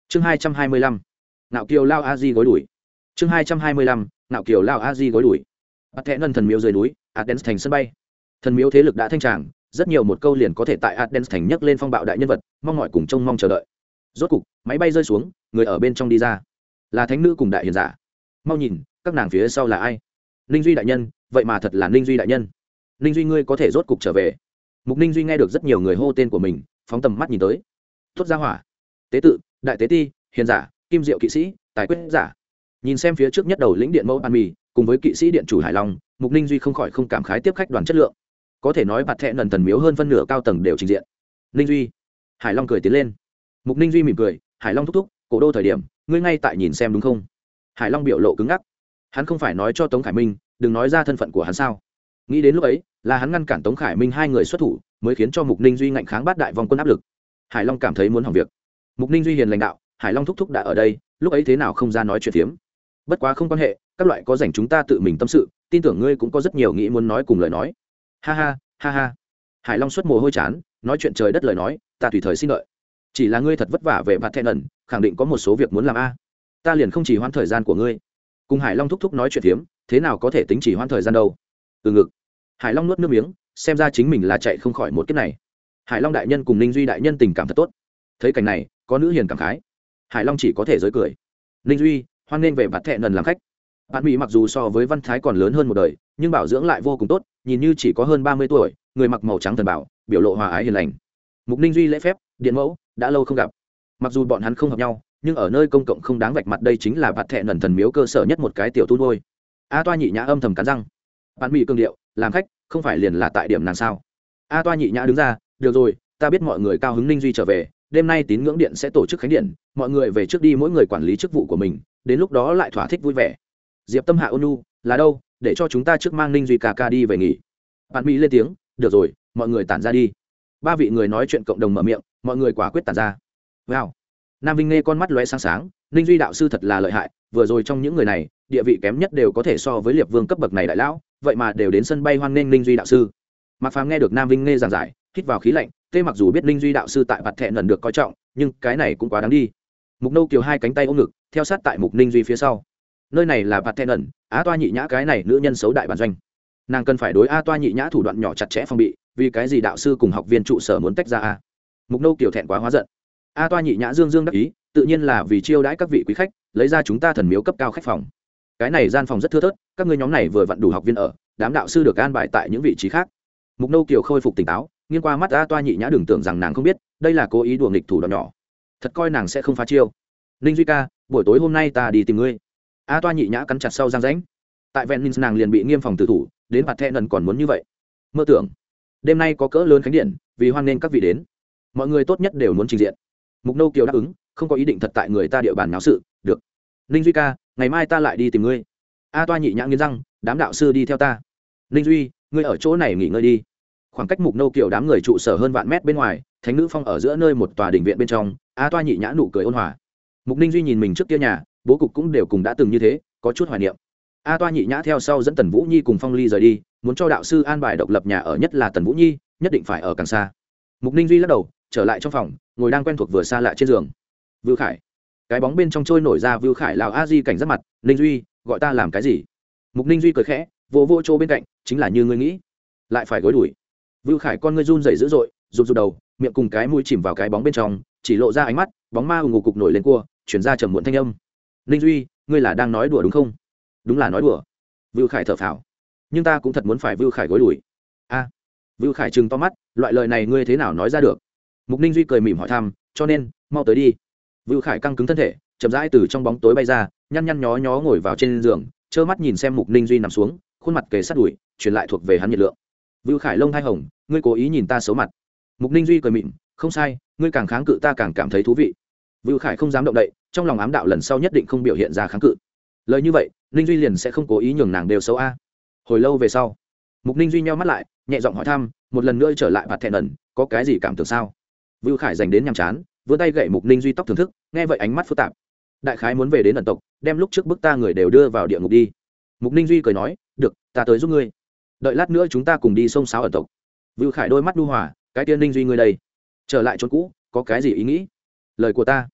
chương 225, nạo kiều lao a di gối đuổi. chương 225, nạo kiều lao a di gối đuổi. Bắt thẻ ngân thần miếu dưới núi Athens thành sân bay. Thần miếu thế lực đã thanh tràng, rất nhiều một câu liền có thể tại Athens thành nhấc lên phong bạo đại nhân vật, mong mọi cùng trông mong chờ đợi. Rốt cục máy bay rơi xuống, người ở bên trong đi ra là thánh nữ cùng đại hiền giả. Mau nhìn, các nàng phía sau là ai? Ninh Duy đại nhân, vậy mà thật là Ninh Duy đại nhân. Ninh Duy ngươi có thể rốt cục trở về. Mục Ninh Duy nghe được rất nhiều người hô tên của mình, phóng tầm mắt nhìn tới. Tốt ra hỏa, tế tự, đại tế ti, hiền giả, kim diệu kỵ sĩ, tài quyết giả. Nhìn xem phía trước nhất đầu lĩnh điện mẫu Ban Mì, cùng với kỵ sĩ điện chủ Hải Long, Mục Ninh Duy không khỏi không cảm khái tiếp khách đoàn chất lượng. Có thể nói bạt thẹn lần thần miếu hơn phân nửa cao tầng đều trình diện. Ninh Duy, Hải Long cười tiến lên. Mục Ninh Duy mỉm cười, Hải Long thúc thúc, cổ đô thời điểm, ngươi ngay tại nhìn xem đúng không? Hải Long biểu lộ cứng ngắc. Hắn không phải nói cho Tống Khải Minh, đừng nói ra thân phận của hắn sao? Nghĩ đến lúc ấy, là hắn ngăn cản Tống Khải Minh hai người xuất thủ, mới khiến cho Mục Ninh Duy ngạnh kháng bát đại vòng quân áp lực. Hải Long cảm thấy muốn hỏng việc. Mục Ninh Duy hiền lãnh đạo, Hải Long thúc thúc đã ở đây, lúc ấy thế nào không ra nói chuyện phiếm. Bất quá không quan hệ, các loại có rảnh chúng ta tự mình tâm sự, tin tưởng ngươi cũng có rất nhiều nghĩ muốn nói cùng lời nói. Ha ha, ha ha. Hải Long xuất mồ hôi chán, nói chuyện trời đất lời nói, ta tùy thời xin lợi. Chỉ là ngươi thật vất vả về bạt thẹn ẩn, khẳng định có một số việc muốn làm a. Ta liền không chỉ hoãn thời gian của ngươi. Cùng Hải Long thúc thúc nói chuyện phiếm, thế nào có thể tính chỉ hoãn thời gian đâu? Từ ngực. Hải Long nuốt nước miếng, xem ra chính mình là chạy không khỏi một kiếp này. Hải Long đại nhân cùng Ninh Duy đại nhân tình cảm thật tốt. Thấy cảnh này, có nữ hiền cảm khái. Hải Long chỉ có thể giới cười. Ninh Duy, hoan nên về bạt thẹn ẩn làm khách. Bạn Mỹ mặc dù so với Văn Thái còn lớn hơn một đời, nhưng bảo dưỡng lại vô cùng tốt, nhìn như chỉ có hơn 30 tuổi, người mặc màu trắng thần bảo, biểu lộ hòa ái hiền lành. Mục Ninh Duy lễ phép, điện mẫu, đã lâu không gặp. Mặc dù bọn hắn không hợp nhau, nhưng ở nơi công cộng không đáng vạch mặt, đây chính là bạt thẹn ẩn thần miếu cơ sở nhất một cái tiểu tu nuôi. A Toa nhị nhã âm thầm cắn răng. Bạn Mỹ cương điệu, làm khách, không phải liền là tại điểm nàng sao? A Toa nhị nhã đứng ra, được rồi, ta biết mọi người cao hứng Ninh Duy trở về, đêm nay tín ngưỡng điện sẽ tổ chức khánh điện, mọi người về trước đi, mỗi người quản lý chức vụ của mình, đến lúc đó lại thỏa thích vui vẻ. Diệp Tâm Hạ ôn nhu, là đâu, để cho chúng ta trước mang Ninh Duy ca ca đi về nghỉ. Bạn Mỹ lên tiếng, được rồi, mọi người tản ra đi. Ba vị người nói chuyện cộng đồng mở miệng, mọi người quả quyết tản ra. Wow. Nam Vinh nghe con mắt lóe sáng sáng, Ninh Duy đạo sư thật là lợi hại, vừa rồi trong những người này, địa vị kém nhất đều có thể so với Liệp Vương cấp bậc này đại lão, vậy mà đều đến sân bay hoan nghênh Ninh Duy đạo sư. Mạc Phàm nghe được Nam Vinh nghe giảng giải, hít vào khí lạnh, tê mặc dù biết Ninh Duy đạo sư tại bạt thẹn lần được coi trọng, nhưng cái này cũng quá đáng đi. Mục Nâu Kiều hai cánh tay ôm ngực, theo sát tại Mục Ninh Duy phía sau. Nơi này là bạt thẹn ẩn, Á Toa nhị nhã cái này nữ nhân xấu đại bản doanh, nàng cần phải đối A Toa nhị nhã thủ đoạn nhỏ chặt chẽ phòng bị, vì cái gì đạo sư cùng học viên trụ sở muốn tách ra a? Mục Nâu Kiều thẹn quá hóa giận. A Toa nhị nhã dương dương đắc ý, tự nhiên là vì chiêu đãi các vị quý khách, lấy ra chúng ta thần miếu cấp cao khách phòng. Cái này gian phòng rất thưa thớt, các ngươi nhóm này vừa vặn đủ học viên ở, đám đạo sư được an bài tại những vị trí khác. Mục Nâu Kiều khôi phục tỉnh táo, nghiêng qua mắt A Toa nhị nhã, đừng tưởng rằng nàng không biết, đây là cố ý đùa nghịch thủ đoạn nhỏ, thật coi nàng sẽ không phá chiêu. Ninh Duy ca, buổi tối hôm nay ta đi tìm ngươi. A Toa nhị nhã cắn chặt sau răng rãnh. Tại Venice nàng liền bị nghiêm phòng tử thủ, đến bạt thẹn lần còn muốn như vậy. Mơ tưởng đêm nay có cỡ lớn khánh điện, vì hoan nghênh các vị đến, mọi người tốt nhất đều muốn trình diện. Mục Nâu Kiều đáp ứng, không có ý định thật tại người ta địa bàn náo sự. Được, Ninh Duy ca, ngày mai ta lại đi tìm ngươi. A Toa nhị nhã nghiến răng, đám đạo sư đi theo ta. Ninh Duy, ngươi ở chỗ này nghỉ ngơi đi. Khoảng cách Mục Nâu Kiều đám người trụ sở hơn vạn mét bên ngoài, thánh nữ phong ở giữa nơi một tòa đình viện bên trong. A Toa nhị nhã nụ cười ôn hòa. Mục Ninh Duy nhìn mình trước kia nhà, bố cục cũng đều cùng đã từng như thế, có chút hoài niệm. A Toa nhị nhã theo sau dẫn Tần Vũ Nhi cùng Phong Ly rời đi, muốn cho đạo sư an bài độc lập nhà ở, nhất là Tần Vũ Nhi nhất định phải ở càng xa. Mục Ninh Duy lắc đầu, trở lại trong phòng, ngồi đang quen thuộc vừa xa lạ trên giường. Vưu Khải, cái bóng bên trong trôi nổi ra Vưu Khải lão a di cảnh giác mặt. Ninh Duy, gọi ta làm cái gì? Mục Ninh Duy cười khẽ, vô vô chỗ bên cạnh, chính là như ngươi nghĩ, lại phải gối đuổi. Vưu Khải con ngươi run rẩy dữ dội, rụt rụt đầu, miệng cùng cái mũi chìm vào cái bóng bên trong, chỉ lộ ra ánh mắt, bóng ma ù ngục cục nổi lên cua, chuyển ra trầm muộn thanh âm. Ninh Duy, ngươi là đang nói đùa đúng không? Đúng là nói đùa. Vưu Khải thở phào, nhưng ta cũng thật muốn phải Vưu Khải gối đuổi. A. Vưu Khải trừng to mắt, loại lời này ngươi thế nào nói ra được? Mục Ninh Duy cười mỉm hỏi thăm, cho nên mau tới đi. Vưu Khải căng cứng thân thể, chậm rãi từ trong bóng tối bay ra, nhăn nhăn nhó nhó ngồi vào trên giường, trơ mắt nhìn xem Mục Ninh Duy nằm xuống, khuôn mặt kề sát đùi, truyền lại thuộc về hắn nhiệt lượng. Vưu Khải lông thay hồng, ngươi cố ý nhìn ta xấu mặt. Mục Ninh Duy cười mỉm, không sai, ngươi càng kháng cự ta càng cảm thấy thú vị. Vưu Khải không dám động đậy, trong lòng ám đạo lần sau nhất định không biểu hiện ra kháng cự. Lời như vậy, Ninh Duy liền sẽ không cố ý nhường nàng đều xấu a. Hồi lâu về sau, Mục Ninh Duy nheo mắt lại, nhẹ giọng hỏi thăm, một lần nữa trở lại bạt thẹn ẩn, có cái gì cảm tưởng sao? Vưu Khải dành đến nhàm chán, vươn tay gậy Mục Ninh Duy tóc thưởng thức, nghe vậy ánh mắt phức tạp. Đại khái muốn về đến ẩn tộc, đem lúc trước bức ta người đều đưa vào địa ngục đi. Mục Ninh Duy cười nói, được, ta tới giúp ngươi. Đợi lát nữa chúng ta cùng đi xông xáo ẩn tộc. Vưu Khải đôi mắt nhu hòa, cái tiên Ninh Duy ngươi đây, trở lại chốn cũ, có cái gì ý nghĩ? Lời của ta.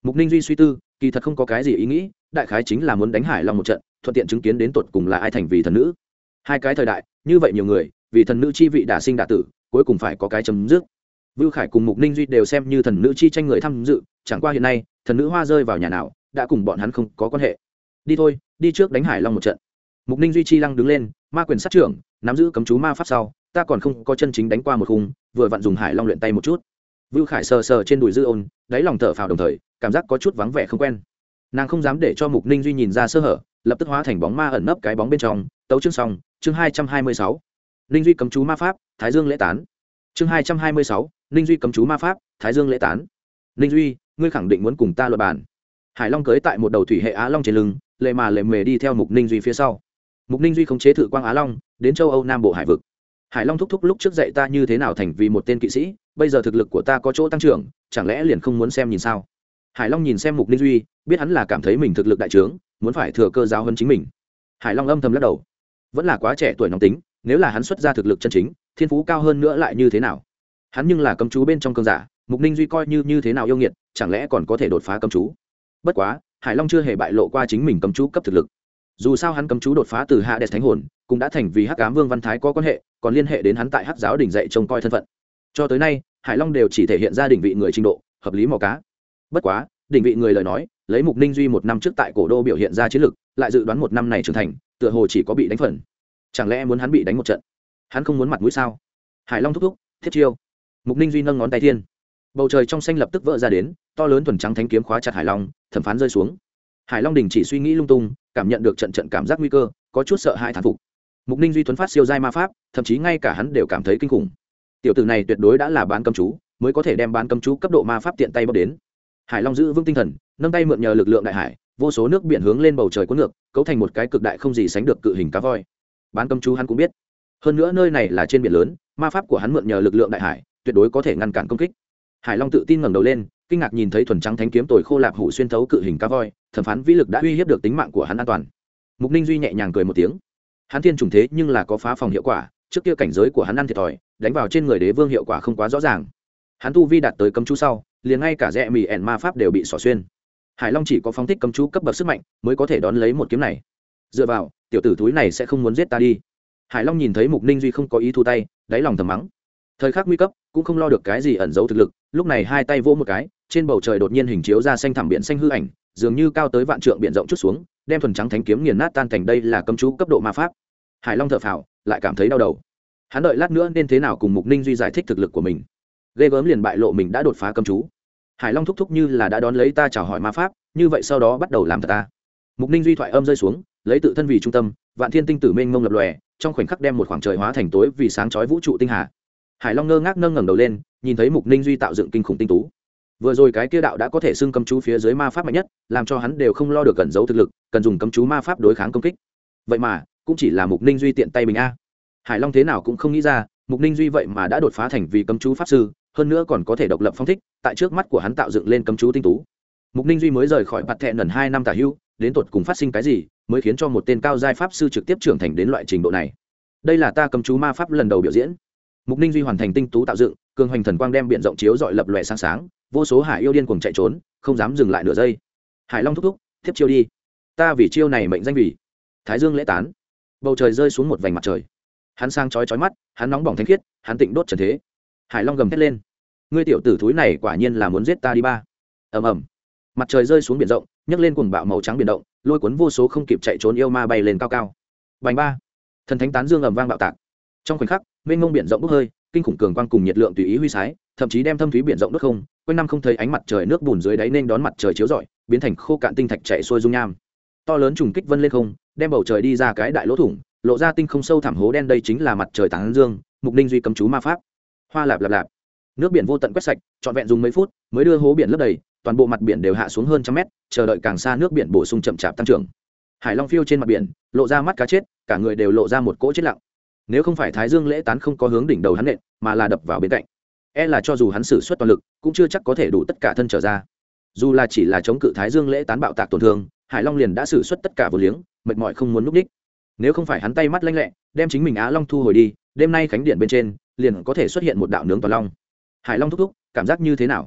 Mục Ninh Duy suy tư, kỳ thật không có cái gì ý nghĩ, đại khái chính là muốn đánh Hải Long một trận, thuận tiện chứng kiến đến tột cùng là ai thành vì thần nữ. Hai cái thời đại, như vậy nhiều người, vì thần nữ chi vị đả sinh đả tử, cuối cùng phải có cái chấm dứt. Vưu Khải cùng Mục Ninh Duy đều xem như thần nữ chi tranh người tham dự, chẳng qua hiện nay, thần nữ hoa rơi vào nhà nào, đã cùng bọn hắn không có quan hệ. Đi thôi, đi trước đánh Hải Long một trận. Mục Ninh Duy chi lăng đứng lên, ma quyền sát trưởng, nắm giữ cấm chú ma pháp sau, ta còn không có chân chính đánh qua một khung, vừa vặn dùng Hải Long luyện tay một chút. Vưu Khải sờ sờ trên đùi Dư Ôn, đáy lòng thở phào đồng thời, cảm giác có chút vắng vẻ không quen. Nàng không dám để cho Mục Ninh Duy nhìn ra sơ hở, lập tức hóa thành bóng ma ẩn nấp cái bóng bên trong. Tấu chương xong, chương 226. Ninh Duy cấm chú ma pháp, Thái Dương lễ tán. Chương 226, Ninh Duy cấm chú ma pháp, Thái Dương lễ tán. Ninh Duy, ngươi khẳng định muốn cùng ta luận bàn. Hải Long cưỡi tại một đầu thủy hệ Á Long trên lưng, lệ mà lệ mề đi theo Mục Ninh Duy phía sau. Mục Ninh Duy khống chế thử quang Á Long, đến châu Âu Nam Bộ hải vực. Hải Long thúc thúc lúc trước dạy ta như thế nào thành vì một tên kỵ sĩ, bây giờ thực lực của ta có chỗ tăng trưởng, chẳng lẽ liền không muốn xem nhìn sao? Hải Long nhìn xem Mục Ninh Duy, biết hắn là cảm thấy mình thực lực đại trướng, muốn phải thừa cơ giáo huấn chính mình. Hải Long âm thầm lắc đầu, vẫn là quá trẻ tuổi nóng tính, nếu là hắn xuất ra thực lực chân chính, thiên phú cao hơn nữa lại như thế nào? Hắn nhưng là cấm chú bên trong cương giả, Mục Ninh Duy coi như thế nào yêu nghiệt, chẳng lẽ còn có thể đột phá cấm chú? Bất quá, Hải Long chưa hề bại lộ qua chính mình cấm chú cấp thực lực. Dù sao hắn cấm chú đột phá từ Hades thánh hồn, cũng đã thành vì Hắc Ám Vương Văn Thái có quan hệ, còn liên hệ đến hắn tại Hắc giáo đỉnh dạy trông coi thân phận. Cho tới nay, Hải Long đều chỉ thể hiện ra đỉnh vị người trình độ, hợp lý mò cá. Bất quá, đỉnh vị người lời nói, lấy Mục Ninh Duy một năm trước tại cổ đô biểu hiện ra chiến lực, lại dự đoán một năm này trưởng thành, tựa hồ chỉ có bị đánh phần. Chẳng lẽ muốn hắn bị đánh một trận? Hắn không muốn mặt mũi sao? Hải Long thúc thúc, thiết chiêu. Mục Ninh Duy nâng ngón tay thiên, bầu trời trong xanh lập tức vỡ ra đến, to lớn thuần trắng thánh kiếm khóa chặt Hải Long, thẩm phán rơi xuống. Hải Long đình chỉ suy nghĩ lung tung, cảm nhận được trận trận cảm giác nguy cơ, có chút sợ hãi thán phục. Mục Ninh Duy thuấn phát siêu giai ma pháp, thậm chí ngay cả hắn đều cảm thấy kinh khủng. Tiểu tử này tuyệt đối đã là bán cấm chú, mới có thể đem bán cấm chú cấp độ ma pháp tiện tay bóc đến. Hải Long giữ vững tinh thần, nâng tay mượn nhờ lực lượng đại hải, vô số nước biển hướng lên bầu trời cuốn ngược, cấu thành một cái cực đại không gì sánh được cự hình cá voi. Bán cấm chú hắn cũng biết, hơn nữa nơi này là trên biển lớn, ma pháp của hắn mượn nhờ lực lượng đại hải, tuyệt đối có thể ngăn cản công kích. Hải Long tự tin ngẩng đầu lên, kinh ngạc nhìn thấy thuần trắng thánh kiếm tồi khô lạp hủ xuyên thấu cự hình cá voi, thẩm phán vĩ lực đã uy hiếp được tính mạng của hắn an toàn. Mục Ninh Duy nhẹ nhàng cười một tiếng, hắn thiên trùng thế nhưng là có phá phòng hiệu quả, trước kia cảnh giới của hắn ăn thiệt thòi, đánh vào trên người đế vương hiệu quả không quá rõ ràng. Hắn tu vi đạt tới cấm chú sau, liền ngay cả rẽ mì ẻn ma pháp đều bị xỏ xuyên. Hải Long chỉ có phóng thích cấm chú cấp bậc sức mạnh mới có thể đón lấy một kiếm này. Dựa vào, tiểu tử thúi này sẽ không muốn giết ta đi. Hải Long nhìn thấy Mục Ninh Duy không có ý thu tay, đáy lòng thầm mắng. Thời khắc nguy cấp, cũng không lo được cái gì ẩn giấu thực lực, lúc này hai tay vỗ một cái, trên bầu trời đột nhiên hình chiếu ra xanh thẳm biển xanh hư ảnh, dường như cao tới vạn trượng biển rộng chút xuống, đem thuần trắng thánh kiếm nghiền nát tan thành. Đây là cấm chú cấp độ ma pháp. Hải Long thở phào, lại cảm thấy đau đầu. Hắn đợi lát nữa nên thế nào cùng Mục Ninh Duy giải thích thực lực của mình. Ghê gớm liền bại lộ mình đã đột phá cấm chú. Hải Long thúc thúc như là đã đón lấy ta chào hỏi ma pháp, như vậy sau đó bắt đầu làm thật ta. Mục Ninh Duy thoại âm rơi xuống, lấy tự thân vì trung tâm, vạn thiên tinh tử mênh mông lập lòe, trong khoảnh khắc đem một khoảng trời hóa thành tối vì sáng chói vũ trụ tinh hà. Hải Long ngơ ngác nâng ngẩng đầu lên, nhìn thấy Mục Ninh Duy tạo dựng kinh khủng tinh tú. Vừa rồi cái kia đạo đã có thể xưng cấm chú phía dưới ma pháp mạnh nhất, làm cho hắn đều không lo được cẩn giấu thực lực, cần dùng cấm chú ma pháp đối kháng công kích. Vậy mà, cũng chỉ là Mục Ninh Duy tiện tay mình a. Hải Long thế nào cũng không nghĩ ra, Mục Ninh Duy vậy mà đã đột phá thành vì cấm chú pháp sư, hơn nữa còn có thể độc lập phong thích, tại trước mắt của hắn tạo dựng lên cấm chú tinh tú. Mục Ninh Duy mới rời khỏi Bạt Thẹn Nần 2 năm tả hữu, đến tột cùng phát sinh cái gì, mới khiến cho một tên cao giai pháp sư trực tiếp trưởng thành đến loại trình độ này. Đây là ta cấm chú ma pháp lần đầu biểu diễn. Mục Ninh Duy hoàn thành tinh tú tạo dựng, cường hoành thần quang đem biển rộng chiếu rọi lập lòe sáng sáng, vô số hải yêu điên cuồng chạy trốn, không dám dừng lại nửa giây. Hải Long thúc thúc, tiếp chiêu đi. Ta vì chiêu này mệnh danh vì Thái Dương lễ tán. Bầu trời rơi xuống một vành mặt trời. Hắn sang chói chói mắt, hắn nóng bỏng thánh khiết, hắn tịnh đốt trần thế. Hải Long gầm thét lên, ngươi tiểu tử thúi này quả nhiên là muốn giết ta đi ba. Ầm ầm. Mặt trời rơi xuống biển rộng, nhấc lên cuồng bạo màu trắng biển động, lôi cuốn vô số không kịp chạy trốn yêu ma bay lên cao cao. Bành ba. Thần thánh tán dương ầm vang bạo tạc. Trong khoảnh khắc, mênh mông biển rộng bốc hơi, kinh khủng cường quang cùng nhiệt lượng tùy ý huy sái, thậm chí đem thâm thúy biển rộng đốt không, quanh năm không thấy ánh mặt trời, nước bùn dưới đáy nên đón mặt trời chiếu rọi, biến thành khô cạn tinh thạch chảy xuôi dung nham. To lớn trùng kích vân lên không, đem bầu trời đi ra cái đại lỗ thủng, lộ ra tinh không sâu thẳm hố đen. Đây chính là mặt trời tán dương, Mục Ninh Duy cấm chú ma pháp. Hoa lạp lạp lạp. Nước biển vô tận quét sạch, trọn vẹn dùng mấy phút mới đưa hố biển lấp đầy, toàn bộ mặt biển đều hạ xuống hơn trăm mét, chờ đợi càng xa nước biển bổ sung chậm chạp tăng trưởng. Hải Long phiêu trên mặt biển, lộ ra mắt cá chết, cả người đều lộ ra một cỗ chết lặng. Nếu không phải Thái Dương lễ tán không có hướng đỉnh đầu hắn nện, mà là đập vào bên cạnh, là cho dù hắn sử xuất toàn lực, cũng chưa chắc có thể đủ tất cả thân trở ra. Dù là chỉ là chống cự Thái Dương lễ tán bạo tạc tổn thương, Hải Long liền đã sử xuất tất cả vô liếng, mệt mỏi không muốn núp đích. Nếu không phải hắn tay mắt lanh lẹ, đem chính mình Á Long thu hồi đi, đêm nay khánh điện bên trên liền có thể xuất hiện một đạo nướng toàn long. Hải Long thúc thúc, cảm giác như thế nào?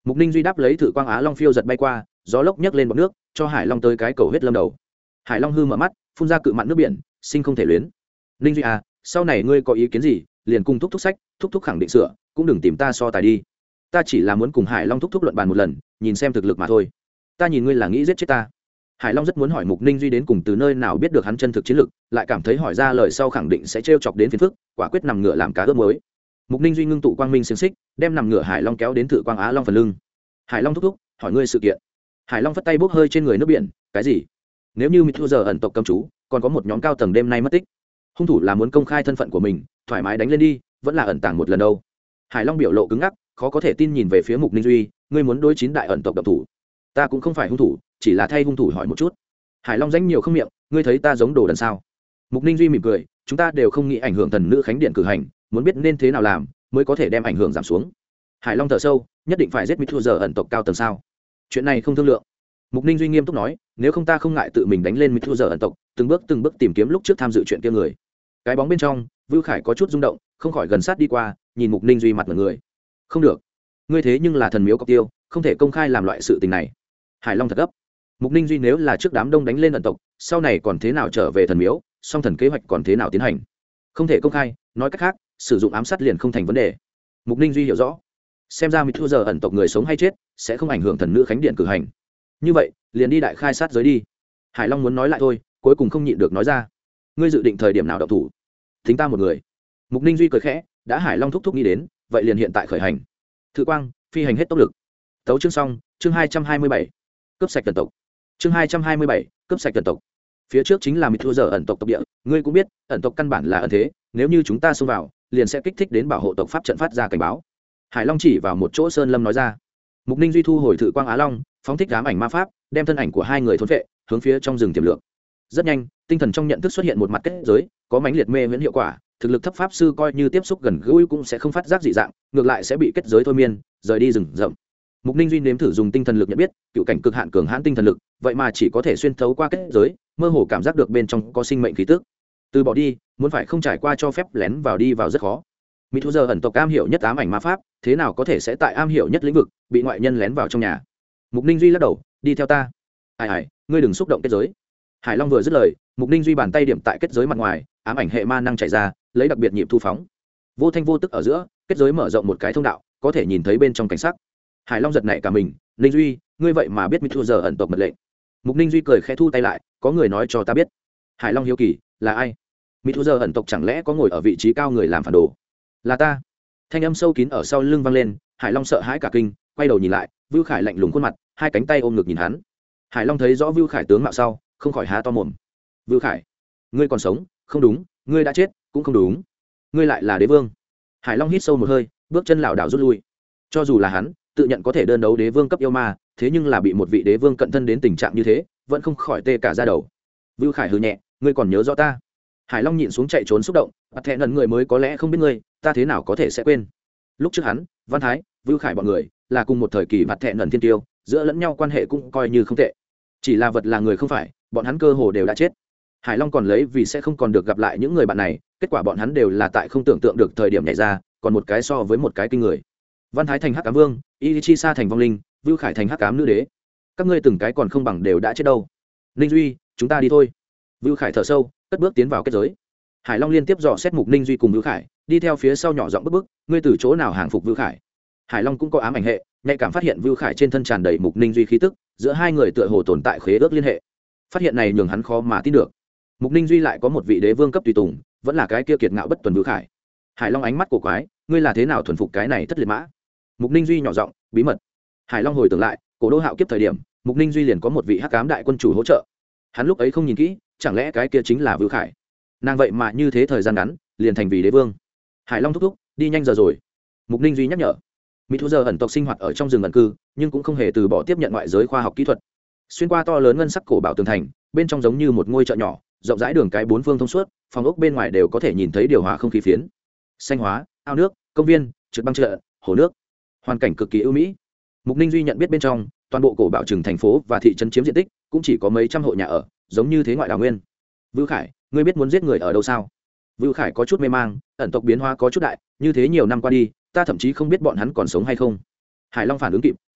Mục Ninh duy đáp lấy thử quang á long phiêu giật bay qua, gió lốc nhấc lên bọt nước, cho hải long tới cái cầu huyết lâm đầu. Hải long hư mở mắt, phun ra cự mặn nước biển, sinh không thể luyến. Ninh duy à, sau này ngươi có ý kiến gì liền cùng thúc thúc sách, thúc thúc khẳng định sửa, cũng đừng tìm ta so tài đi. Ta chỉ là muốn cùng hải long thúc thúc luận bàn một lần, nhìn xem thực lực mà thôi. Ta nhìn ngươi là nghĩ giết chết ta. Hải long rất muốn hỏi Mục Ninh duy đến cùng từ nơi nào biết được hắn chân thực chiến lực, lại cảm thấy hỏi ra lời sau khẳng định sẽ trêu chọc đến phiền phức, quả quyết nằm ngửa làm cá ướp mới. Mục Ninh duy ngưng tụ quang minh xiềng xích, đem nằm ngửa hải long kéo đến thử quang á long phần lưng. Hải long thúc thúc, hỏi ngươi sự kiện. Hải long phất tay bốc hơi trên người nước biển. Cái gì? Nếu như mình thua giờ ẩn tộc cầm chú, còn có một nhóm cao tầng đêm nay mất tích, hung thủ là muốn công khai thân phận của mình, thoải mái đánh lên đi, vẫn là ẩn tàng một lần đâu. Hải long biểu lộ cứng ngắc, khó có thể tin nhìn về phía Mục Ninh duy. Ngươi muốn đối chín đại ẩn tộc độc thủ? Ta cũng không phải hung thủ, chỉ là thay hung thủ hỏi một chút. Hải long danh nhiều không miệng, ngươi thấy ta giống đồ đần sao? Mục Ninh duy mỉm cười, chúng ta đều không nghĩ ảnh hưởng thần nữ khánh điện cử hành, muốn biết nên thế nào làm mới có thể đem ảnh hưởng giảm xuống. Hải long thở sâu, nhất định phải giết mỹ thua giờ ẩn tộc cao tầng sao? Chuyện này không thương lượng. Mục Ninh duy nghiêm túc nói, nếu không ta không ngại tự mình đánh lên mỹ thua giờ ẩn tộc, từng bước tìm kiếm lúc trước tham dự chuyện kia người. Cái bóng bên trong, Vưu Khải có chút rung động, không khỏi gần sát đi qua, nhìn Mục Ninh duy mặt mọi người. Không được, ngươi thế nhưng là thần miếu cọc tiêu, không thể công khai làm loại sự tình này. Hải long thật gấp. Mục Ninh duy nếu là trước đám đông đánh lên ẩn tộc, sau này còn thế nào trở về thần miếu, song thần kế hoạch còn thế nào tiến hành? Không thể công khai, nói cách khác, sử dụng ám sát liền không thành vấn đề. Mục Ninh duy hiểu rõ, xem ra mỹ thua giờ ẩn tộc người sống hay chết sẽ không ảnh hưởng thần nữ khánh điện cử hành. Như vậy liền đi đại khai sát giới đi. Hải long muốn nói lại thôi, cuối cùng không nhịn được nói ra, ngươi dự định thời điểm nào động thủ? Thính ta một người. Mục Ninh duy cười khẽ, đã Hải long thúc thúc nghĩ đến, vậy liền hiện tại khởi hành. Thử quang phi hành hết tốc lực. Tấu chương xong. Chương 227. Cướp sạch thần tộc. Chương 227. Cướp sạch thần tộc. Phía trước chính là mỹ thua giờ ẩn tộc tộc địa, ngươi cũng biết ẩn tộc căn bản là ẩn thế, nếu như chúng ta xông vào liền sẽ kích thích đến bảo hộ tộc pháp trận phát ra cảnh báo. Hải long chỉ vào một chỗ sơn lâm nói ra. Mục Ninh duy thu hồi thử quang á long, phóng thích ám ảnh ma pháp, đem thân ảnh của hai người thốn vệ hướng phía trong rừng tiềm lượng. Rất nhanh tinh thần trong nhận thức xuất hiện một mặt kết giới, có mãnh liệt mê miễn hiệu quả, thực lực thấp pháp sư coi như tiếp xúc gần gũi cũng sẽ không phát giác dị dạng, ngược lại sẽ bị kết giới thôi miên rời đi rừng rậm. Mục Ninh duy nếm thử dùng tinh thần lực nhận biết cựu cảnh cực hạn cường hãn tinh thần lực, vậy mà chỉ có thể xuyên thấu qua kết giới, mơ hồ cảm giác được bên trong có sinh mệnh khí tức. Từ bỏ đi, muốn phải không trải qua cho phép lén vào đi vào rất khó. Mỹ thu giờ ẩn tộc am hiểu nhất ám ảnh ma pháp, thế nào có thể sẽ tại am hiểu nhất lĩnh vực bị ngoại nhân lén vào trong nhà? Mục Ninh duy lắc đầu, đi theo ta. Ai, ngươi đừng xúc động kết giới. Hải long vừa dứt lời, Mục Ninh duy bàn tay điểm tại kết giới mặt ngoài, ám ảnh hệ ma năng chạy ra, lấy đặc biệt nhịp thu phóng. Vô thanh vô tức ở giữa, kết giới mở rộng một cái thông đạo, có thể nhìn thấy bên trong cảnh sắc. Hải long giật nảy cả mình, Ninh duy, ngươi vậy mà biết Mỹ thu giờ ẩn tộc mật lệnh? Mục Ninh duy cười khẽ thu tay lại, có người nói cho ta biết. Hải long hiếu kỳ, là ai? Mỹ thu giờ ẩn tộc chẳng lẽ có ngồi ở vị trí cao người làm phản đồ? Là ta. Thanh âm sâu kín ở sau lưng vang lên, Hải long sợ hãi cả kinh, quay đầu nhìn lại, Vưu Khải lạnh lùng khuôn mặt, hai cánh tay ôm ngực nhìn hắn. Hải long thấy rõ Vưu Khải tướng mạo sau, không khỏi há to mồm. Vưu Khải, ngươi còn sống? Không đúng, ngươi đã chết. Cũng không đúng, ngươi lại là đế vương. Hải long hít sâu một hơi, bước chân lảo đảo rút lui. Cho dù là hắn tự nhận có thể đơn đấu đế vương cấp yêu ma, thế nhưng là bị một vị đế vương cận thân đến tình trạng như thế, vẫn không khỏi tê cả da đầu. Vưu Khải hừ nhẹ, ngươi còn nhớ rõ ta? Hải long nhịn xuống chạy trốn xúc động, mặt thẹn lần người mới có lẽ không biết ngươi, ta thế nào có thể sẽ quên? Lúc trước hắn, Văn Thái, Vưu Khải bọn người là cùng một thời kỳ mặt thẹn lần thiên tiêu, giữa lẫn nhau quan hệ cũng coi như không tệ. Chỉ là vật là người không phải, bọn hắn cơ hồ đều đã chết. Hải long còn lấy vì sẽ không còn được gặp lại những người bạn này, kết quả bọn hắn đều là tại không tưởng tượng được thời điểm nhảy ra, còn một cái so với một cái kinh người. Văn Thái thành hắc ám vương, Ichicha thành vong linh, Vưu Khải thành hắc ám nữ đế. Các ngươi từng cái còn không bằng đều đã chết đâu. Ninh duy, chúng ta đi thôi. Vưu Khải thở sâu, cất bước tiến vào kết giới. Hải long liên tiếp dò xét Mục Ninh duy cùng Vưu Khải, đi theo phía sau nhỏ giọng bức, ngươi từ chỗ nào hàng phục Vưu Khải? Hải long cũng có ám ảnh hệ, nhạy cảm phát hiện Vưu Khải trên thân tràn đầy Mục Ninh duy khí tức, giữa hai người tựa hồ tồn tại khế ước liên hệ. Phát hiện này nhường hắn khó mà tin được. Mục Ninh duy lại có một vị đế vương cấp tùy tùng, vẫn là cái kia kiệt ngạo bất tuần Vưu Khải. Hải long ánh mắt cổ quái, ngươi là thế nào thuần phục cái này thất liệt mã? Mục Ninh duy nhỏ giọng, bí mật. Hải long hồi tưởng lại, cổ đô hạo kiếp thời điểm, Mục Ninh duy liền có một vị hắc ám đại quân chủ hỗ trợ. Hắn lúc ấy không nhìn kỹ, chẳng lẽ cái kia chính là Vưu Khải? Nàng vậy mà như thế thời gian ngắn liền thành vì đế vương. Hải long thúc thúc, đi nhanh giờ rồi. Mục Ninh duy nhắc nhở. Mỹ thu giờ ẩn tộc sinh hoạt ở trong rừng ẩn cư, nhưng cũng không hề từ bỏ tiếp nhận ngoại giới khoa học kỹ thuật. Xuyên qua to lớn ngân sắc cổ bảo tường thành, bên trong giống như một ngôi chợ nhỏ, rộng rãi đường cái bốn phương thông suốt, phòng ốc bên ngoài đều có thể nhìn thấy điều hòa không khí phiến, xanh hóa, ao nước, công viên, trượt băng chợ, hồ nước, hoàn cảnh cực kỳ ưu mỹ. Mục Ninh duy nhận biết bên trong toàn bộ cổ bảo trừng thành phố và thị trấn chiếm diện tích cũng chỉ có mấy trăm hộ nhà ở, giống như thế ngoại đào nguyên. Vưu Khải, ngươi biết muốn giết người ở đâu sao? Vưu Khải có chút mê mang, ẩn tộc biến hóa có chút đại, như thế nhiều năm qua đi, ta thậm chí không biết bọn hắn còn sống hay không. Hải long phản ứng kịp,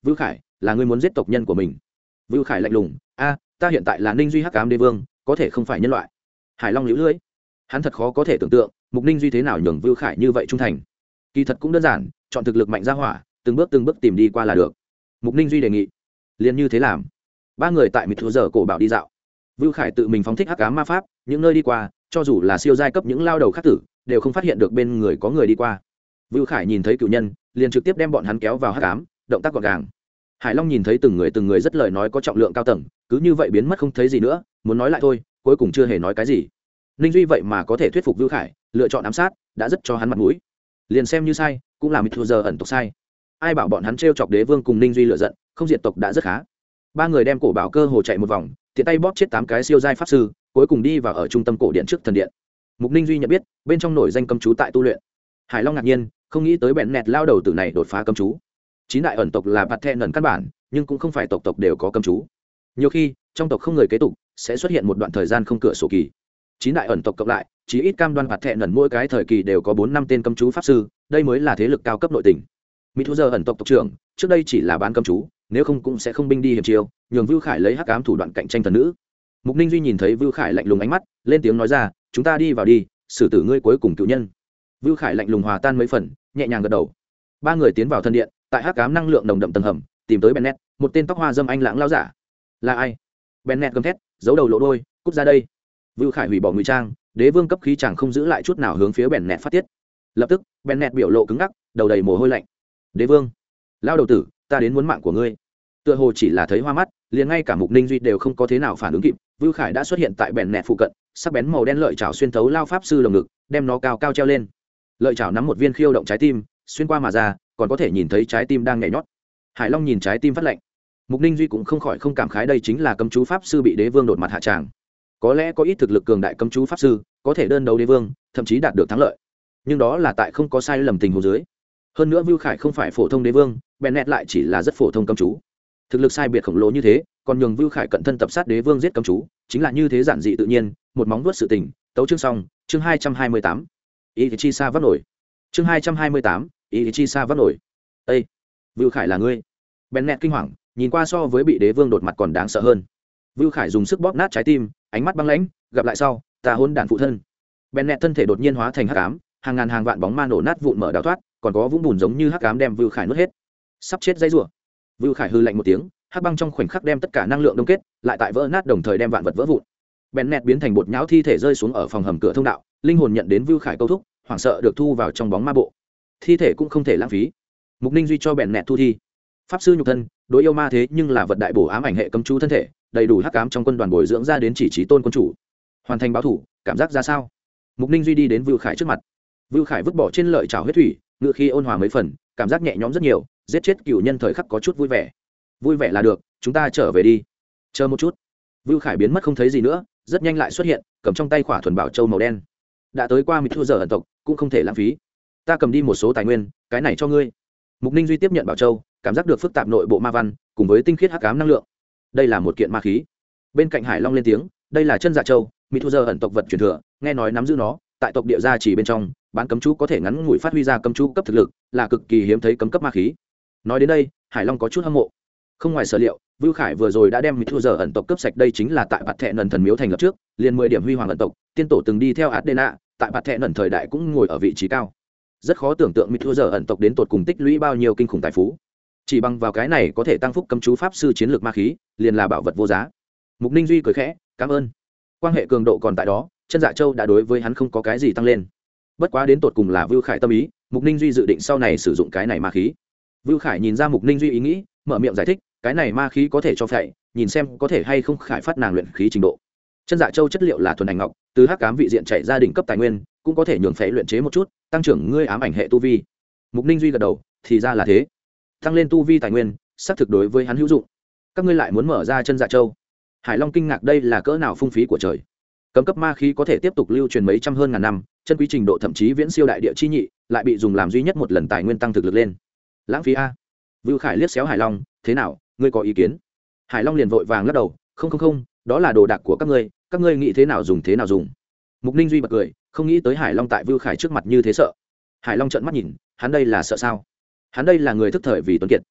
Vưu Khải, là ngươi muốn giết tộc nhân của mình. Vưu Khải lạnh lùng, a, ta hiện tại là Ninh Duy Hắc Ám Đế Vương, có thể không phải nhân loại. Hải Long liễu lưỡi, hắn thật khó có thể tưởng tượng Mục Ninh Duy thế nào nhường Vưu Khải như vậy trung thành. Kỳ thật cũng đơn giản, chọn thực lực mạnh ra hỏa, từng bước tìm đi qua là được. Mục Ninh Duy đề nghị, liền như thế làm. Ba người tại mịt thú giờ cổ bảo đi dạo. Vưu Khải tự mình phóng thích hắc ám ma pháp, những nơi đi qua, cho dù là siêu giai cấp những lao đầu khác tử, đều không phát hiện được bên người có người đi qua. Vưu Khải nhìn thấy cựu nhân, liền trực tiếp đem bọn hắn kéo vào hắc ám, động tác gọn gàng. Hải Long nhìn thấy từng người rất lời nói có trọng lượng cao tầng, cứ như vậy biến mất không thấy gì nữa, muốn nói lại thôi, cuối cùng chưa hề nói cái gì. Ninh Duy vậy mà có thể thuyết phục Vưu Khải, lựa chọn ám sát, đã rất cho hắn mặt mũi. Liền xem như sai, cũng là mịt thua giờ ẩn tộc sai. Ai bảo bọn hắn trêu chọc đế vương cùng Ninh Duy lựa giận, không diệt tộc đã rất khá. Ba người đem cổ bảo cơ hồ chạy một vòng, tiện tay bóp chết 8 cái siêu giai pháp sư, cuối cùng đi vào ở trung tâm cổ điện trước thần điện. Mục Ninh Duy nhận biết, bên trong nổi danh cấm chú tại tu luyện. Hải Long ngạc nhiên, không nghĩ tới bèn nẹt lao đầu tử này đột phá cấm chú. 9 đại ẩn tộc là bạt thẹn ẩn căn bản, nhưng cũng không phải tộc đều có cấm chú. Nhiều khi, trong tộc không người kế tục, sẽ xuất hiện một đoạn thời gian không cửa sổ kỳ. 9 đại ẩn tộc cộng lại, chỉ ít cam đoan bạt thẹn ẩn mỗi cái thời kỳ đều có 4-5 tên cấm chú pháp sư, đây mới là thế lực cao cấp nội tình. Mỹ Thu giờ ẩn tộc tộc trưởng, trước đây chỉ là bán cấm chú, nếu không cũng sẽ không binh đi hiểm chiêu, nhường Vưu Khải lấy hắc ám thủ đoạn cạnh tranh thần nữ. Mục Ninh Duy nhìn thấy Vưu Khải lạnh lùng ánh mắt, lên tiếng nói ra, chúng ta đi vào đi, xử tử ngươi cuối cùng cựu nhân. Vưu Khải lạnh lùng hòa tan mấy phần, nhẹ nhàng gật đầu. Ba người tiến vào thân điện, tại hắc ám năng lượng nồng đậm tầng hầm, tìm tới Bennett, một tên tóc hoa dâm anh lãng lao giả. Là ai? Bennett gầm thét, giấu đầu lộ đôi, cút ra đây. Vưu Khải hủy bỏ ngụy trang, đế vương cấp khí chẳng không giữ lại chút nào hướng phía Bennett phát tiết. Lập tức, Bennett biểu lộ cứng ngắc, đầu đầy mồ hôi lạnh. Đế vương, lao đầu tử, ta đến muốn mạng của ngươi. Tựa hồ chỉ là thấy hoa mắt, liền ngay cả Mục Ninh Duy đều không có thế nào phản ứng kịp. Vưu Khải đã xuất hiện tại Bennett phụ cận, sắc bén màu đen lợi chảo xuyên thấu lao pháp sư lồng ngực, đem nó cao cao treo lên. Lợi chảo nắm một viên khiêu động trái tim, xuyên qua mà ra, còn có thể nhìn thấy trái tim đang nhảy nhót. Hải Long nhìn trái tim phát lạnh. Mục Ninh Duy cũng không khỏi không cảm khái đây chính là cấm chú pháp sư bị đế vương đột mặt hạ tràng. Có lẽ có ít thực lực cường đại cấm chú pháp sư, có thể đơn đấu đế vương, thậm chí đạt được thắng lợi. Nhưng đó là tại không có sai lầm tình huống dưới. Hơn nữa Vưu Khải không phải phổ thông đế vương, Bennett lại chỉ là rất phổ thông cấm chú. Thực lực sai biệt khổng lồ như thế, còn nhường Vưu Khải cận thân tập sát đế vương giết cấm chú, chính là như thế giản dị tự nhiên, một móng vuốt sự tình. Tấu chương xong, chương 228. Ý chi xa vắt nổi. Chương 228, ý chi xa vắt nổi. Ê, Vưu Khải là ngươi? Bennett kinh hoàng, nhìn qua so với bị đế vương đột mặt còn đáng sợ hơn. Vưu Khải dùng sức bóp nát trái tim, ánh mắt băng lãnh, gặp lại sau, ta hôn đản phụ thân. Bennett thân thể đột nhiên hóa thành hắc ám, hàng ngàn hàng vạn bóng ma nổ nát vụn mở đào thoát, còn có vũng bùn giống như hắc ám đem Vưu Khải nuốt hết. Sắp chết dây rủa. Vưu Khải hư lạnh một tiếng, hắc băng trong khoảnh khắc đem tất cả năng lượng đông kết, lại tại vỡ nát đồng thời đem vạn vật vỡ vụn. Bennett biến thành bột nhão thi thể rơi xuống ở phòng hầm cửa thông đạo, linh hồn nhận đến Vưu Khải câu thúc, hoảng sợ được thu vào trong bóng ma bộ. Thi thể cũng không thể lãng phí. Mục Ninh Duy cho Bennett thu thi. Pháp sư nhục thân, đối yêu ma thế nhưng là vật đại bổ ám ảnh hệ cấm chú thân thể, đầy đủ hắc ám trong quân đoàn bồi dưỡng ra đến chỉ trí tôn quân chủ. Hoàn thành báo thủ, cảm giác ra sao? Mục Ninh Duy đi đến Vưu Khải trước mặt. Vưu Khải vứt bỏ trên lợi chảo huyết thủy, ngựa khi ôn hòa mấy phần, cảm giác nhẹ nhõm rất nhiều, giết chết cựu nhân thời khắc có chút vui vẻ. Vui vẻ là được, chúng ta trở về đi. Chờ một chút. Vưu Khải biến mất không thấy gì nữa, rất nhanh lại xuất hiện, cầm trong tay khỏa thuần bảo châu màu đen. Đã tới qua mịt thua giờ ẩn tộc, cũng không thể lãng phí. Ta cầm đi một số tài nguyên, cái này cho ngươi. Mục Ninh Duy tiếp nhận bảo châu, cảm giác được phức tạp nội bộ ma văn, cùng với tinh khiết hắc ám năng lượng. Đây là một kiện ma khí. Bên cạnh Hải Long lên tiếng, đây là chân dạ châu, mịt thua giờ ẩn tộc vật truyền thừa, nghe nói nắm giữ nó, tại tộc địa gia chỉ bên trong, bán cấm chú có thể ngắn ngủi phát huy ra cấm chú cấp thực lực, là cực kỳ hiếm thấy cấm cấp ma khí. Nói đến đây, Hải Long có chút hâm mộ. Không ngoài sở liệu, Vưu Khải vừa rồi đã đem mịt thua giờ ẩn tộc cấp sạch, đây chính là tại bạt thẹn ẩn thần miếu thành lập trước, liền 10 điểm huy hoàng ẩn tộc, tiên tổ từng đi theo Adena, tại bạt thẹn ẩn thời đại cũng ngồi ở vị trí cao. Rất khó tưởng tượng mịt thua giờ ẩn tộc đến tột cùng tích lũy bao nhiêu kinh khủng tài phú. Chỉ bằng vào cái này có thể tăng phúc cấm chú pháp sư chiến lược ma khí, liền là bảo vật vô giá. Mục Ninh Duy cười khẽ, cảm ơn. Quan hệ cường độ còn tại đó, chân dạ châu đã đối với hắn không có cái gì tăng lên. Bất quá đến tột cùng là Vưu Khải tâm ý, Mục Ninh Duy dự định sau này sử dụng cái này ma khí. Vưu Khải nhìn ra Mục Ninh Duy ý nghĩ, mở miệng giải thích, cái này ma khí có thể cho phệ, nhìn xem có thể hay không khải phát nàng luyện khí trình độ. Chân dạ châu chất liệu là thuần ảnh ngọc, từ hắc ám vị diện chạy ra đỉnh cấp tài nguyên, cũng có thể nhường phệ luyện chế một chút, tăng trưởng ngươi ám ảnh hệ tu vi. Mục Ninh Duy gật đầu, thì ra là thế. Tăng lên tu vi tài nguyên, xác thực đối với hắn hữu dụng. Các ngươi lại muốn mở ra chân dạ châu? Hải Long kinh ngạc, đây là cỡ nào phung phí của trời. Cấm cấp ma khí có thể tiếp tục lưu truyền mấy trăm hơn ngàn năm, chân quý trình độ thậm chí viễn siêu đại địa chi nhị, lại bị dùng làm duy nhất một lần tài nguyên tăng thực lực lên. Lãng phí a. Vưu Khải liếc xéo Hải Long, thế nào, ngươi có ý kiến? Hải Long liền vội vàng lắc đầu, không, đó là đồ đạc của các ngươi nghĩ thế nào dùng. Mục Ninh Duy bật cười, không nghĩ tới Hải Long tại Vưu Khải trước mặt như thế sợ. Hải Long trợn mắt nhìn, hắn đây là sợ sao? Hắn đây là người thức thời vì tuấn kiệt.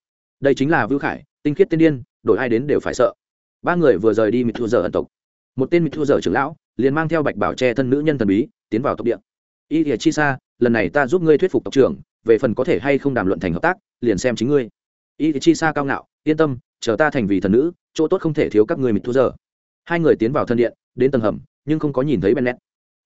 đây chính là Vưu Khải, tinh khiết tiên điên, đổi ai đến đều phải sợ. Ba người vừa rời đi mịt thu giờ ẩn tộc, một tên mịt thu giờ trưởng lão liền mang theo bạch bảo che thân nữ nhân thần bí tiến vào tộc địa. Y Lìa Chi Sa, lần này ta giúp ngươi thuyết phục tộc trưởng, về phần có thể hay không đàm luận thành hợp tác, liền xem chính ngươi. Y Lìa Chi Sa cao ngạo, yên tâm, chờ ta thành vì thần nữ, chỗ tốt không thể thiếu các ngươi mịt thu giờ. Hai người tiến vào thân điện, đến tầng hầm, nhưng không có nhìn thấy Bennett.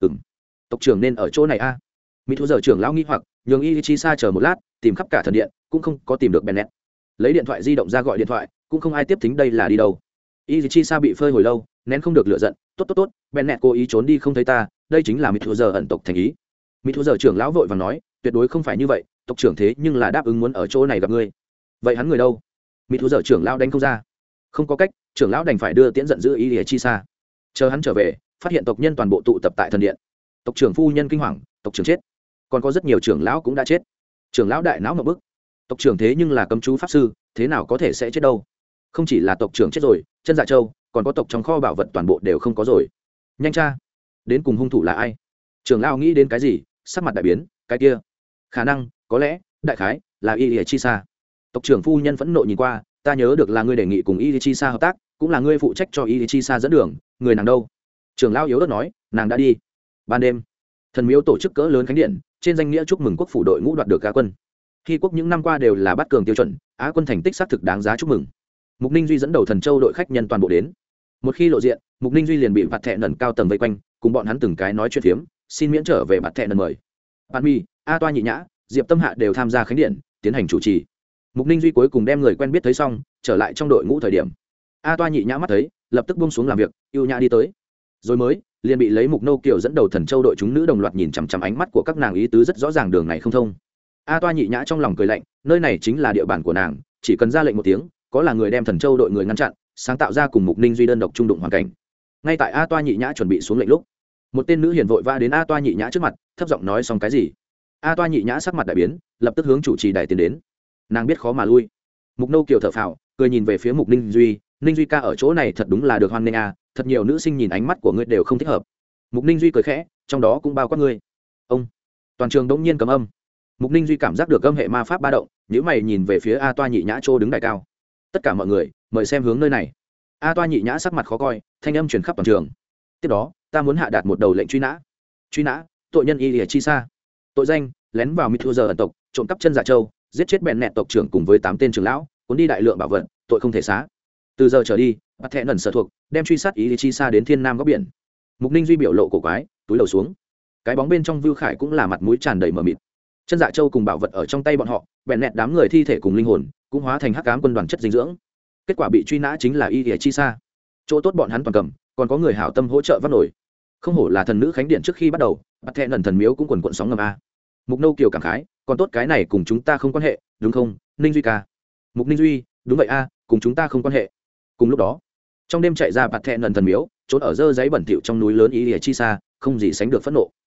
Tộc trưởng nên ở chỗ này a. Mịt thu giờ trưởng lão nghi hoặc, nhường Y Lìa Chi Sa chờ một lát, tìm khắp cả thần điện, cũng không có tìm được Bennett. Lấy điện thoại di động ra gọi điện thoại, cũng không ai tiếp thính đây là đi đâu. Y Lìa Chi Sa bị phơi hồi lâu, nén không được lửa giận, tốt, Bennett cố ý trốn đi không thấy ta, đây chính là mịt thu giờ ẩn tộc thành ý. Mịt thu giờ trưởng lão vội vàng nói, tuyệt đối không phải như vậy, tộc trưởng thế nhưng là đáp ứng muốn ở chỗ này gặp ngươi. Vậy hắn người đâu? Mịt thu giờ trưởng lão đánh không ra. Không có cách, trưởng lão đành phải đưa tiễn giận dữ Y Lìa Chi Sa. Chờ hắn trở về, phát hiện tộc nhân toàn bộ tụ tập tại thần điện. Tộc trưởng phu nhân kinh hoàng, tộc trưởng chết. Còn có rất nhiều trưởng lão cũng đã chết. Trưởng lão đại não ngộp bức. Tộc trưởng thế nhưng là cấm chú pháp sư, thế nào có thể sẽ chết đâu? Không chỉ là tộc trưởng chết rồi, Chân Dạ Châu, còn có tộc trong kho bảo vật toàn bộ đều không có rồi. Nhanh tra, đến cùng hung thủ là ai? Trưởng lão nghĩ đến cái gì, sắc mặt đại biến, cái kia, khả năng, có lẽ, đại khái là Y Lìa Chi Sa. Tộc trưởng phu nhân phẫn nộ nhìn qua, ta nhớ được là ngươi đề nghị cùng Y Lìa Chi Sa hợp tác, cũng là ngươi phụ trách cho Y Lìa Chi Sa dẫn đường, người nàng đâu? Trưởng lão yếu ớt nói, nàng đã đi. Ban đêm, thần miếu tổ chức cỡ lớn khánh điện, trên danh nghĩa chúc mừng quốc phủ đội ngũ đoạt được Á quân. Hy quốc những năm qua đều là bát cường tiêu chuẩn, Á quân thành tích xác thực đáng giá chúc mừng. Mục Ninh Duy dẫn đầu Thần Châu đội khách nhân toàn bộ đến. Một khi lộ diện, Mục Ninh Duy liền bị bạt thẹ nần cao tầng vây quanh, cùng bọn hắn từng cái nói chuyện phiếm, xin miễn trở về bạt thẹ nần mời. Bạn Mi, A Toa Nhị Nhã, Diệp Tâm Hạ đều tham gia khánh điện, tiến hành chủ trì. Mục Ninh Duy cuối cùng đem người quen biết thấy xong, trở lại trong đội ngũ thời điểm. A Toa Nhị Nhã mắt thấy, lập tức buông xuống làm việc, yêu nhã đi tới. Rồi mới, liền bị lấy Mục Nô Kiều dẫn đầu Thần Châu đội chúng nữ đồng loạt nhìn chằm chằm, ánh mắt của các nàng ý tứ rất rõ ràng, đường này không thông. A Toa Nhị Nhã trong lòng cười lạnh, nơi này chính là địa bàn của nàng, chỉ cần ra lệnh một tiếng, có là người đem Thần Châu đội người ngăn chặn, sáng tạo ra cùng Mục Ninh Duy đơn độc trung đụng hoàn cảnh. Ngay tại A Toa Nhị Nhã chuẩn bị xuống lệnh lúc, một tên nữ hiền vội vã đến A Toa Nhị Nhã trước mặt, thấp giọng nói xong cái gì. A Toa Nhị Nhã sắc mặt đại biến, lập tức hướng chủ trì đài tiến đến. Nàng biết khó mà lui. Mục Nô Kiều thở phào, cười nhìn về phía Mục Ninh Duy, Ninh Duy ca ở chỗ này thật đúng là được hoan nghênh a, thật nhiều nữ sinh nhìn ánh mắt của ngươi đều không thích hợp. Mục Ninh Duy cười khẽ, trong đó cũng bao quát ngươi. Ông. Toàn trường đống nhiên cấm âm. Mục Ninh Duy cảm giác được âm hệ ma pháp ba động, nhíu mày nhìn về phía A Toa Nhị Nhã chỗ đứng đài cao. Tất cả mọi người, mời xem hướng nơi này. A Toa Nhị Nhã sắc mặt khó coi, thanh âm truyền khắp toàn trường. Tiếp đó, ta muốn hạ đạt một đầu lệnh truy nã. Truy nã, tội nhân Y Lìa Chi Sa. Tội danh, lén vào mịt thu giờ ẩn tộc, trộm cắp Chân Dạ Châu, giết chết bèn nẹt tộc trưởng cùng với 8 tên trưởng lão, cuốn đi đại lượng bảo vật, tội không thể xá. Từ giờ trở đi, bắt thẻ nần sở thuộc, đem truy sát Y Lìa Chi Sa đến thiên nam góc biển. Mục Ninh Duy biểu lộ cổ quái, túi đầu xuống. Cái bóng bên trong Vưu Khải cũng là mặt mũi tràn đầy mờ mịt. Chân Dạ Châu cùng bảo vật ở trong tay bọn họ, bèn nẹt đám người thi thể cùng linh hồn cũng hóa thành hắc ám quân đoàn chất dinh dưỡng. Kết quả bị truy nã chính là Y Lìa Chi Sa. Chỗ tốt bọn hắn toàn cầm, còn có người hảo tâm hỗ trợ vắt nổi. Không hổ là thần nữ khánh điện, trước khi bắt đầu, bắt thẻ nần thần miếu cũng quần quần sóng ngầm a. Mục Nô Kiều cảm khái, còn tốt cái này cùng chúng ta không quan hệ, đúng không, Ninh Duy ca? Mục Ninh Duy, đúng vậy a, cùng chúng ta không quan hệ. Cùng lúc đó, trong đêm chạy ra bạt thẹ nần thần miếu, trốn ở dơ giấy bẩn thỉu trong núi lớn Y Lìa Chi Sa, không gì sánh được phẫn nộ.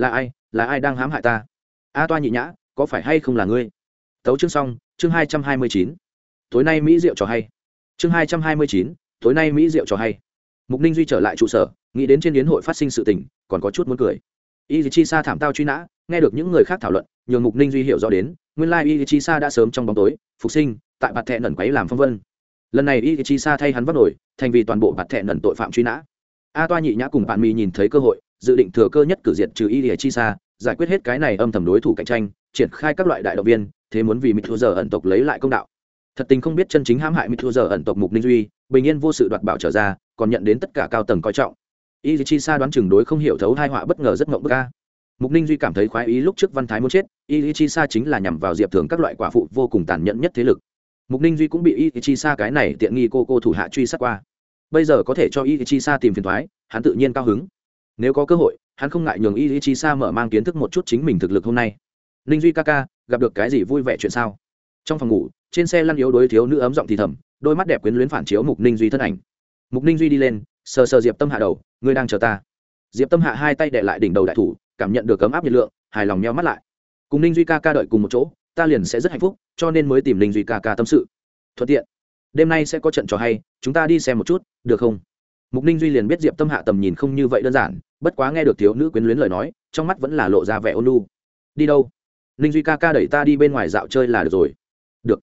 Là ai đang hãm hại ta? A Toa Nhị Nhã, có phải hay không là ngươi? Tấu chương xong, chương 229. Tối nay mỹ rượu trò hay. Chương 229, tối nay mỹ rượu trò hay. Mục Ninh Duy trở lại trụ sở, nghĩ đến trên yến hội phát sinh sự tình, còn có chút muốn cười. Y Lìa Chi Sa thảm tao truy nã, nghe được những người khác thảo luận, nhường Mục Ninh Duy hiểu rõ đến, nguyên lai Y Lìa Chi Sa đã sớm trong bóng tối phục sinh, tại bạt thẹ nần quấy làm phong vân. Lần này Y Lìa Chi Sa thay hắn vắt nổi, thành vì toàn bộ bạt thẹ nần tội phạm truy nã. A Toa Nhị Nhã cùng bạn Mi nhìn thấy cơ hội, dự định thừa cơ nhất cử diệt trừ Y Lìa Chi Sa, giải quyết hết cái này âm thầm đối thủ cạnh tranh, triển khai các loại đại động viên, thế muốn vì mịt thu giờ ẩn tộc lấy lại công đạo. Thật tình không biết chân chính hãm hại mịt thu giờ ẩn tộc Mục Ninh Duy, bình yên vô sự đoạt bảo trở ra, còn nhận đến tất cả cao tầng coi trọng. Y Lìa Chi Sa đoán chừng đối không hiểu thấu hai họa bất ngờ rất ngộng bức a. Mục Ninh Duy cảm thấy khoái ý lúc trước Văn Thái muốn chết, Y Lìa Chi Sa chính là nhằm vào Diệp Thường các loại quả phụ vô cùng tàn nhẫn nhất thế lực. Mục Ninh Duy cũng bị Y Lìa Chi Sa cái này tiện nghi cô thủ hạ truy sát qua. Bây giờ có thể cho Y Lìa Chi Sa tìm phiền toái, hắn tự nhiên cao hứng. Nếu có cơ hội, hắn không ngại nhường Y Lìa Chi Sa mở mang kiến thức một chút chính mình thực lực hôm nay. Ninh Duy ca ca, gặp được cái gì vui vẻ chuyện sao? Trong phòng ngủ, trên xe lăn yếu đối thiếu nữ ấm giọng thì thầm, đôi mắt đẹp quyến luyến phản chiếu Mục Ninh Duy thân ảnh. Mục Ninh Duy đi lên, sờ sờ Diệp Tâm Hạ đầu, ngươi đang chờ ta. Diệp Tâm Hạ hai tay đè lại đỉnh đầu đại thủ, cảm nhận được ấm áp nhiệt lượng, hài lòng nheo mắt lại. Cùng Ninh Duy ca ca đợi cùng một chỗ, ta liền sẽ rất hạnh phúc, cho nên mới tìm Ninh Duy ca ca tâm sự. Thuận tiện, đêm nay sẽ có trận trò hay, chúng ta đi xem một chút, được không? Mục Ninh Duy liền biết Diệp Tâm Hạ tầm nhìn không như vậy đơn giản, bất quá nghe được thiếu nữ quyến luyến lời nói, trong mắt vẫn là lộ ra vẻ ôn nhu. Đi đâu? Ninh Duy ca ca đẩy ta đi bên ngoài dạo chơi là được rồi. Được.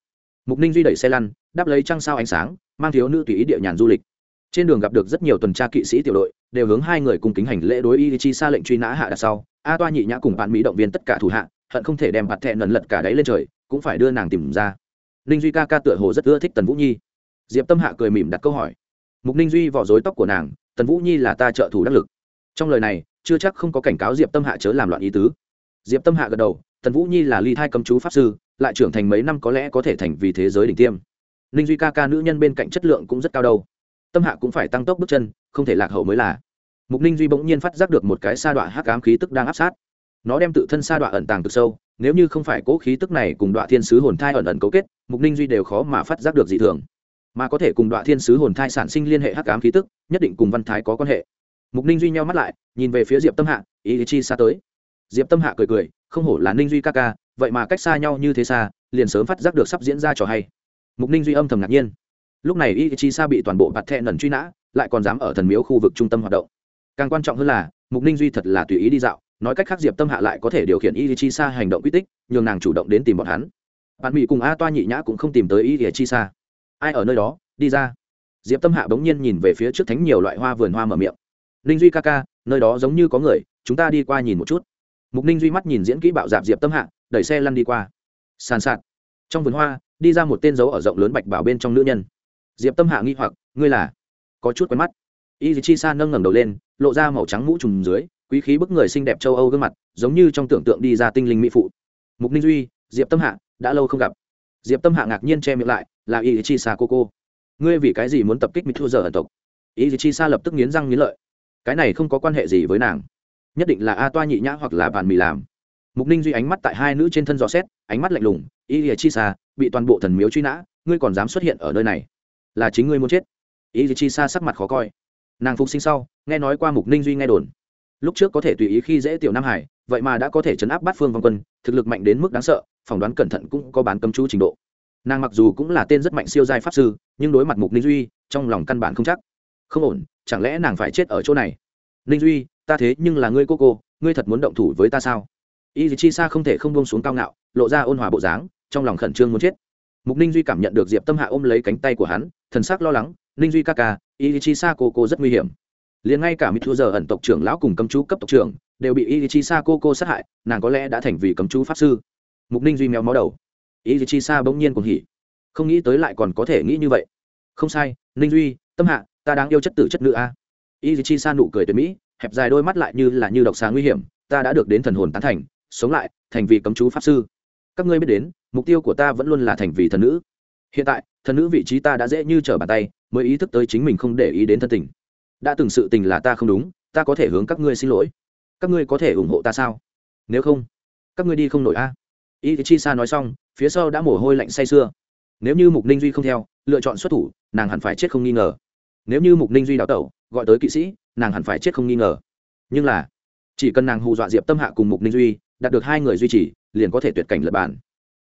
Mục Ninh duy đẩy xe lăn đáp lấy trăng sao ánh sáng, mang thiếu nữ tùy ý địa nhàn du lịch. Trên đường gặp được rất nhiều tuần tra kỵ sĩ tiểu đội, đều hướng hai người cùng kính hành lễ đối Ichiza lệnh truy nã hạ đặt sau. A Toa nhị nhã cùng bạn mỹ động viên tất cả thủ hạ, hận không thể đem bạt thẹn nần lật cả đáy lên trời, cũng phải đưa nàng tìm ra. Ninh duy ca ca tựa hồ rất ưa thích Tần Vũ Nhi. Diệp Tâm Hạ cười mỉm đặt câu hỏi. Mục Ninh duy vò rối tóc của nàng, Tần Vũ Nhi là ta trợ thủ đắc lực. Trong lời này chưa chắc không có cảnh cáo Diệp Tâm Hạ chớ làm loạn ý tứ. Diệp Tâm Hạ gật đầu, Tần Vũ Nhi là ly thai cấm chú pháp sư, lại trưởng thành mấy năm có lẽ có thể thành vì thế giới đỉnh tiêm. Ninh duy ca ca nữ nhân bên cạnh chất lượng cũng rất cao đâu. Tâm Hạ cũng phải tăng tốc bước chân, không thể lạc hậu mới là. Mục Ninh duy bỗng nhiên phát giác được một cái sa đọa hắc ám khí tức đang áp sát. Nó đem tự thân sa đọa ẩn tàng cực sâu, nếu như không phải cố khí tức này cùng đọa thiên sứ hồn thai ẩn ẩn cấu kết, Mục Ninh duy đều khó mà phát giác được dị thường. Mà có thể cùng đọa thiên sứ hồn thai sản sinh liên hệ hắc ám khí tức, nhất định cùng văn thái có quan hệ. Mục Ninh duy nheo mắt lại, nhìn về phía Diệp Tâm Hạ, ý chi xa tới. Diệp Tâm Hạ cười cười, không hổ là Ninh duy ca ca, vậy mà cách xa nhau như thế xa, liền sớm phát giác được sắp diễn ra trò hay. Mục Ninh duy âm thầm ngạc nhiên. Lúc này Ichiza bị toàn bộ bạt thẹn nần truy nã, lại còn dám ở thần miếu khu vực trung tâm hoạt động. Càng quan trọng hơn là, Mục Ninh duy thật là tùy ý đi dạo, nói cách khác Diệp Tâm Hạ lại có thể điều khiển Ichiza hành động quy tích, nhường nàng chủ động đến tìm bọn hắn. Bạn mỹ cùng A Toa nhị nhã cũng không tìm tới Ichiza. Ai ở nơi đó, đi ra. Diệp Tâm Hạ bỗng nhiên nhìn về phía trước thánh nhiều loại hoa vườn hoa mở miệng. Ninh duy ca ca, nơi đó giống như có người, chúng ta đi qua nhìn một chút. Mục Ninh duy mắt nhìn diễn kỹ bạo dạp Diệp Tâm Hạ, đẩy xe lăn đi qua. Sàn sạt. Trong vườn hoa, đi ra một tên dấu ở rộng lớn bạch bảo bên trong nữ nhân. Diệp Tâm Hạ nghi hoặc, ngươi là? Có chút quen mắt. Ichiza nâng ngẩng đầu lên, lộ ra màu trắng mũ trùm dưới, quý khí bức người xinh đẹp châu Âu gương mặt, giống như trong tưởng tượng đi ra tinh linh mỹ phụ. Mục Ninh duy, Diệp Tâm Hạ, đã lâu không gặp. Diệp Tâm Hạ ngạc nhiên che miệng lại, là Ichiza cô. Ngươi vì cái gì muốn tập kích Mitsuzer ẩn tộc? Ichiza lập tức nghiến răng nghiến lợi. Cái này không có quan hệ gì với nàng, nhất định là A Toa nhị nhã hoặc là bạn mì làm. Mục Ninh duy ánh mắt tại hai nữ trên thân dò xét, ánh mắt lạnh lùng. Ichiza bị toàn bộ thần miếu truy nã, ngươi còn dám xuất hiện ở nơi này, là chính ngươi muốn chết. Ichiza sắc mặt khó coi. Nàng phục sinh sau, nghe nói qua Mục Ninh duy nghe đồn, lúc trước có thể tùy ý khi dễ tiểu Nam Hải, vậy mà đã có thể chấn áp bát phương vong quân, thực lực mạnh đến mức đáng sợ, phỏng đoán cẩn thận cũng có bán cấm chú trình độ. Nàng mặc dù cũng là tên rất mạnh siêu giai pháp sư, nhưng đối mặt Mục Ninh duy, trong lòng căn bản không chắc. Không ổn, chẳng lẽ nàng phải chết ở chỗ này? Ninh duy, ta thế nhưng là ngươi cô, ngươi thật muốn động thủ với ta sao? Ichiza không thể không buông xuống cao ngạo, lộ ra ôn hòa bộ dáng, trong lòng khẩn trương muốn chết. Mục Ninh duy cảm nhận được Diệp Tâm Hạ ôm lấy cánh tay của hắn, thần sắc lo lắng. Ninh duy ca ca, Ichiza cô rất nguy hiểm. Liền ngay cả Mitsuzer ẩn tộc trưởng lão cùng cấm chú cấp tộc trưởng đều bị Ichiza cô sát hại, nàng có lẽ đã thành vì cấm chú pháp sư. Mục Ninh duy méo mó đầu. Ichiza bỗng nhiên cuồng hỉ, không nghĩ tới lại còn có thể nghĩ như vậy. Không sai, Ninh duy, Tâm Hạ, ta đáng yêu chất tử chất nữ a. Ichiza nụ cười tuyệt mỹ, hẹp dài đôi mắt lại như độc xà nguy hiểm. Ta đã được đến thần hồn tán thành, sống lại, thành vì cấm chú pháp sư. Các ngươi biết đến, mục tiêu của ta vẫn luôn là thành vì thần nữ. Hiện tại, thần nữ vị trí ta đã dễ như trở bàn tay, mới ý thức tới chính mình không để ý đến thân tình. Đã từng sự tình là ta không đúng, ta có thể hướng các ngươi xin lỗi. Các ngươi có thể ủng hộ ta sao? Nếu không, các ngươi đi không nổi a. Ichiza nói xong, phía sau đã mồ hôi lạnh say sưa. Nếu như Mục Ninh duy không theo, lựa chọn xuất thủ, nàng hẳn phải chết không nghi ngờ. Nếu như Mục Ninh duy đào tẩu, gọi tới kỵ sĩ, nàng hẳn phải chết không nghi ngờ. Nhưng là, chỉ cần nàng hù dọa Diệp Tâm Hạ cùng Mục Ninh duy, đạt được hai người duy trì, liền có thể tuyệt cảnh lật bàn.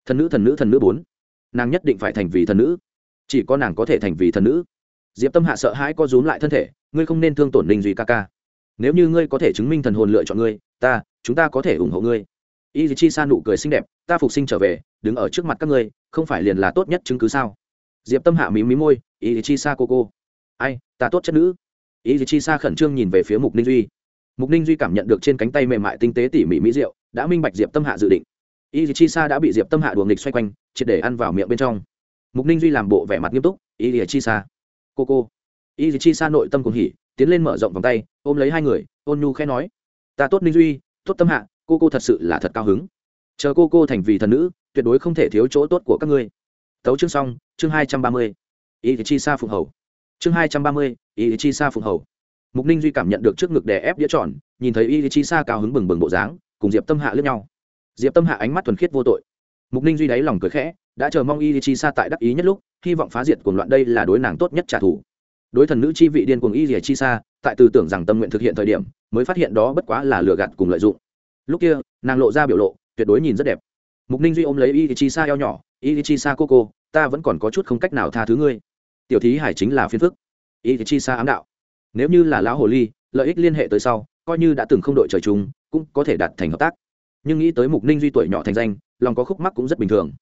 Thần nữ 4, nàng nhất định phải thành vì thần nữ, chỉ có nàng có thể thành vì thần nữ. Diệp Tâm Hạ sợ hãi co rúm lại thân thể, ngươi không nên thương tổn Ninh duy ca ca. Nếu như ngươi có thể chứng minh thần hồn lựa chọn ngươi, chúng ta có thể ủng hộ ngươi. Ichiza nụ cười xinh đẹp, ta phục sinh trở về, đứng ở trước mặt các ngươi, không phải liền là tốt nhất chứng cứ sao? Diệp Tâm Hạ mím môi, Ichiza cô. Ai, ta tốt chất nữ. Ichiza khẩn trương nhìn về phía Mục Ninh duy. Mục Ninh duy cảm nhận được trên cánh tay mềm mại tinh tế tỉ mỉ mỹ diệu, đã minh bạch Diệp Tâm Hạ dự định. Ichiza đã bị Diệp Tâm Hạ đùa nghịch xoay quanh, triệt để ăn vào miệng bên trong. Mục Ninh duy làm bộ vẻ mặt nghiêm túc, Ichiza cô. Ichiza nội tâm cuồng hỉ, tiến lên mở rộng vòng tay, ôm lấy hai người, ôn nhu khẽ nói, ta tốt Ninh duy, tốt Tâm Hạ, cô thật sự là thật cao hứng. Chờ cô thành vì thần nữ, tuyệt đối không thể thiếu chỗ tốt của các ngươi. Tấu chương xong, chương 230. Ichiza phụng hầu. Chương 230, Ichiza phụng hầu. Mục Ninh duy cảm nhận được trước ngực đè ép đĩa tròn, nhìn thấy Ichiza cao hứng bừng bừng bộ dáng, cùng Diệp Tâm Hạ liếc nhau. Diệp Tâm Hạ ánh mắt thuần khiết vô tội. Mục Ninh duy đáy lòng cười khẽ, đã chờ mong Ichiza tại đắc ý nhất lúc, hy vọng phá diệt cuồng loạn, đây là đối nàng tốt nhất trả thù. Đối thần nữ chi vị điên cuồng Ichiza, tại tư tưởng rằng tâm nguyện thực hiện thời điểm, mới phát hiện đó bất quá là lừa gạt cùng lợi dụng. Lúc kia, nàng lộ ra biểu lộ, tuyệt đối nhìn rất đẹp. Mục Ninh duy ôm lấy Ichiza eo nhỏ, Ichiza cô, ta vẫn còn có chút không cách nào tha thứ ngươi. Tiểu thí hải chính là phiền phức. Ichiza ám đạo. Nếu như là lão hồ ly, lợi ích liên hệ tới sau, coi như đã từng không đội trời chung, cũng có thể đạt thành hợp tác. Nhưng nghĩ tới Mục Ninh duy tuổi nhỏ thành danh, lòng có khúc mắc cũng rất bình thường.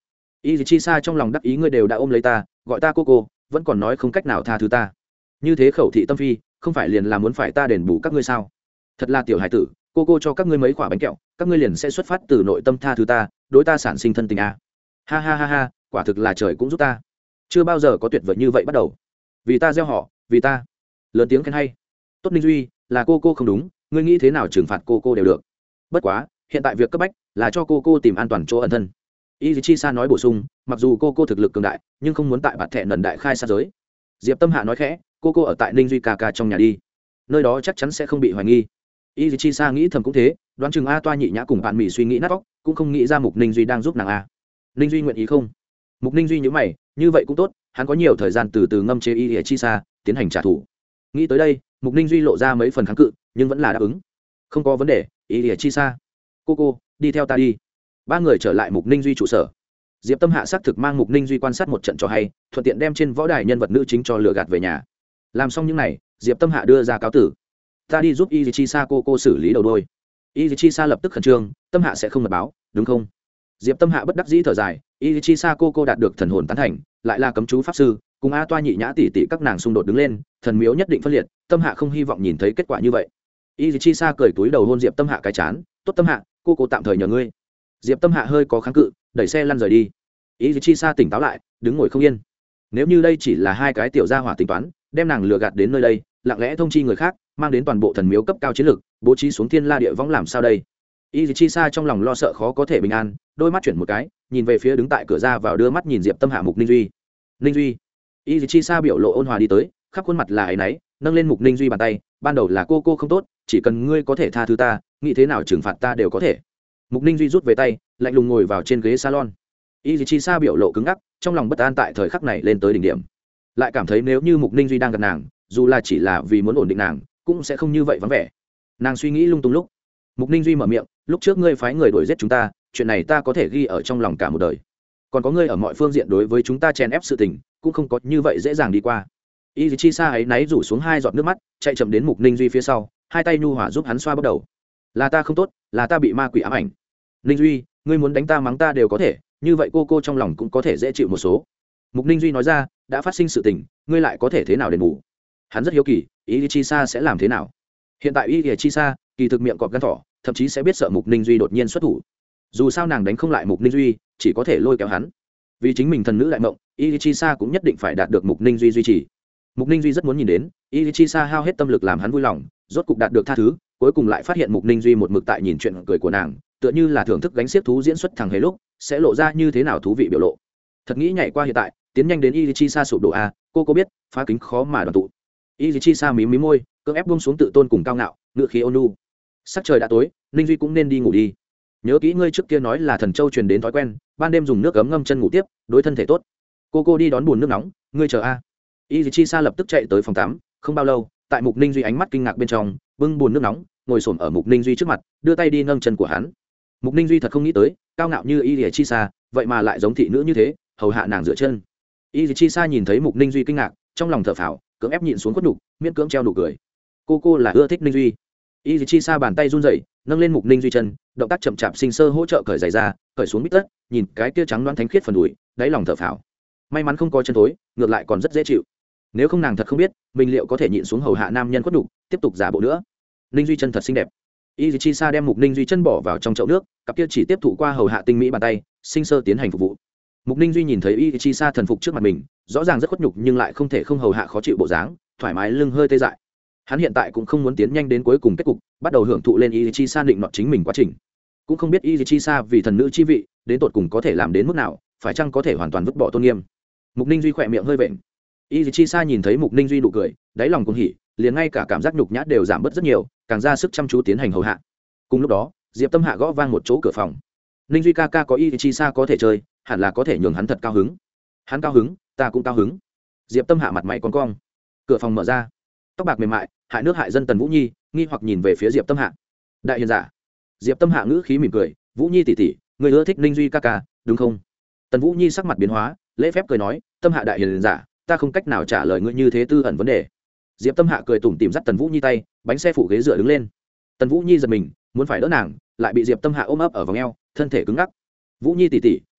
Ichisa trong lòng đắc ý, ngươi đều đã ôm lấy ta, gọi ta cô, vẫn còn nói không cách nào tha thứ ta. Như thế khẩu thị tâm phi, không phải liền là muốn phải ta đền bù các ngươi sao? Thật là tiểu hải tử, cô cho các ngươi mấy quả bánh kẹo, các ngươi liền sẽ xuất phát từ nội tâm tha thứ ta, đối ta sản sinh thân tình à. Ha ha ha ha, quả thực là trời cũng giúp ta. Chưa bao giờ có tuyệt vời như vậy bắt đầu. Vì ta gieo họ, vì ta. Lớn tiếng khen hay. Tốt Ninh Duy, là cô không đúng, ngươi nghĩ thế nào trừng phạt cô đều được. Bất quá, hiện tại việc cấp bách là cho cô tìm an toàn chỗ ẩn thân. Ichisa nói bổ sung, mặc dù cô thực lực cường đại, nhưng không muốn tại bạt thẻ nần đại khai sát giới. Diệp Tâm Hạ nói khẽ, cô ở tại Ninh Duy ca trong nhà đi, nơi đó chắc chắn sẽ không bị hoài nghi. Ichisa nghĩ thầm cũng thế, đoán chừng A Toa Nhị Nhã cùng bạn Mỹ suy nghĩ nát óc, cũng không nghĩ ra Mục Ninh Duy đang giúp nàng A. Ninh Duy nguyện ý không? Mục Ninh Duy nhíu mày, như vậy cũng tốt, hắn có nhiều thời gian từ từ ngâm chế Ichisa tiến hành trả thù. Nghĩ tới đây, Mục Ninh Duy lộ ra mấy phần kháng cự, nhưng vẫn là đáp ứng. Không có vấn đề, Ichisa. Cô đi theo ta đi. Ba người trở lại Mục Ninh Duy trụ sở. Diệp Tâm Hạ xác thực mang Mục Ninh Duy quan sát một trận cho hay, thuận tiện đem trên võ đài nhân vật nữ chính cho lừa gạt về nhà. Làm xong những này, Diệp Tâm Hạ đưa ra cáo tử. Ta đi giúp Ichisa cô xử lý đầu đôi. Ichisa lập tức khẩn trương, Tâm Hạ sẽ không mật báo, đúng không? Diệp Tâm Hạ bất đắc dĩ thở dài, Ichisa cô đạt được thần hồn tán thành, lại là cấm chú pháp sư, cùng A Toa Nhị Nhã tỷ tỷ các nàng xung đột đứng lên, thần miếu nhất định phân liệt, Tâm Hạ không hy vọng nhìn thấy kết quả như vậy. Ichisa cười túi đầu hôn Diệp Tâm Hạ cái chán, tốt Tâm Hạ, cô tạm thời nhờ ngươi. Diệp Tâm Hạ hơi có kháng cự, đẩy xe lăn rời đi. Ichisa tỉnh táo lại, đứng ngồi không yên. Nếu như đây chỉ là hai cái tiểu gia hỏa tính toán, đem nàng lừa gạt đến nơi đây, lặng lẽ thông chi người khác, mang đến toàn bộ thần miếu cấp cao chiến lược, bố trí xuống thiên la địa võng làm sao đây? Ichisa trong lòng lo sợ khó có thể bình an, đôi mắt chuyển một cái, nhìn về phía đứng tại cửa ra vào đưa mắt nhìn Diệp Tâm Hạ Mục Ninh Duy. Ninh Duy. Ichisa biểu lộ ôn hòa đi tới, khắp khuôn mặt là áy náy, nâng lên Mục Ninh Duy bàn tay, ban đầu là cô không tốt, chỉ cần ngươi có thể tha thứ ta, nghĩ thế nào trừng phạt ta đều có thể. Mục Ninh Duy rút về tay, lạnh lùng ngồi vào trên ghế salon. Ichisa biểu lộ cứng ngắc, trong lòng bất an tại thời khắc này lên tới đỉnh điểm. Lại cảm thấy nếu như Mục Ninh Duy đang gần nàng, dù là chỉ là vì muốn ổn định nàng, cũng sẽ không như vậy vắng vẻ. Nàng suy nghĩ lung tung lúc, Mục Ninh Duy mở miệng, lúc trước ngươi phái người đuổi giết chúng ta, chuyện này ta có thể ghi ở trong lòng cả một đời. Còn có ngươi ở mọi phương diện đối với chúng ta chèn ép sự tình, cũng không có như vậy dễ dàng đi qua. Ichisa ấy náy rủ xuống hai giọt nước mắt, chạy chậm đến Mục Ninh Duy phía sau, hai tay nhu hòa giúp hắn xoa bóp đầu. Là ta không tốt, là ta bị ma quỷ ám ảnh. Ninh Duy, ngươi muốn đánh ta mắng ta đều có thể, như vậy cô trong lòng cũng có thể dễ chịu một số. Mục Ninh Duy nói ra, đã phát sinh sự tình, ngươi lại có thể thế nào đền bù? Hắn rất hiếu kỳ, Ichisa sẽ làm thế nào? Hiện tại Ichisa kỳ thực miệng cọp gan thỏ, thậm chí sẽ biết sợ Mục Ninh Duy đột nhiên xuất thủ. Dù sao nàng đánh không lại Mục Ninh Duy, chỉ có thể lôi kéo hắn. Vì chính mình thần nữ đại mộng, Ichisa cũng nhất định phải đạt được Mục Ninh Duy duy trì. Mục Ninh Duy rất muốn nhìn đến, Ichisa hao hết tâm lực làm hắn vui lòng, rốt cục đạt được tha thứ, cuối cùng lại phát hiện Mục Ninh Duy một mực tại nhìn chuyện cười của nàng, tựa như là thưởng thức gánh xiếc thú diễn xuất thằng hề lúc, sẽ lộ ra như thế nào thú vị biểu lộ. Thật nghĩ nhảy qua hiện tại, tiến nhanh đến Ichisa sụp đổ a, cô biết, phá kính khó mà đoàn tụ. Ichisa mím môi, cưỡng ép buông xuống tự tôn cùng cao ngạo, ngựa khí ôn nhu. Sắc trời đã tối, Ninh Duy cũng nên đi ngủ đi. Nhớ kỹ ngươi trước kia nói là thần châu truyền đến thói quen, ban đêm dùng nước ấm ngâm chân ngủ tiếp, đối thân thể tốt. Cô đi đón bùn nước nóng, ngươi chờ a. Ichisa lập tức chạy tới phòng tắm, không bao lâu, tại Mục Ninh Duy ánh mắt kinh ngạc bên trong, bưng bùn nước nóng, ngồi xổm ở Mục Ninh Duy trước mặt, đưa tay đi nâng chân của hắn. Mục Ninh Duy thật không nghĩ tới, cao ngạo như Ichisa, vậy mà lại giống thị nữ như thế, hầu hạ nàng dựa chân. Ichisa nhìn thấy Mục Ninh Duy kinh ngạc, trong lòng thở phào, cưỡng ép nhịn xuống khuất nhục, miễn cưỡng treo nụ cười. Cô là ưa thích Ninh Duy. Ichisa bàn tay run rẩy, nâng lên Mục Ninh Duy chân, động tác chậm chạp sinh sơ hỗ trợ cởi giày ra, cởi xuống bít tất, nhìn cái kia trắng loáng thánh khiết phần đùi, đáy lòng thở phào. May mắn không có chân thối, ngược lại còn rất dễ chịu. Nếu không nàng thật không biết, mình liệu có thể nhịn xuống hầu hạ nam nhân khuất nhục, tiếp tục giả bộ nữa. Ninh Duy chân thật xinh đẹp. Ichisa đem Mục Ninh Duy chân bỏ vào trong chậu nước, cặp kia chỉ tiếp thụ qua hầu hạ tinh mỹ bàn tay, sinh sơ tiến hành phục vụ. Mục Ninh Duy nhìn thấy Ichisa thần phục trước mặt mình, rõ ràng rất khuất nhục nhưng lại không thể không hầu hạ khó chịu bộ dáng, thoải mái lưng hơi tê dại. Hắn hiện tại cũng không muốn tiến nhanh đến cuối cùng kết cục, bắt đầu hưởng thụ lên Ichisa định nọ chính mình quá trình. Cũng không biết Ichisa vì thần nữ chi vị, đến tột cùng có thể làm đến mức nào, phải chăng có thể hoàn toàn vứt bỏ tôn nghiêm. Mục Ninh Duy khỏe miệng hơi vện. Ichisa nhìn thấy Mục Ninh Duy nụ cười, đáy lòng cũng hỉ, liền ngay cả cảm giác nhục nhã đều giảm bớt rất nhiều, càng ra sức chăm chú tiến hành hầu hạ. Cùng lúc đó, Diệp Tâm Hạ gõ vang một chỗ cửa phòng. Ninh Duy ca có Ichisa có thể chơi, hẳn là có thể nhường hắn thật cao hứng. Hắn cao hứng, ta cũng cao hứng. Diệp Tâm Hạ mặt mày con cong. Cửa phòng mở ra, tóc bạc mềm mại, hại nước hại dân Tần Vũ Nhi nghi hoặc nhìn về phía Diệp Tâm Hạ. Đại hiền giả. Diệp Tâm Hạ ngữ khí mỉm cười, Vũ Nhi tỷ tỷ, người ưa thích Ninh Duy ca, đúng không? Tần Vũ Nhi sắc mặt biến hóa, lễ phép cười nói, Tâm Hạ đại hiền giả, ta không cách nào trả lời ngươi như thế tư ẩn vấn đề. Diệp Tâm Hạ cười tủm tỉm dắt Tần Vũ Nhi tay, bánh xe phụ ghế dựa đứng lên. Tần Vũ Nhi giật mình, muốn phải đỡ nàng, lại bị Diệp Tâm Hạ ôm ấp ở vòng eo, thân thể cứng ngắc. Vũ Nhi tỷ tỷ,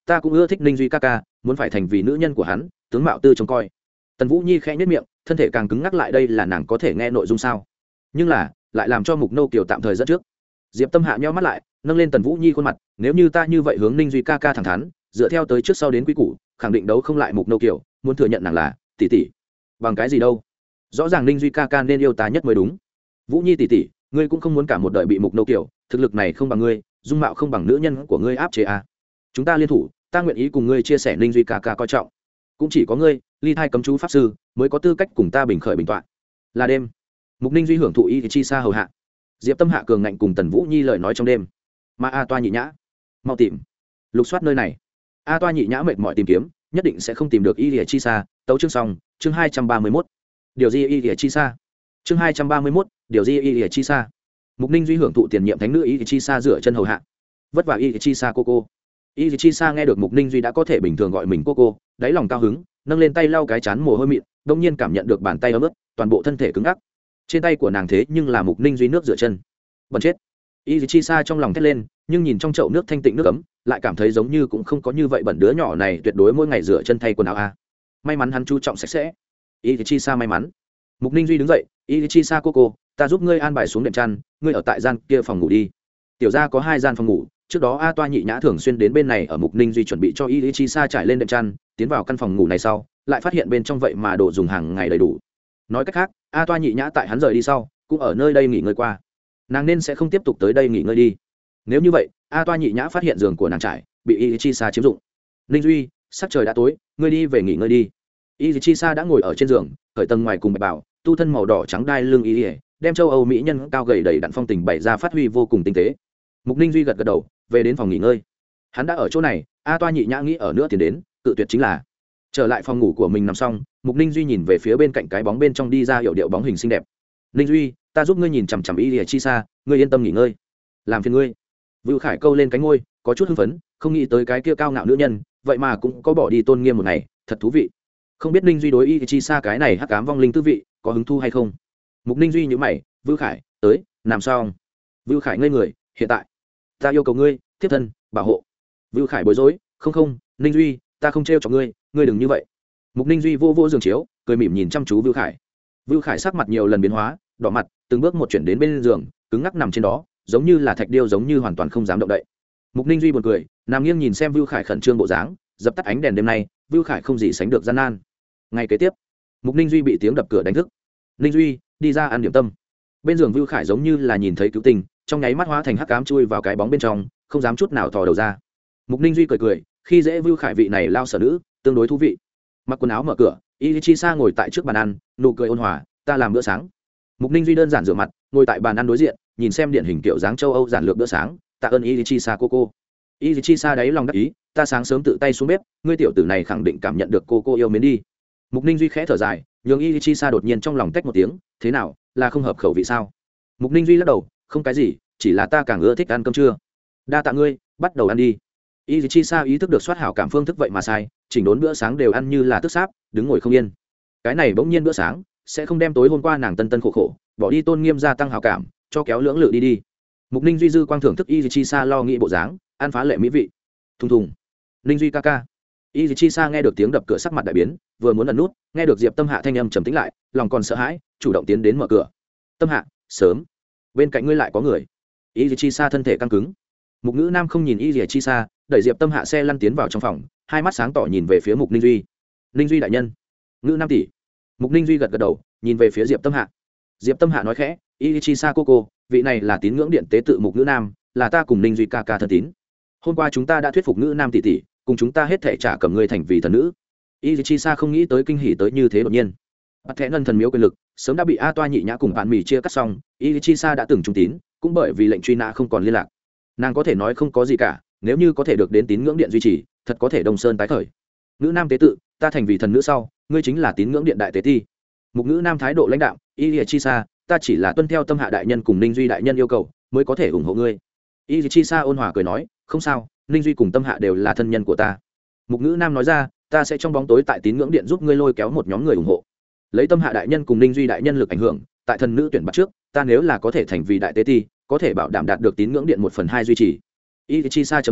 ta cũng ưa thích ninh duy ca ca, muốn phải thành vì nữ nhân của hắn, tướng mạo tư trông coi. Tần Vũ Nhi khẽ nhếch miệng, thân thể càng cứng ngắc lại, đây là nàng có thể nghe nội dung sao? Nhưng là lại làm cho Mục Nô Kiều tạm thời dẫn trước. Diệp Tâm Hạ nheo mắt lại, nâng lên Tần Vũ Nhi khuôn mặt, nếu như ta như vậy hướng ninh duy ca ca thẳng thắn, dựa theo tới trước sau đến quý củ, khẳng định đấu không lại Mục Nô Kiều, muốn thừa nhận nàng là tỷ tỷ. Bằng cái gì đâu? Rõ ràng ninh duy ca ca nên yêu ta nhất mới đúng. Vũ Nhi tỷ tỷ, ngươi cũng không muốn cả một đời bị Mục Nô Kiều, thực lực này không bằng ngươi, dung mạo không bằng nữ nhân của ngươi áp chế à? Chúng ta liên thủ, ta nguyện ý cùng ngươi chia sẻ ninh duy ca ca coi trọng. Cũng chỉ có ngươi, ly thai cấm chú pháp sư, mới có tư cách cùng ta bình khởi bình tọa. Là đêm, Mục Ninh duy hưởng thụ y chi xa hầu hạ. Diệp Tâm Hạ cường ngạnh cùng Tần Vũ Nhi lời nói trong đêm. Mà A Toa Nhị Nhã, mau tìm, lục soát nơi này. A Toa Nhị Nhã mệt mỏi tìm kiếm, nhất định sẽ không tìm được y chi xa. Tấu chương xong, chương 231. Điều gì y chi xa? Chương 231, điều gì y chi xa? Mục Ninh duy hưởng thụ tiền nhiệm thánh nữ y chi xa dựa chân hầu hạ. Vất vả y chi xa cô. Y chi xa nghe được Mục Ninh duy đã có thể bình thường gọi mình cô, đáy lòng cao hứng, nâng lên tay lau cái chán mồ hôi mịn, đông nhiên cảm nhận được bàn tay ấm ướt, toàn bộ thân thể cứng ngắc. Trên tay của nàng thế nhưng là Mục Ninh duy nước rửa chân. Bẩn chết. Y chi xa trong lòng thét lên, nhưng nhìn trong chậu nước thanh tịnh nước ấm, lại cảm thấy giống như cũng không có như vậy bẩn, đứa nhỏ này tuyệt đối mỗi ngày rửa chân thay quần áo a. May mắn hắn chú trọng sạch sẽ. Y chi xa may mắn. Mục Ninh duy đứng dậy, Y chi xa cô, ta giúp ngươi an bài xuống đệm chăn, ngươi ở tại gian kia phòng ngủ đi. Tiểu gia có 2 gian phòng ngủ, trước đó A Toa Nhị Nhã thường xuyên đến bên này ở Mục Ninh duy chuẩn bị cho Y chi xa trải lên đệm chăn, tiến vào căn phòng ngủ này sau, lại phát hiện bên trong vậy mà đồ dùng hàng ngày đầy đủ. Nói cách khác, A Toa Nhị Nhã tại hắn rời đi sau, cũng ở nơi đây nghỉ ngơi qua. Nàng nên sẽ không tiếp tục tới đây nghỉ ngơi đi. Nếu như vậy, A Toa Nhị Nhã phát hiện giường của nàng trải bị Y chi xa chiếm dụng. Ninh duy, sắc trời đã tối, ngươi đi về nghỉ ngơi đi. Y chi xa đã ngồi ở trên giường, cởi tầng ngoài cùng bạch bảo, tu thân màu đỏ trắng đai lưng y, đem châu Âu mỹ nhân cao gầy đầy đặn phong tình bày ra, phát huy vô cùng tinh tế. Mục Ninh duy gật gật đầu, về đến phòng nghỉ ngơi. Hắn đã ở chỗ này, A Toa Nhị Nhã nghĩ ở nữa thì đến, cự tuyệt chính là. Trở lại phòng ngủ của mình nằm xong, Mục Ninh duy nhìn về phía bên cạnh cái bóng bên trong đi ra hiệu điệu bóng hình xinh đẹp. Ninh duy, ta giúp ngươi nhìn chằm chằm Y chi xa, ngươi yên tâm nghỉ ngơi. Làm phiền ngươi. Vưu Khải câu lên cánh môi, có chút hưng phấn, không nghĩ tới cái kia cao ngạo nữ nhân, vậy mà cũng có bỏ đi tôn nghiêm một ngày, thật thú vị. Không biết Ninh duy đối Y chi xa cái này hắc ám vong linh tư vị có hứng thu hay không. Mục Ninh duy nhíu mày, Vưu Khải, tới, làm sao? Vưu Khải ngây người, hiện tại ta yêu cầu ngươi tiếp thân bảo hộ. Vưu Khải bối rối, không, Ninh duy, ta không trêu cho ngươi, ngươi đừng như vậy. Mục Ninh duy vô giường chiếu, cười mỉm nhìn chăm chú Vưu Khải. Vưu Khải sắc mặt nhiều lần biến hóa, đỏ mặt, từng bước một chuyển đến bên giường, cứng ngắc nằm trên đó, giống như là thạch điêu, giống như hoàn toàn không dám động đậy. Mục Ninh duy buồn cười, nằm nghiêng nhìn xem Vưu Khải khẩn trương bộ dáng, dập tắt ánh đèn đêm nay, Vưu Khải không gì sánh được gian nan. Ngày kế tiếp, Mục Ninh duy bị tiếng đập cửa đánh thức. Ninh duy, đi ra ăn điểm tâm. Bên giường Vưu Khải giống như là nhìn thấy cứu tình, trong nháy mắt hóa thành hắc ám chui vào cái bóng bên trong, không dám chút nào thò đầu ra. Mục Ninh duy cười, khi dễ Vưu Khải vị này lao sở nữ, tương đối thú vị. Mặc quần áo mở cửa, Y chi xa ngồi tại trước bàn ăn, nụ cười ôn hòa, ta làm bữa sáng. Mục Ninh duy đơn giản rửa mặt, ngồi tại bàn ăn đối diện, nhìn xem điển hình kiểu dáng châu Âu giản lược bữa sáng, tạ ơn Y chi xa cô. Y chi xa đáy lòng đắc ý, ta sáng sớm tự tay xuống bếp, ngươi tiểu tử này khẳng định cảm nhận được cô yêu mến đi. Mục Ninh duy khẽ thở dài, nhường Y chi xa đột nhiên trong lòng tách một tiếng, thế nào, là không hợp khẩu vị sao? Mục Ninh duy lắc đầu, không cái gì, chỉ là ta càng ưa thích ăn cơm trưa. Đa tạ ngươi, bắt đầu ăn đi. Y chi xa ý thức được soát hảo cảm phương thức vậy mà sai, chỉnh đốn bữa sáng đều ăn như là tức sáp, đứng ngồi không yên. Cái này bỗng nhiên bữa sáng sẽ không đem tối hôm qua nàng tân khổ bỏ đi tôn nghiêm, gia tăng hảo cảm, cho kéo lưỡng lự đi. Mục Ninh duy dư quang thưởng thức Y chi xa lo nghĩ bộ dáng, ăn phá lệ mỹ vị. Thùng Ninh duy ca ca. Y chi xa nghe được tiếng đập cửa, sắc mặt đại biến, vừa muốn ẩn nút, nghe được Diệp Tâm Hạ thanh âm trầm tĩnh lại, lòng còn sợ hãi, chủ động tiến đến mở cửa. Tâm Hạ, sớm, bên cạnh ngươi lại có người. Y chi xa thân thể căng cứng. Mục Ngữ Nam không nhìn Y chi xa, đẩy Diệp Tâm Hạ xe lăn tiến vào trong phòng, hai mắt sáng tỏ nhìn về phía Mục Ninh duy. Ninh duy đại nhân. Ngữ Nam tỷ. Mục Ninh duy gật đầu, nhìn về phía Diệp Tâm Hạ. Diệp Tâm Hạ nói khẽ, Y chi xa cô, vị này là tín ngưỡng điện tế tự Mục Ngữ Nam, là ta cùng Ninh duy ca ca thân tín. Hôm qua chúng ta đã thuyết phục Ngữ Nam tỷ tỷ, cùng chúng ta hết thảy trả cầm ngươi thành vì thần nữ. Y chi xa không nghĩ tới kinh hỉ tới như thế đột nhiên. Bắt thẻ ngân thần miếu quyền lực sớm đã bị A Toa Nhị Nhã cùng bạn mì chia cắt xong, Y chi xa đã từng trung tín, cũng bởi vì lệnh truy nã không còn liên lạc. Nàng có thể nói không có gì cả, nếu như có thể được đến tín ngưỡng điện duy trì, thật có thể Đông Sơn tái khởi. Ngữ Nam tế tự, ta thành vì thần nữ sau, ngươi chính là tín ngưỡng điện đại tế ti. Mục Ngữ Nam thái độ lãnh đạo, Y chi xa, ta chỉ là tuân theo Tâm Hạ đại nhân cùng Ninh duy đại nhân yêu cầu, mới có thể ủng hộ ngươi. Y chi xa ôn hòa cười nói, không sao, Ninh duy cùng Tâm Hạ đều là thân nhân của ta. Mục Ngữ Nam nói ra, ta sẽ trong bóng tối tại tín ngưỡng điện giúp ngươi lôi kéo một nhóm người ủng hộ, lấy Tâm Hạ đại nhân cùng Ninh duy đại nhân lực ảnh hưởng, tại thần nữ tuyển bắt trước, ta nếu là có thể thành vì đại tế ti, có thể bảo đảm đạt được tín ngưỡng điện 1/2 duy trì. Y chi xa trầm ngâm,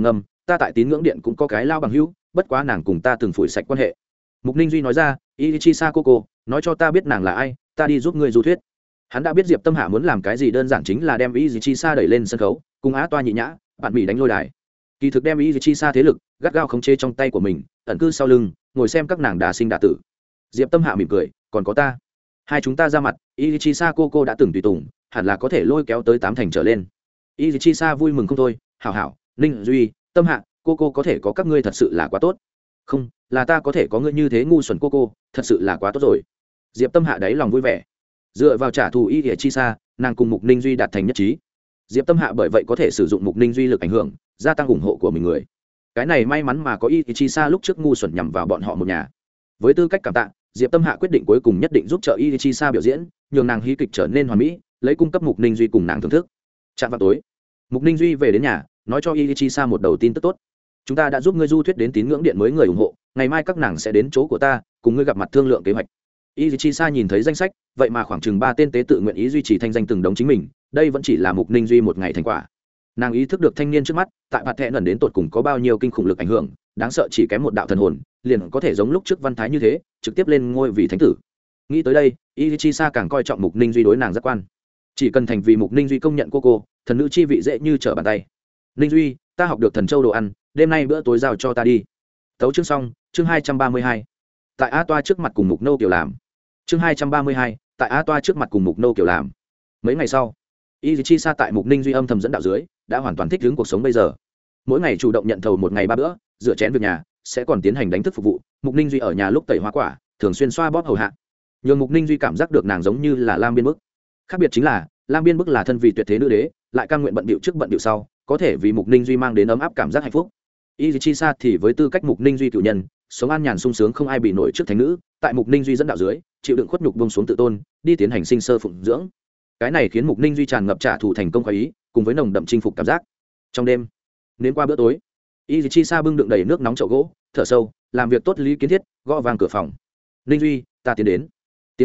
ta tại tín ngưỡng điện cũng có cái lao bằng hữu, bất quá nàng cùng ta từng phủi sạch quan hệ. Mục Ninh Duy nói ra, Ichisa cô nói cho ta biết nàng là ai, ta đi giúp ngươi du thuyết. Hắn đã biết Diệp Tâm Hạ muốn làm cái gì, đơn giản chính là đem Ichisa đẩy lên sân khấu, cùng Á Toa Nhị Nhã, bạn bị đánh lôi đài. Kỳ thực đem Ichisa thế lực gắt gao khống chế trong tay của mình, ẩn cư sau lưng, ngồi xem các nàng đả sinh đả tử. Diệp Tâm Hạ mỉm cười, còn có ta, hai chúng ta ra mặt, Ichisa cô đã từng tùy tùng, hẳn là có thể lôi kéo tới 8 thành trở lên. Ichisa vui mừng không thôi, hảo hảo, Ninh Duy, Tâm Hạ, cô có thể có các ngươi thật sự là quá tốt. Không, là ta có thể có ngươi như thế ngu xuẩn cô, thật sự là quá tốt rồi. Diệp Tâm Hạ đáy lòng vui vẻ, dựa vào trả thù Ichisa, nàng cùng Mục Ninh Duy đạt thành nhất trí. Diệp Tâm Hạ bởi vậy có thể sử dụng Mục Ninh Duy lực ảnh hưởng, gia tăng ủng hộ của mình người. Cái này may mắn mà có Ichisa lúc trước ngu xuẩn nhằm vào bọn họ một nhà. Với tư cách cảm tạ, Diệp Tâm Hạ quyết định cuối cùng nhất định giúp trợ Ichisa biểu diễn, nhường nàng hí kịch trở nên hoàn mỹ, lấy cung cấp Mục Ninh Duy cùng nàng thưởng thức. Chạm vào tối, Mục Ninh Duy về đến nhà, nói cho Ichisa một đầu tin tức tốt. Chúng ta đã giúp ngươi du thuyết đến tín ngưỡng điện mới người ủng hộ, ngày mai các nàng sẽ đến chỗ của ta, cùng ngươi gặp mặt thương lượng kế hoạch. Ichisa nhìn thấy danh sách, vậy mà khoảng chừng 3 tên tế tự nguyện ý duy trì thanh danh từng đống chính mình, đây vẫn chỉ là Mục Ninh Duy một ngày thành quả. Nàng ý thức được thanh niên trước mắt, tại bạt thẹn lần đến tột cùng có bao nhiêu kinh khủng lực ảnh hưởng, đáng sợ chỉ kém một đạo thần hồn, liền có thể giống lúc trước Văn Thái như thế, trực tiếp lên ngôi vị thánh tử. Nghĩ tới đây, Ichisa càng coi trọng Mục Ninh Duy đối nàng giác quan. Chỉ cần thành vì Mục Ninh Duy công nhận cô, thần nữ chi vị dễ như trở bàn tay. Ninh Duy, ta học được thần châu đồ ăn, đêm nay bữa tối giao cho ta đi. Tấu chương xong, chương 232. Tại A Toa trước mặt cùng Mục Nô Kiều làm. Chương 232, tại A Toa trước mặt cùng Mục Nô Kiều làm. Mấy ngày sau, Ichisa tại Mục Ninh Duy âm thầm dẫn đạo dưới, đã hoàn toàn thích ứng cuộc sống bây giờ. Mỗi ngày chủ động nhận thầu một ngày 3 bữa, rửa chén việc nhà, sẽ còn tiến hành đánh thức phục vụ. Mục Ninh Duy ở nhà lúc tẩy hoa quả, thường xuyên xoa bóp hầu hạ. Nhưng Mục Ninh Duy cảm giác được nàng giống như là Lam Biên Bức. Khác biệt chính là, Lam Biên Bức là thân vì tuyệt thế nữ đế, lại cam nguyện bận bịu trước bận bịu sau, có thể vì Mục Ninh Duy mang đến ấm áp cảm giác hạnh phúc. Ichisa thì với tư cách Mục Ninh Duy cửu nhân, sống an nhàn sung sướng không ai bị nổi trước thánh nữ, tại Mục Ninh Duy dẫn đạo dưới, chịu đựng khuất nhục buông xuống tự tôn, đi tiến hành sinh sơ phụng dưỡng. Cái này khiến Mục Ninh Duy tràn ngập trả thù thành công khoái ý, cùng với nồng đậm chinh phục cảm giác. Trong đêm, đến qua bữa tối, Ichisa bưng đựng đầy nước nóng chậu gỗ, thở sâu, làm việc tốt lý kiến thiết, gõ vang cửa phòng. Ninh Duy, ta tiến đến.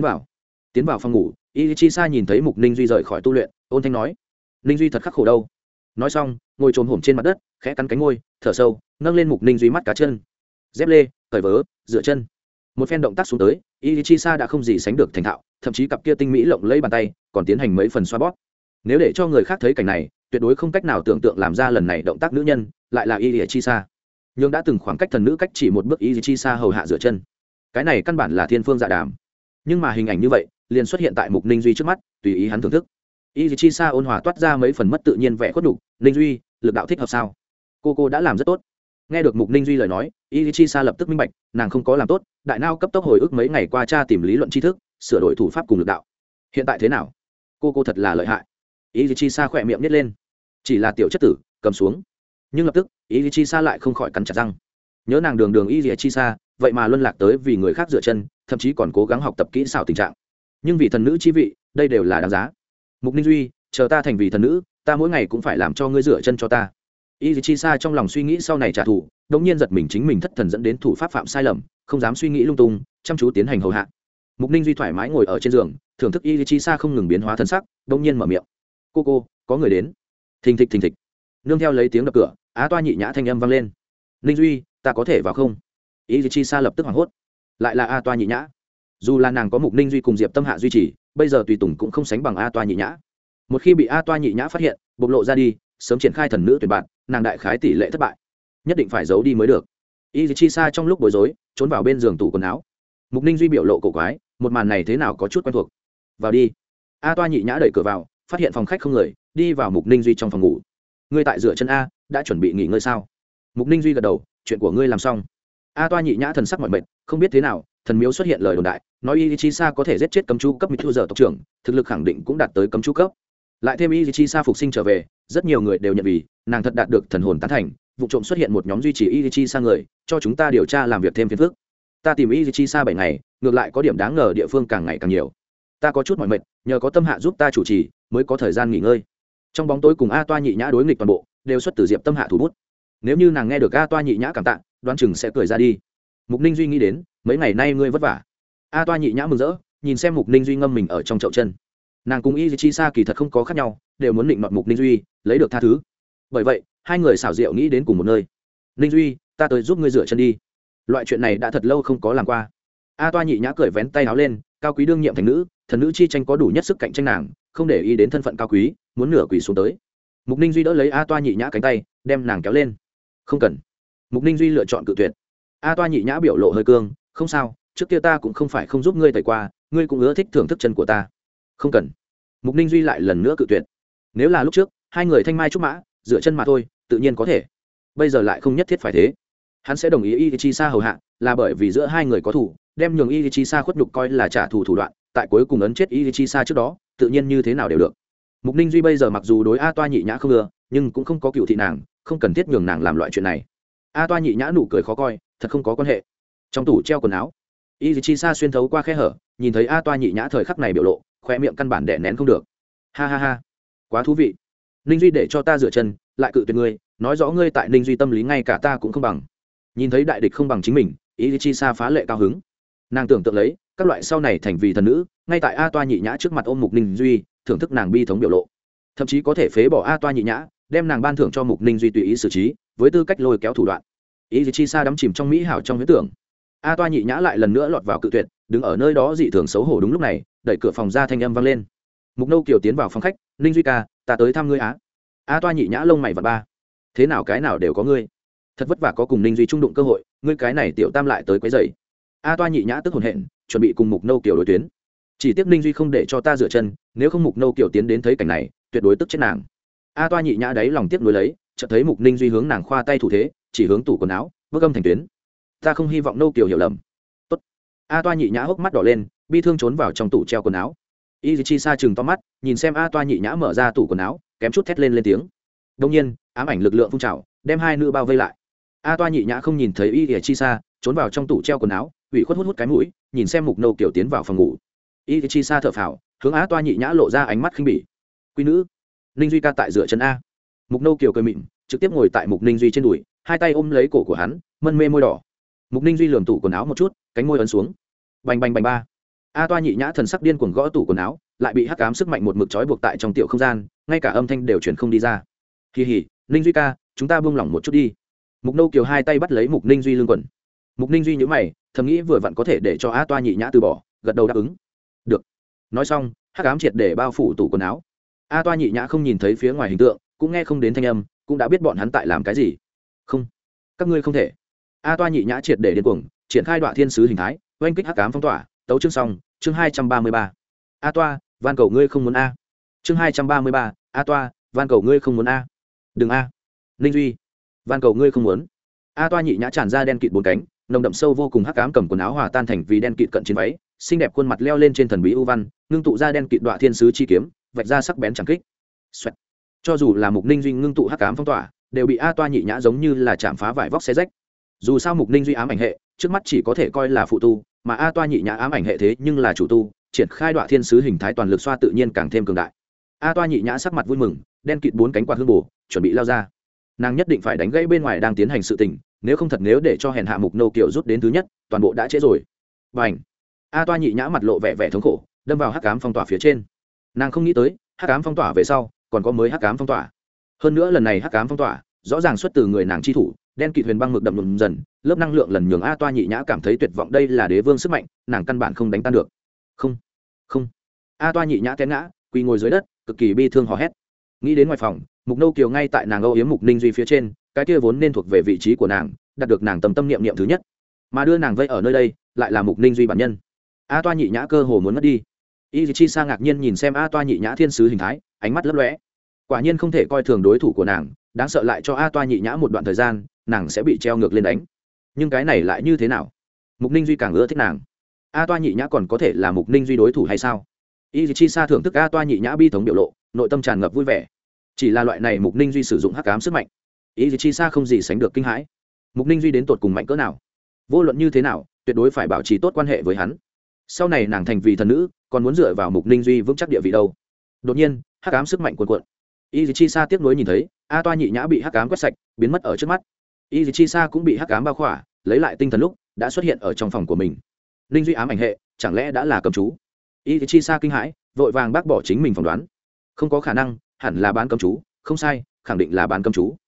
Tiến vào phòng ngủ, Ichisa nhìn thấy Mục Ninh Duy rời khỏi tu luyện, ôn thanh nói: Ninh Duy thật khắc khổ đâu. Nói xong, ngồi trồm hổm trên mặt đất, khẽ cắn cánh môi, thở sâu, nâng lên Mục Ninh Duy mắt cá chân. Dép lê, cởi vớ, dựa chân. Một phen động tác xuống tới, Ichisa đã không gì sánh được thành thạo, thậm chí cặp kia tinh mỹ lộng lẫy bàn tay, còn tiến hành mấy phần xoa bóp. Nếu để cho người khác thấy cảnh này, tuyệt đối không cách nào tưởng tượng làm ra lần này động tác nữ nhân, lại là Ichisa. Nhưng đã từng khoảng cách thần nữ cách chỉ một bước, Ichisa hầu hạ dựa chân. Cái này căn bản là thiên phương dạ đàm. Nhưng mà hình ảnh như vậy, liền xuất hiện tại Mục Ninh Duy trước mắt, tùy ý hắn thưởng thức. Ichisa ôn hòa toát ra mấy phần mất tự nhiên vẻ khuất nhục. Ninh Duy, lực đạo thích hợp sao? Cô đã làm rất tốt. Nghe được Mục Ninh Duy lời nói, Ichisa lập tức minh bạch, nàng không có làm tốt, đại não cấp tốc hồi ức mấy ngày qua tra tìm lý luận tri thức, sửa đổi thủ pháp cùng lực đạo. Hiện tại thế nào? Cô thật là lợi hại. Ichisa khỏe miệng nhếch lên. Chỉ là tiểu chất tử, cầm xuống. Nhưng lập tức, Ichisa lại không khỏi cắn chặt răng. Nhớ nàng đường Ichisa, vậy mà luân lạc tới vì người khác dựa chân, thậm chí còn cố gắng học tập kỹ xảo tình trạng. Nhưng vì thần nữ chi vị, đây đều là đáng giá. Mục Ninh Duy, chờ ta thành vì thần nữ, ta mỗi ngày cũng phải làm cho ngươi rửa chân cho ta. Ichisa trong lòng suy nghĩ sau này trả thù, đột nhiên giật mình chính mình thất thần dẫn đến thủ pháp phạm sai lầm, không dám suy nghĩ lung tung, chăm chú tiến hành hầu hạ. Mục Ninh Duy thoải mái ngồi ở trên giường, thưởng thức Ichisa không ngừng biến hóa thân sắc, đột nhiên mở miệng: cô, có người đến. Thình thịch. Nương theo lấy tiếng đập cửa, Á Toa Nhị Nhã thanh âm vang lên: Ninh Duy, ta có thể vào không? Ichisa lập tức hoảng hốt, lại là A Toa Nhị Nhã. Dù là nàng có Mục Ninh Duy cùng Diệp Tâm Hạ duy trì, bây giờ tùy tùng cũng không sánh bằng A Toa Nhị Nhã. Một khi bị A Toa Nhị Nhã phát hiện, bộc lộ ra đi, sớm triển khai thần nữ tuyển bạn, nàng đại khái tỷ lệ thất bại, nhất định phải giấu đi mới được. Ichisa trong lúc bối rối, trốn vào bên giường tủ quần áo. Mục Ninh Duy biểu lộ cổ quái, một màn này thế nào có chút quen thuộc. Vào đi. A Toa Nhị Nhã đẩy cửa vào, phát hiện phòng khách không người, đi vào Mục Ninh Duy trong phòng ngủ. Ngươi tại rửa chân a, đã chuẩn bị nghỉ ngơi sao? Mục Ninh Duy gật đầu, chuyện của ngươi làm xong. A Toa Nhị Nhã thần sắc mỏi mệt, không biết thế nào, thần miếu xuất hiện lời đồn đại, nói Ichisa có thể giết chết cấm chú cấp Mitsu giờ tộc trưởng, thực lực khẳng định cũng đạt tới cấm chú cấp. Lại thêm Ichisa phục sinh trở về, rất nhiều người đều nhận vì nàng thật đạt được thần hồn tán thành, vụ trộm xuất hiện một nhóm duy trì Ichisa người, cho chúng ta điều tra làm việc thêm phiền phức. Ta tìm Ichisa 7 ngày, ngược lại có điểm đáng ngờ địa phương càng ngày càng nhiều. Ta có chút mỏi mệt, nhờ có Tâm Hạ giúp ta chủ trì, mới có thời gian nghỉ ngơi. Trong bóng tối cùng A Toa Nhị Nhã đối nghịch toàn bộ, đều xuất từ Diệp Tâm Hạ thủ bút. Nếu như nàng nghe được A Toa Nhị Nhã cảm tạ, đoán chừng sẽ cười ra đi. Mục Ninh Duy nghĩ đến, mấy ngày nay ngươi vất vả. A Toa Nhị Nhã mừng rỡ, nhìn xem Mục Ninh Duy ngâm mình ở trong chậu chân. Nàng cùng Ichisa kỳ thật không có khác nhau, đều muốn định mặt Mục Ninh Duy, lấy được tha thứ. Bởi vậy, hai người xảo diệu nghĩ đến cùng một nơi. ninh duy ta tới giúp ngươi rửa chân đi, loại chuyện này đã thật lâu không có làm qua. A Toa nhị nhã cởi vén tay áo lên, cao quý đương nhiệm thành nữ, thần nữ chi tranh có đủ nhất sức cạnh tranh nàng, không để ý đến thân phận cao quý, muốn nửa quỳ xuống tới. Mục Ninh Duy đỡ lấy A Toa nhị nhã cánh tay, đem nàng kéo lên. Không cần. Mục Ninh Duy lựa chọn cự tuyệt. A Toa nhị nhã biểu lộ hơi cương, không sao, trước kia ta cũng không phải không giúp ngươi tẩy qua, ngươi cũng ưa thích thưởng thức chân của ta. Không cần. Mục Ninh Duy lại lần nữa cự tuyệt. Nếu là lúc trước, hai người thanh mai trúc mã, dựa chân mà thôi, tự nhiên có thể. Bây giờ lại không nhất thiết phải thế. Hắn sẽ đồng ý Ichisa hầu hạ, là bởi vì giữa hai người có thủ, đem nhường Ichisa khuất nhục coi là trả thù thủ đoạn, tại cuối cùng ấn chết Ichisa trước đó, tự nhiên như thế nào đều được. Mục Ninh Duy bây giờ mặc dù đối A Toa nhị nhã không ưa, nhưng cũng không có cựu thị nàng, không cần thiết nhường nàng làm loại chuyện này. A Toa nhị nhã nụ cười khó coi, thật không có quan hệ. Trong tủ treo quần áo, Ichisa xuyên thấu qua khe hở, nhìn thấy A Toa nhị nhã thời khắc này biểu lộ, khóe miệng căn bản đè nén không được. Ha ha ha, quá thú vị. Ninh Duy để cho ta rửa chân, lại cự tuyệt ngươi, nói rõ ngươi tại Ninh Duy tâm lý ngay cả ta cũng không bằng. Nhìn thấy đại địch không bằng chính mình, Ichisa phá lệ cao hứng. Nàng tưởng tượng lấy các loại sau này thành vì thần nữ, ngay tại A Toa nhị nhã trước mặt ôm Mục Ninh Duy, thưởng thức nàng bi thống biểu lộ, thậm chí có thể phế bỏ A Toa nhị nhã, đem nàng ban thưởng cho Mục Ninh Duy tùy ý xử trí, với tư cách lôi kéo thủ đoạn. Ichisa đắm chìm trong mỹ hảo trong huyễn tưởng. A Toa nhị nhã lại lần nữa lọt vào cự tuyệt, đứng ở nơi đó dị thường xấu hổ. Đúng lúc này, đẩy cửa phòng ra, thanh âm vang lên. Mục Nâu Kiều tiến vào phòng khách. Ninh Duy ca, ta tới thăm ngươi á. A Toa nhị nhã lông mày vặn ba. Thế nào cái nào đều có ngươi, thật vất vả có cùng Ninh Duy trung đụng cơ hội, ngươi cái này tiểu tam lại tới quấy rầy. A Toa nhị nhã tức hồn hện, chuẩn bị cùng Mục Nâu Kiều đối tuyến. Chỉ tiếc Ninh Duy không để cho ta rửa chân, nếu không Mục Nâu Kiều tiến đến thấy cảnh này, tuyệt đối tức chết nàng. A Toa nhị nhã đáy lòng tiếc nuối lấy, chợt thấy Mục Ninh Duy hướng nàng khoa tay thủ thế, chỉ hướng tủ quần áo, bước âm thành tuyến. Ta không hy vọng Nâu Kiều hiểu lầm. Tốt. A Toa nhị nhã hốc mắt đỏ lên, bi thương trốn vào trong tủ treo quần áo. Ichisa chừng to mắt, nhìn xem A Toa nhị nhã mở ra tủ quần áo, kém chút thét lên tiếng. Đương nhiên, ám ảnh lực lượng phun trào, đem hai nữ bao vây lại. A Toa nhị nhã không nhìn thấy Ichisa, trốn vào trong tủ treo quần áo, ủy khuất hút cái mũi, nhìn xem Mục Nâu Kiều tiến vào phòng ngủ. Ichisa thở phào, hướng A Toa nhị nhã lộ ra ánh mắt khinh bỉ. Quý nữ, Ninh Duy ca tại dựa chân a. Mục Nâu Kiều cười mịn, trực tiếp ngồi tại Mục Ninh Duy trên đùi, hai tay ôm lấy cổ của hắn, mân mê môi đỏ. Mục Ninh Duy lườm tủ quần áo một chút, cánh môi ấn xuống. Bành bành bành ba. A Toa nhị nhã thần sắc điên cuồng gõ tủ quần áo, lại bị hắc ám sức mạnh một mực trói buộc tại trong tiểu không gian, ngay cả âm thanh đều truyền không đi ra. Kỳ hỉ, Ninh Duy ca, chúng ta buông lỏng một chút đi. Mục Nâu Kiều hai tay bắt lấy Mục Ninh Duy lưng quần. Mục Ninh Duy nhíu mày, thầm nghĩ vừa vặn có thể để cho A Toa nhị nhã từ bỏ, gật đầu đáp ứng. Được. Nói xong, hắc ám triệt để bao phủ tủ quần áo. A Toa nhị nhã không nhìn thấy phía ngoài hình tượng, cũng nghe không đến thanh âm, cũng đã biết bọn hắn tại làm cái gì. Không, các ngươi không thể. A Toa nhị nhã triệt để điên cuồng, triển khai Đoạ Thiên Sứ hình thái, oanh kích hắc ám phong tỏa. Tấu chương xong, chương 233. A Toa, van cầu ngươi không muốn a. Chương 233, A Toa, van cầu ngươi không muốn a. Đừng a. Ninh Duy, van cầu ngươi không muốn. A Toa nhị nhã tràn ra đen kịt bốn cánh, nồng đậm sâu vô cùng hắc ám cầm quần áo hòa tan thành vì đen kịt cận trên váy, xinh đẹp khuôn mặt leo lên trên thần bí u văn, ngưng tụ ra đen kịt Đoạ Thiên Sứ chi kiếm, vạch ra sắc bén chẳng kích. Xoẹt. Cho dù là Mục Ninh Duy ngưng tụ hắc ám phong tỏa, đều bị A Toa nhị nhã giống như là chạm phá vải vóc xé rách. Dù sao Mục Ninh Duy ám ảnh hệ, trước mắt chỉ có thể coi là phụ tu, mà A Toa nhị nhã ám ảnh hệ thế nhưng là chủ tu, triển khai Đoạ Thiên Sứ hình thái toàn lực xoa tự nhiên càng thêm cường đại. A Toa nhị nhã sắc mặt vui mừng, đen kịt bốn cánh quạt hương bổ, chuẩn bị lao ra. Nàng nhất định phải đánh gãy bên ngoài đang tiến hành sự tình, nếu không thật nếu để cho hèn hạ Mục Nâu Kiều rút đến thứ nhất, toàn bộ đã trễ rồi. Bành! A Toa nhị nhã mặt lộ vẻ vẻ thống khổ, đâm vào hắc ám phong tỏa phía trên. Nàng không nghĩ tới, hắc ám phong tỏa về sau, còn có mới hắc ám phong tỏa. Hơn nữa lần này hắc ám phong tỏa, rõ ràng xuất từ người nàng chi thủ, đen kịt huyền băng mực đậm đùm dần, lớp năng lượng lần nhường A Toa nhị nhã cảm thấy tuyệt vọng, đây là đế vương sức mạnh, nàng căn bản không đánh tan được. Không, không. A Toa nhị nhã té ngã, quỳ ngồi dưới đất, cực kỳ bi thương hò hét. Nghĩ đến ngoài phòng, Mục Nâu Kiều ngay tại nàng âu yếm Mục Ninh Duy phía trên, cái kia vốn nên thuộc về vị trí của nàng, đạt được nàng tâm niệm niệm thứ nhất, mà đưa nàng vây ở nơi đây, lại là Mục Ninh Duy bản nhân. A Toa nhị nhã cơ hồ muốn mất đi. Ichisa ngạc nhiên nhìn xem A Toa nhị nhã thiên sứ hình thái, ánh mắt lấp lóe. Quả nhiên không thể coi thường đối thủ của nàng, đáng sợ lại cho A Toa nhị nhã một đoạn thời gian, nàng sẽ bị treo ngược lên đánh. Nhưng cái này lại như thế nào? Mục Ninh Duy càng ưa thích nàng. A Toa nhị nhã còn có thể là Mục Ninh Duy đối thủ hay sao? Ichisa thưởng thức A Toa nhị nhã bi thống biểu lộ, nội tâm tràn ngập vui vẻ. Chỉ là loại này Mục Ninh Duy sử dụng hắc ám sức mạnh, Ichisa không gì sánh được kinh hãi. Mục Ninh Duy đến tột cùng mạnh cỡ nào? Vô luận như thế nào, tuyệt đối phải bảo trì tốt quan hệ với hắn. Sau này nàng thành vì thần nữ, còn muốn dựa vào Mục Ninh Duy vững chắc địa vị đâu? Đột nhiên, hắc ám sức mạnh cuồn cuộn. Ichisa tiếc nuối nhìn thấy, A Toa nhị nhã bị hắc ám quét sạch, biến mất ở trước mắt. Ichisa cũng bị hắc ám bao khỏa, lấy lại tinh thần lúc, đã xuất hiện ở trong phòng của mình. Ninh Duy ám ảnh hệ, chẳng lẽ đã là cầm chú? Ichisa kinh hãi, vội vàng bác bỏ chính mình phỏng đoán. Không có khả năng, hẳn là bán cấm chú, không sai, khẳng định là bán cấm chú.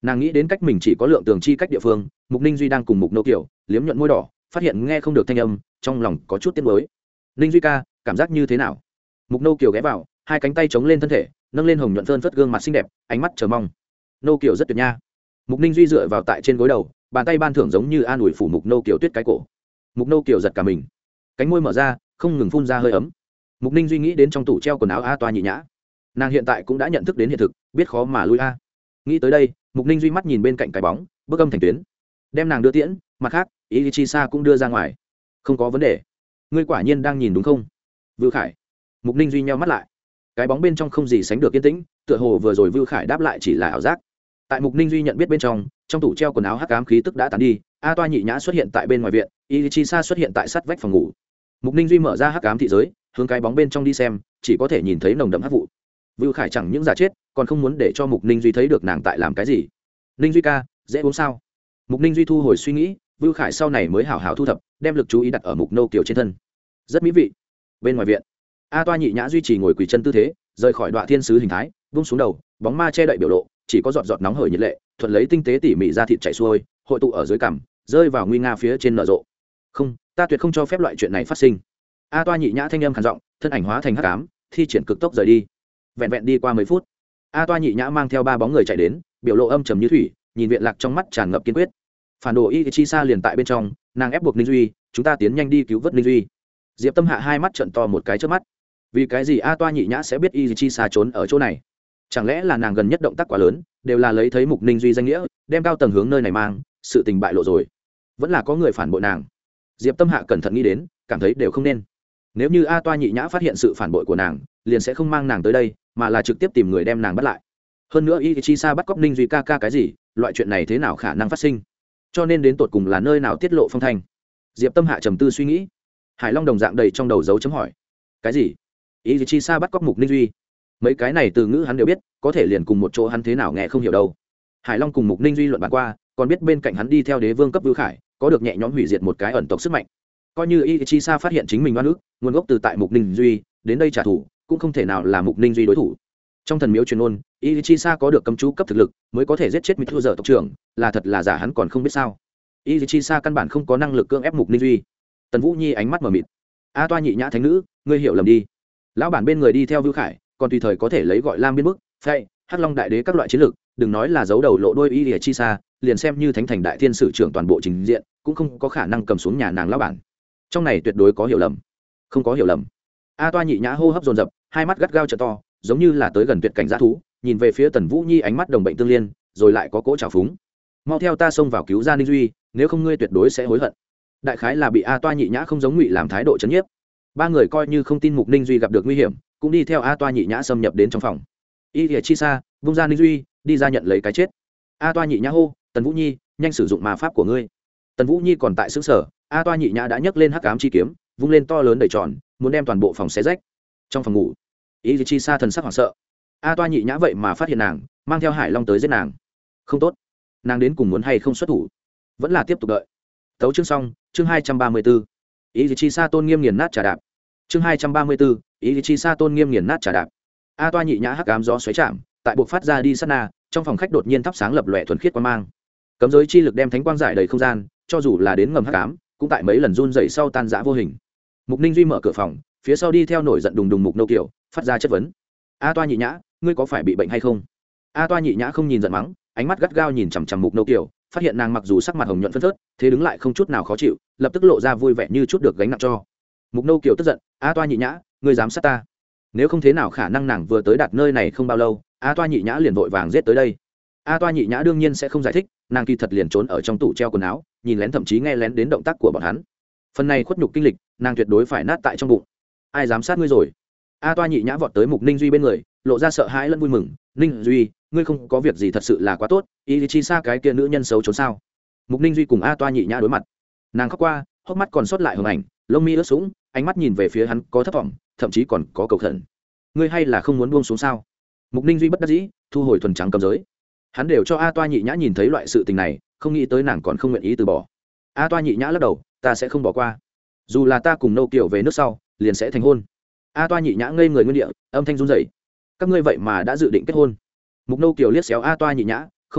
Nàng nghĩ đến cách mình chỉ có lượng tường chi cách địa phương, Mục Ninh Duy đang cùng Mục Nô Kiều liếm nhuận môi đỏ, phát hiện nghe không được thanh âm, trong lòng có chút tiếc nuối. Ninh Duy ca, cảm giác như thế nào? Mục Nô Kiều ghé vào, hai cánh tay chống lên thân thể, nâng lên hồng nhuận phơn phất gương mặt xinh đẹp, ánh mắt chờ mong. Nô Kiều rất tuyệt nha. Mục Ninh Duy dựa vào tại trên gối đầu, bàn tay ban thưởng giống như an ủi phủ Mục Nô Kiều tuyết cái cổ. Mục Nô Kiều giật cả mình, cánh môi mở ra, không ngừng phun ra hơi ấm. Mục Ninh Duy nghĩ đến trong tủ treo quần áo A Toa Nhị Nhã, nàng hiện tại cũng đã nhận thức đến hiện thực, biết khó mà lui a. Nghĩ tới đây, Mục Ninh Duy mắt nhìn bên cạnh cái bóng, bước âm thành tuyến, đem nàng đưa tiễn. Mặt khác, ý chi sa cũng đưa ra ngoài. Không có vấn đề, ngươi quả nhiên đang nhìn đúng không, Vưu Khải? Mục Ninh Duy nheo mắt lại, cái bóng bên trong không gì sánh được yên tĩnh, tựa hồ vừa rồi Vưu Khải đáp lại chỉ là ảo giác. Tại Mục Ninh Duy nhận biết bên trong, trong tủ treo quần áo hắc ám khí tức đã tán đi. A Toa Nhị Nhã xuất hiện tại bên ngoài viện, ý chi sa xuất hiện tại sát vách phòng ngủ. Mục Ninh Duy mở ra hắc ám thị giới, hướng cái bóng bên trong đi xem, chỉ có thể nhìn thấy nồng đậm hắc vụ. Vưu Khải chẳng những giả chết, còn không muốn để cho Mục Ninh Duy thấy được nàng tại làm cái gì. Ninh Duy ca, dễ uống sao? Mục Ninh Duy thu hồi suy nghĩ, Vưu Khải sau này mới hảo hảo thu thập, đem lực chú ý đặt ở Mục Nô Kiều trên thân. Rất mỹ vị. Bên ngoài viện, A Toa Nhị Nhã duy trì ngồi quỳ chân tư thế, rời khỏi Đoạ Thiên sứ hình thái, buông xuống đầu, bóng ma che đậy biểu lộ, chỉ có giọt giọt nóng hởi nhiệt lệ, thuận lấy tinh tế tỉ mỉ ra thịt chảy xuôi, hội tụ ở dưới cằm, rơi vào nguy nga phía trên nở rộ. Không, ta tuyệt không cho phép loại chuyện này phát sinh. A Toa Nhị Nhã thanh âm khàn giọng, thân ảnh hóa thành hắc ám, thi triển cực tốc rời đi. Vẹn vẹn đi qua 10 phút, A Toa Nhị Nhã mang theo 3 bóng người chạy đến, biểu lộ âm trầm như thủy, nhìn Viện Lạc trong mắt tràn ngập kiên quyết. Phản đồ Y Chi Sa liền tại bên trong, nàng ép buộc Ninh Duy, chúng ta tiến nhanh đi cứu vớt Ninh Duy. Diệp Tâm Hạ hai mắt trợn to một cái trước mắt. Vì cái gì A Toa Nhị Nhã sẽ biết Y Chi Sa trốn ở chỗ này? Chẳng lẽ là nàng gần nhất động tác quá lớn, đều là lấy thấy Mục Ninh Duy danh nghĩa, đem cao tầng hướng nơi này mang, sự tình bại lộ rồi. Vẫn là có người phản bội nàng. Diệp Tâm Hạ cẩn thận nghĩ đến, cảm thấy đều không nên. Nếu như A Toa Nhị Nhã phát hiện sự phản bội của nàng, liền sẽ không mang nàng tới đây, mà là trực tiếp tìm người đem nàng bắt lại. Hơn nữa Y Chi Sa bắt cóc Ninh Duy ca ca cái gì, loại chuyện này thế nào khả năng phát sinh? Cho nên đến tột cùng là nơi nào tiết lộ phong thanh? Diệp Tâm Hạ trầm tư suy nghĩ. Hải Long đồng dạng đầy trong đầu dấu chấm hỏi. Cái gì? Y Chi Sa bắt cóc Mục Ninh Duy? Mấy cái này từ ngữ hắn đều biết, có thể liền cùng một chỗ hắn thế nào nghe không hiểu đâu. Hải Long cùng Mục Ninh Duy luận bàn qua, còn biết bên cạnh hắn đi theo đế vương cấp Vưu Khải, có được nhẹ nhõm hủy diệt một cái ẩn tộc sức mạnh. Coi như Y Chi Sa phát hiện chính mình oan ức, nguồn gốc từ tại Mục Ninh Duy, đến đây trả thù, cũng không thể nào là Mục Ninh Duy đối thủ. Trong thần miếu truyền ôn, Y Chi Sa có được cấm chú cấp thực lực, mới có thể giết chết Mịch Thu Dở tộc trưởng, là thật là giả hắn còn không biết sao. Y Chi Sa căn bản không có năng lực cưỡng ép Mục Ninh Duy. Tần Vũ Nhi ánh mắt mở mịt. A Toa Nhị Nhã thánh nữ, ngươi hiểu lầm đi. Lão bản bên người đi theo Vưu Khải, còn tùy thời có thể lấy gọi Lam biên bức, Phệ, Hắc Long đại đế các loại chiến lược, đừng nói là giấu đầu lộ đuôi Y Chi Sa, liền xem như thánh thành đại thiên sử trưởng toàn bộ trình diện, cũng không có khả năng cầm xuống nhà nàng lão bản. Trong này tuyệt đối có hiểu lầm. Không có hiểu lầm. A Toa Nhị Nhã hô hấp dồn dập, hai mắt gắt gao trợ to, giống như là tới gần tuyệt cảnh dã thú, nhìn về phía Tần Vũ Nhi ánh mắt đồng bệnh tương liên, rồi lại có cỗ trào phúng. Mau theo ta xông vào cứu gia Ninh Duy, nếu không ngươi tuyệt đối sẽ hối hận. Đại khái là bị A Toa Nhị Nhã không giống ngụy làm thái độ chấn nhiếp. Ba người coi như không tin Mục Ninh Duy gặp được nguy hiểm, cũng đi theo A Toa Nhị Nhã xâm nhập đến trong phòng. Y Chi Sa, vung ra Ninh Duy, đi ra nhận lấy cái chết. A Toa Nhị Nhã hô, Tần Vũ Nhi, nhanh sử dụng ma pháp của ngươi. Tần Vũ Nhi còn tại xứ sở, A Toa Nhị Nhã đã nhấc lên hắc ám chi kiếm, vung lên to lớn đầy tròn, muốn đem toàn bộ phòng xé rách. Trong phòng ngủ, Y Chi Sa thần sắc hoảng sợ. A Toa Nhị Nhã vậy mà phát hiện nàng, mang theo Hải Long tới giết nàng. Không tốt, nàng đến cùng muốn hay không xuất thủ, vẫn là tiếp tục đợi. Tấu chương xong, chương 234. Y Chi Sa tôn nghiêm nghiền nát trà đạp. Chương 234, Y Chi Sa tôn nghiêm nghiền nát trà đạp. A Toa Nhị Nhã hắc ám gió xoáy chạm, tại buộc phát ra đi sát na, trong phòng khách đột nhiên thắp sáng lập lòe thuần khiết quang mang. Cấm giới chi lực đem thánh quang giải đầy không gian, cho dù là đến ngầm hắc ám, cũng tại mấy lần run rẩy sau tan rã vô hình. Mục Ninh Duy mở cửa phòng, phía sau đi theo nổi giận đùng đùng Mục Nô Kiều, phát ra chất vấn. A Toa Nhị Nhã, ngươi có phải bị bệnh hay không? A Toa Nhị Nhã không nhìn giận mắng, ánh mắt gắt gao nhìn chằm chằm Mục Nô Kiều, phát hiện nàng mặc dù sắc mặt hồng nhuận phấn phớt, thế đứng lại không chút nào khó chịu, lập tức lộ ra vui vẻ như chút được gánh nặng cho. Mục Nô Kiều tức giận, A Toa Nhị Nhã, ngươi dám sát ta? Nếu không thế nào khả năng nàng vừa tới đặt nơi này không bao lâu, A Toa Nhị Nhã liền vội vàng giết tới đây. A Toa Nhị Nhã đương nhiên sẽ không giải thích, nàng kỳ thật liền trốn ở trong tủ treo quần áo, nhìn lén thậm chí nghe lén đến động tác của bọn hắn. Phần này khuất nhục kinh lịch, nàng tuyệt đối phải nát tại trong bụng. Ai dám sát ngươi rồi? A Toa Nhị Nhã vọt tới Mục Ninh Duy bên người, lộ ra sợ hãi lẫn vui mừng. Ninh Duy, ngươi không có việc gì thật sự là quá tốt. Y Chi Sa cái kia nữ nhân xấu trốn sao? Mục Ninh Duy cùng A Toa Nhị Nhã đối mặt, nàng khóc qua, hốc mắt còn sót lại hồng ảnh, lông mi ướt sũng, ánh mắt nhìn về phía hắn có thất vọng, thậm chí còn có cầu khẩn. Ngươi hay là không muốn buông xuống sao? Mục Ninh Duy bất đắc dĩ, thu hồi thuần trắng cầm giới. Hắn đều cho A Toa Nhị Nhã nhìn thấy loại sự tình này, không nghĩ tới nàng còn không nguyện ý từ bỏ. A Toa Nhị Nhã lắc đầu, ta sẽ không bỏ qua. Dù là ta cùng Nô Kiều về nước sau, liền sẽ thành hôn. A Toa Nhị Nhã ngây người nguyên địa, âm thanh run rẩy. Các ngươi vậy mà đã dự định kết hôn? Mục Nô Kiều liếc xéo A Toa Nhị Nhã, không sai,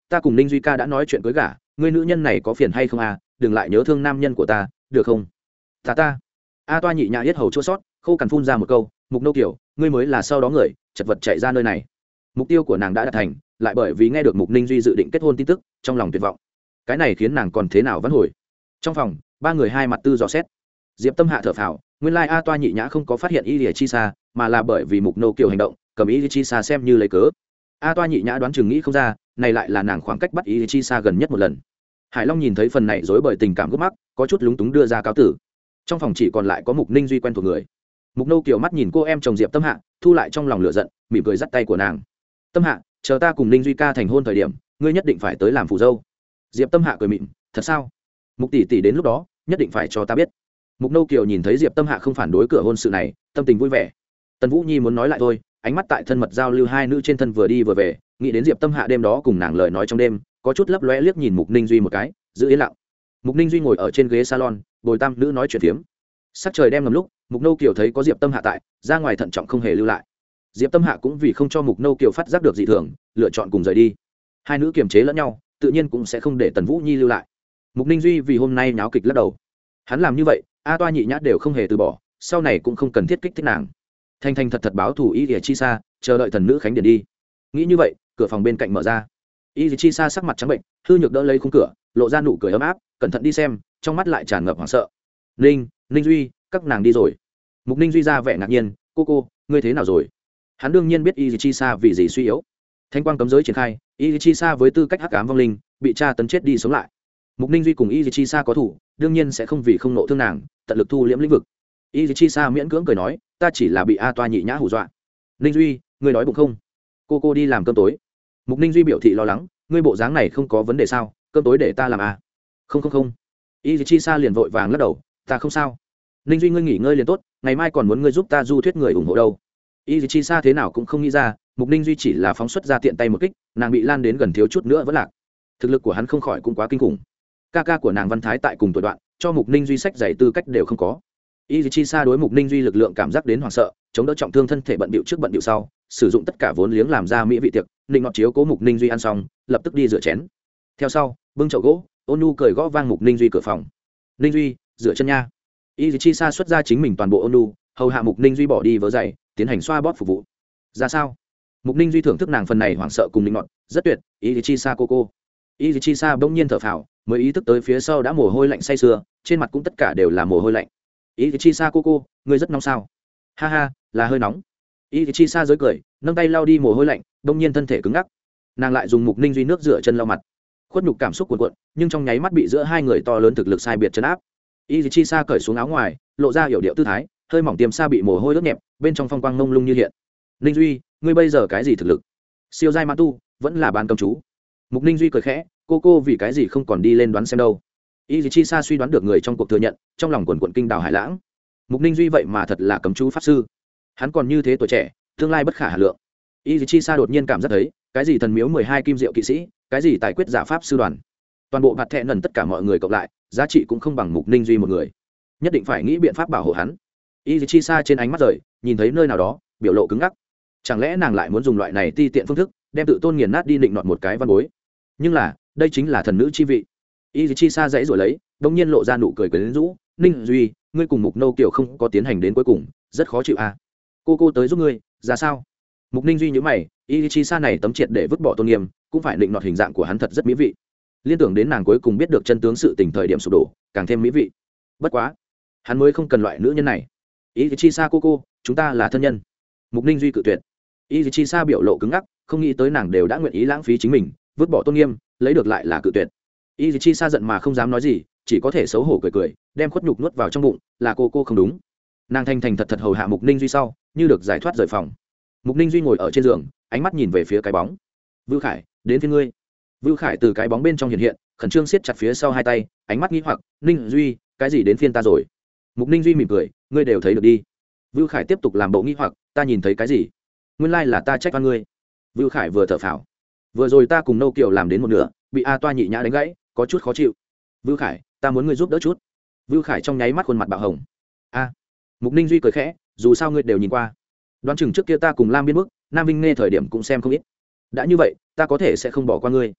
ta cùng ninh duy ca đã nói chuyện cưới gả, ngươi nữ nhân này có phiền hay không à, đừng lại nhớ thương nam nhân của ta được không? Ta A Toa nhị nhã yết hầu chua sót, khô cằn phun ra một câu, Mục Nô Kiều, ngươi mới là sau đó người chật vật chạy ra nơi này. Mục tiêu của nàng đã đạt thành, lại bởi vì nghe được Mục Ninh Duy dự định kết hôn tin tức, trong lòng tuyệt vọng. Cái này khiến nàng còn thế nào vãn hồi. Trong phòng, ba người hai mặt tư dò xét. Diệp Tâm Hạ thở phào, nguyên lai A Toa nhị nhã không có phát hiện Y Lìa Chi Sa, mà là bởi vì Mục Nô Kiều hành động, cầm Y Lìa Chi Sa xem như lấy cớ. A Toa nhị nhã đoán chừng nghĩ không ra, này lại là nàng khoảng cách bắt Y Lìa Chi Sa gần nhất một lần. Hải Long nhìn thấy phần này rối bời tình cảm gấp mắc, có chút lúng túng đưa ra cáo tử. Trong phòng chỉ còn lại có Mục Ninh Duy quen thuộc người. Mục Nô Kiều mắt nhìn cô em chồng Diệp Tâm Hạ, thu lại trong lòng lửa giận, mỉm cười dắt tay của nàng. Tâm Hạ, chờ ta cùng Ninh Duy ca thành hôn thời điểm, ngươi nhất định phải tới làm phù dâu. Diệp Tâm Hạ cười mỉm, thật sao? Mục tỷ tỷ đến lúc đó, nhất định phải cho ta biết. Mục Nô Kiều nhìn thấy Diệp Tâm Hạ không phản đối cửa hôn sự này, tâm tình vui vẻ. Tần Vũ Nhi muốn nói lại thôi, ánh mắt tại thân mật giao lưu hai nữ trên thân vừa đi vừa về, nghĩ đến Diệp Tâm Hạ đêm đó cùng nàng lời nói trong đêm, có chút lấp lóe liếc nhìn Mục Ninh Duy một cái, giữ yên lặng. Mục Ninh Duy ngồi ở trên ghế salon, bồi tam nữ nói chuyện phiếm. Sắc trời đem ngầm lúc, Mục Nô Kiều thấy có Diệp Tâm Hạ tại, ra ngoài thận trọng không hề lưu lại. Diệp Tâm Hạ cũng vì không cho Mục Nô Kiều phát giác được dị thường, lựa chọn cùng rời đi. Hai nữ kiềm chế lẫn nhau, tự nhiên cũng sẽ không để Tần Vũ Nhi lưu lại. Mục Ninh Duy vì hôm nay nháo kịch lắc đầu. Hắn làm như vậy, A Toa nhị nhã đều không hề từ bỏ, sau này cũng không cần thiết kích thích nàng. Thanh Thanh thật thật báo thủ Y Lìa Chi Sa, chờ đợi thần nữ khánh điện đi. Nghĩ như vậy, cửa phòng bên cạnh mở ra. Y Lìa Chi Sa sắc mặt trắng bệnh, hư nhược đỡ lấy khung cửa, lộ ra nụ cười ấm áp, cẩn thận đi xem, trong mắt lại tràn ngập hoảng sợ. Ninh Duy, các nàng đi rồi. Mục Ninh Duy ra vẻ ngạc nhiên, cô, ngươi thế nào rồi? Hắn đương nhiên biết Y Lìa Chi Sa vì gì suy yếu. Thanh quang cấm giới triển khai, Y Lìa Chi Sa với tư cách hắc ám vong linh, bị tra tấn chết đi sống lại. Mục Ninh Duy cùng Y Lìa Chi Sa có thủ, đương nhiên sẽ không vì không nộ thương nàng, tận lực thu liễm lĩnh vực. Y Lìa Chi Sa miễn cưỡng cười nói, ta chỉ là bị A Toa nhị nhã hù dọa. Ninh Duy, ngươi đói bụng không? Cô đi làm cơm tối. Mục Ninh Duy biểu thị lo lắng, ngươi bộ dáng này không có vấn đề sao? Cơm tối để ta làm à? Không. Y Lìa Chi Sa liền vội vàng lắc đầu, ta không sao. Ninh Duy, ngươi nghỉ ngơi liền tốt, ngày mai còn muốn ngươi giúp ta du thuyết người ủng hộ đâu. Y Lìa Chi Sa thế nào cũng không nghĩ ra, Mục Ninh Duy chỉ là phóng xuất ra tiện tay một kích, nàng bị lan đến gần thiếu chút nữa vẫn lạc. Thực lực của hắn không khỏi cũng quá kinh khủng. Ca của nàng Văn Thái tại cùng tuổi đoạn, cho Mục Ninh Duy sách giày tư cách đều không có. Y Chi Sa đối Mục Ninh Duy lực lượng cảm giác đến hoảng sợ, chống đỡ trọng thương thân thể bận bịu trước bận bịu sau, sử dụng tất cả vốn liếng làm ra mỹ vị tiệc, định ngọt chiếu cố Mục Ninh Duy ăn xong, lập tức đi rửa chén. Theo sau, bưng chậu gỗ, Ôn Nhu cười gõ vang Mục Ninh Duy cửa phòng. Ninh Duy, rửa chân nha. Y Chi Sa xuất ra chính mình toàn bộ Ôn Nhu, hầu hạ Mục Ninh Duy bỏ đi vớ giày, tiến hành xoa bóp phục vụ. Ra sao? Mục Ninh Duy thưởng thức nàng phần này hoảng sợ cùng định ngọt, rất tuyệt. Y Chi Sa cô. Y Chi Sa bỗng nhiên thở phào, mới ý thức tới phía sau đã mồ hôi lạnh say sưa, trên mặt cũng tất cả đều là mồ hôi lạnh. Y Chi Sa cô, ngươi rất nóng sao? Ha, là hơi nóng. Y Chi Sa giới cười, nâng tay lau đi mồ hôi lạnh, bỗng nhiên thân thể cứng ngắc. Nàng lại dùng Mục Ninh Duy nước rửa chân lau mặt. Khuất nhục cảm xúc cuồn cuộn, nhưng trong nháy mắt bị giữa hai người to lớn thực lực sai biệt trấn áp. Y Chi Sa cởi xuống áo ngoài, lộ ra hiểu điệu tư thái, hơi mỏng tiêm sa bị mồ hôi ướt nhẹp, bên trong phong quang mông lung như hiện. Ninh Duy, ngươi bây giờ cái gì thực lực? Siêu giai mãn tu, vẫn là ban cầm chú. Mục Ninh Duy cười khẽ, cô vì cái gì không còn đi lên đoán xem đâu. Y Chi Sa suy đoán được người trong cuộc thừa nhận, trong lòng quần quận kinh đảo hải lãng. Mục Ninh Duy vậy mà thật là cấm chú pháp sư, hắn còn như thế tuổi trẻ, tương lai bất khả hà lượng. Y Chi Sa đột nhiên cảm giác thấy, cái gì thần miếu 12 kim diệu kỵ sĩ, cái gì tài quyết giả pháp sư đoàn, toàn bộ bạt thẹn nần tất cả mọi người cộng lại, giá trị cũng không bằng Mục Ninh Duy một người. Nhất định phải nghĩ biện pháp bảo hộ hắn. Y Chi Sa trên ánh mắt rời, nhìn thấy nơi nào đó, biểu lộ cứng ngắc. Chẳng lẽ nàng lại muốn dùng loại này ti tiện phương thức, đem tự tôn nghiền nát đi định nọt một cái văn bối? Nhưng là, đây chính là thần nữ chi vị. Y Chi Sa dãy rồi lấy, đống nhiên lộ ra nụ cười quyến rũ. Ninh Duy, ngươi cùng Mục Nô Kiều không có tiến hành đến cuối cùng, rất khó chịu à? Cô tới giúp ngươi, ra sao? Mục Ninh Duy nhíu mày, Y Chi Sa này tấm triệt để vứt bỏ tôn nghiêm, cũng phải định nọt hình dạng của hắn thật rất mỹ vị. Liên tưởng đến nàng cuối cùng biết được chân tướng sự tình thời điểm sụp đổ, càng thêm mỹ vị. Bất quá, hắn mới không cần loại nữ nhân này. Y Chi Sa cô, chúng ta là thân nhân. Mục Ninh Duy cự tuyệt. Y Chi Sa biểu lộ cứng ngắc, không nghĩ tới nàng đều đã nguyện ý lãng phí chính mình, vứt bỏ tôn nghiêm, lấy được lại là cự tuyệt. Y Chi Sa giận mà không dám nói gì, chỉ có thể xấu hổ cười, đem khuất nhục nuốt vào trong bụng, là cô không đúng. Nàng thành thật hầu hạ Mục Ninh Duy sau, như được giải thoát rời phòng. Mục Ninh Duy ngồi ở trên giường, ánh mắt nhìn về phía cái bóng. Vưu Khải, đến phía ngươi. Vưu Khải từ cái bóng bên trong hiện hiện, khẩn trương siết chặt phía sau hai tay, ánh mắt nghi hoặc, Ninh Duy, cái gì đến phiên ta rồi? Mục Ninh Duy mỉm cười, ngươi đều thấy được đi. Vưu Khải tiếp tục làm bộ nghi hoặc, ta nhìn thấy cái gì? Nguyên lai là ta trách oan ngươi. Vưu Khải vừa thở phào, vừa rồi ta cùng Nô Kiều làm đến một nửa, bị A Toa nhị nhã đánh gãy, có chút khó chịu. Vưu Khải, ta muốn ngươi giúp đỡ chút. Vưu Khải trong nháy mắt khuôn mặt bạo hồng. A. Mục Ninh Duy cười khẽ, dù sao ngươi đều nhìn qua, đoán chừng trước kia ta cùng Lam Biên Bức, Nam Vinh nghe thời điểm cũng xem không ít. Đã như vậy, ta có thể sẽ không bỏ qua ngươi.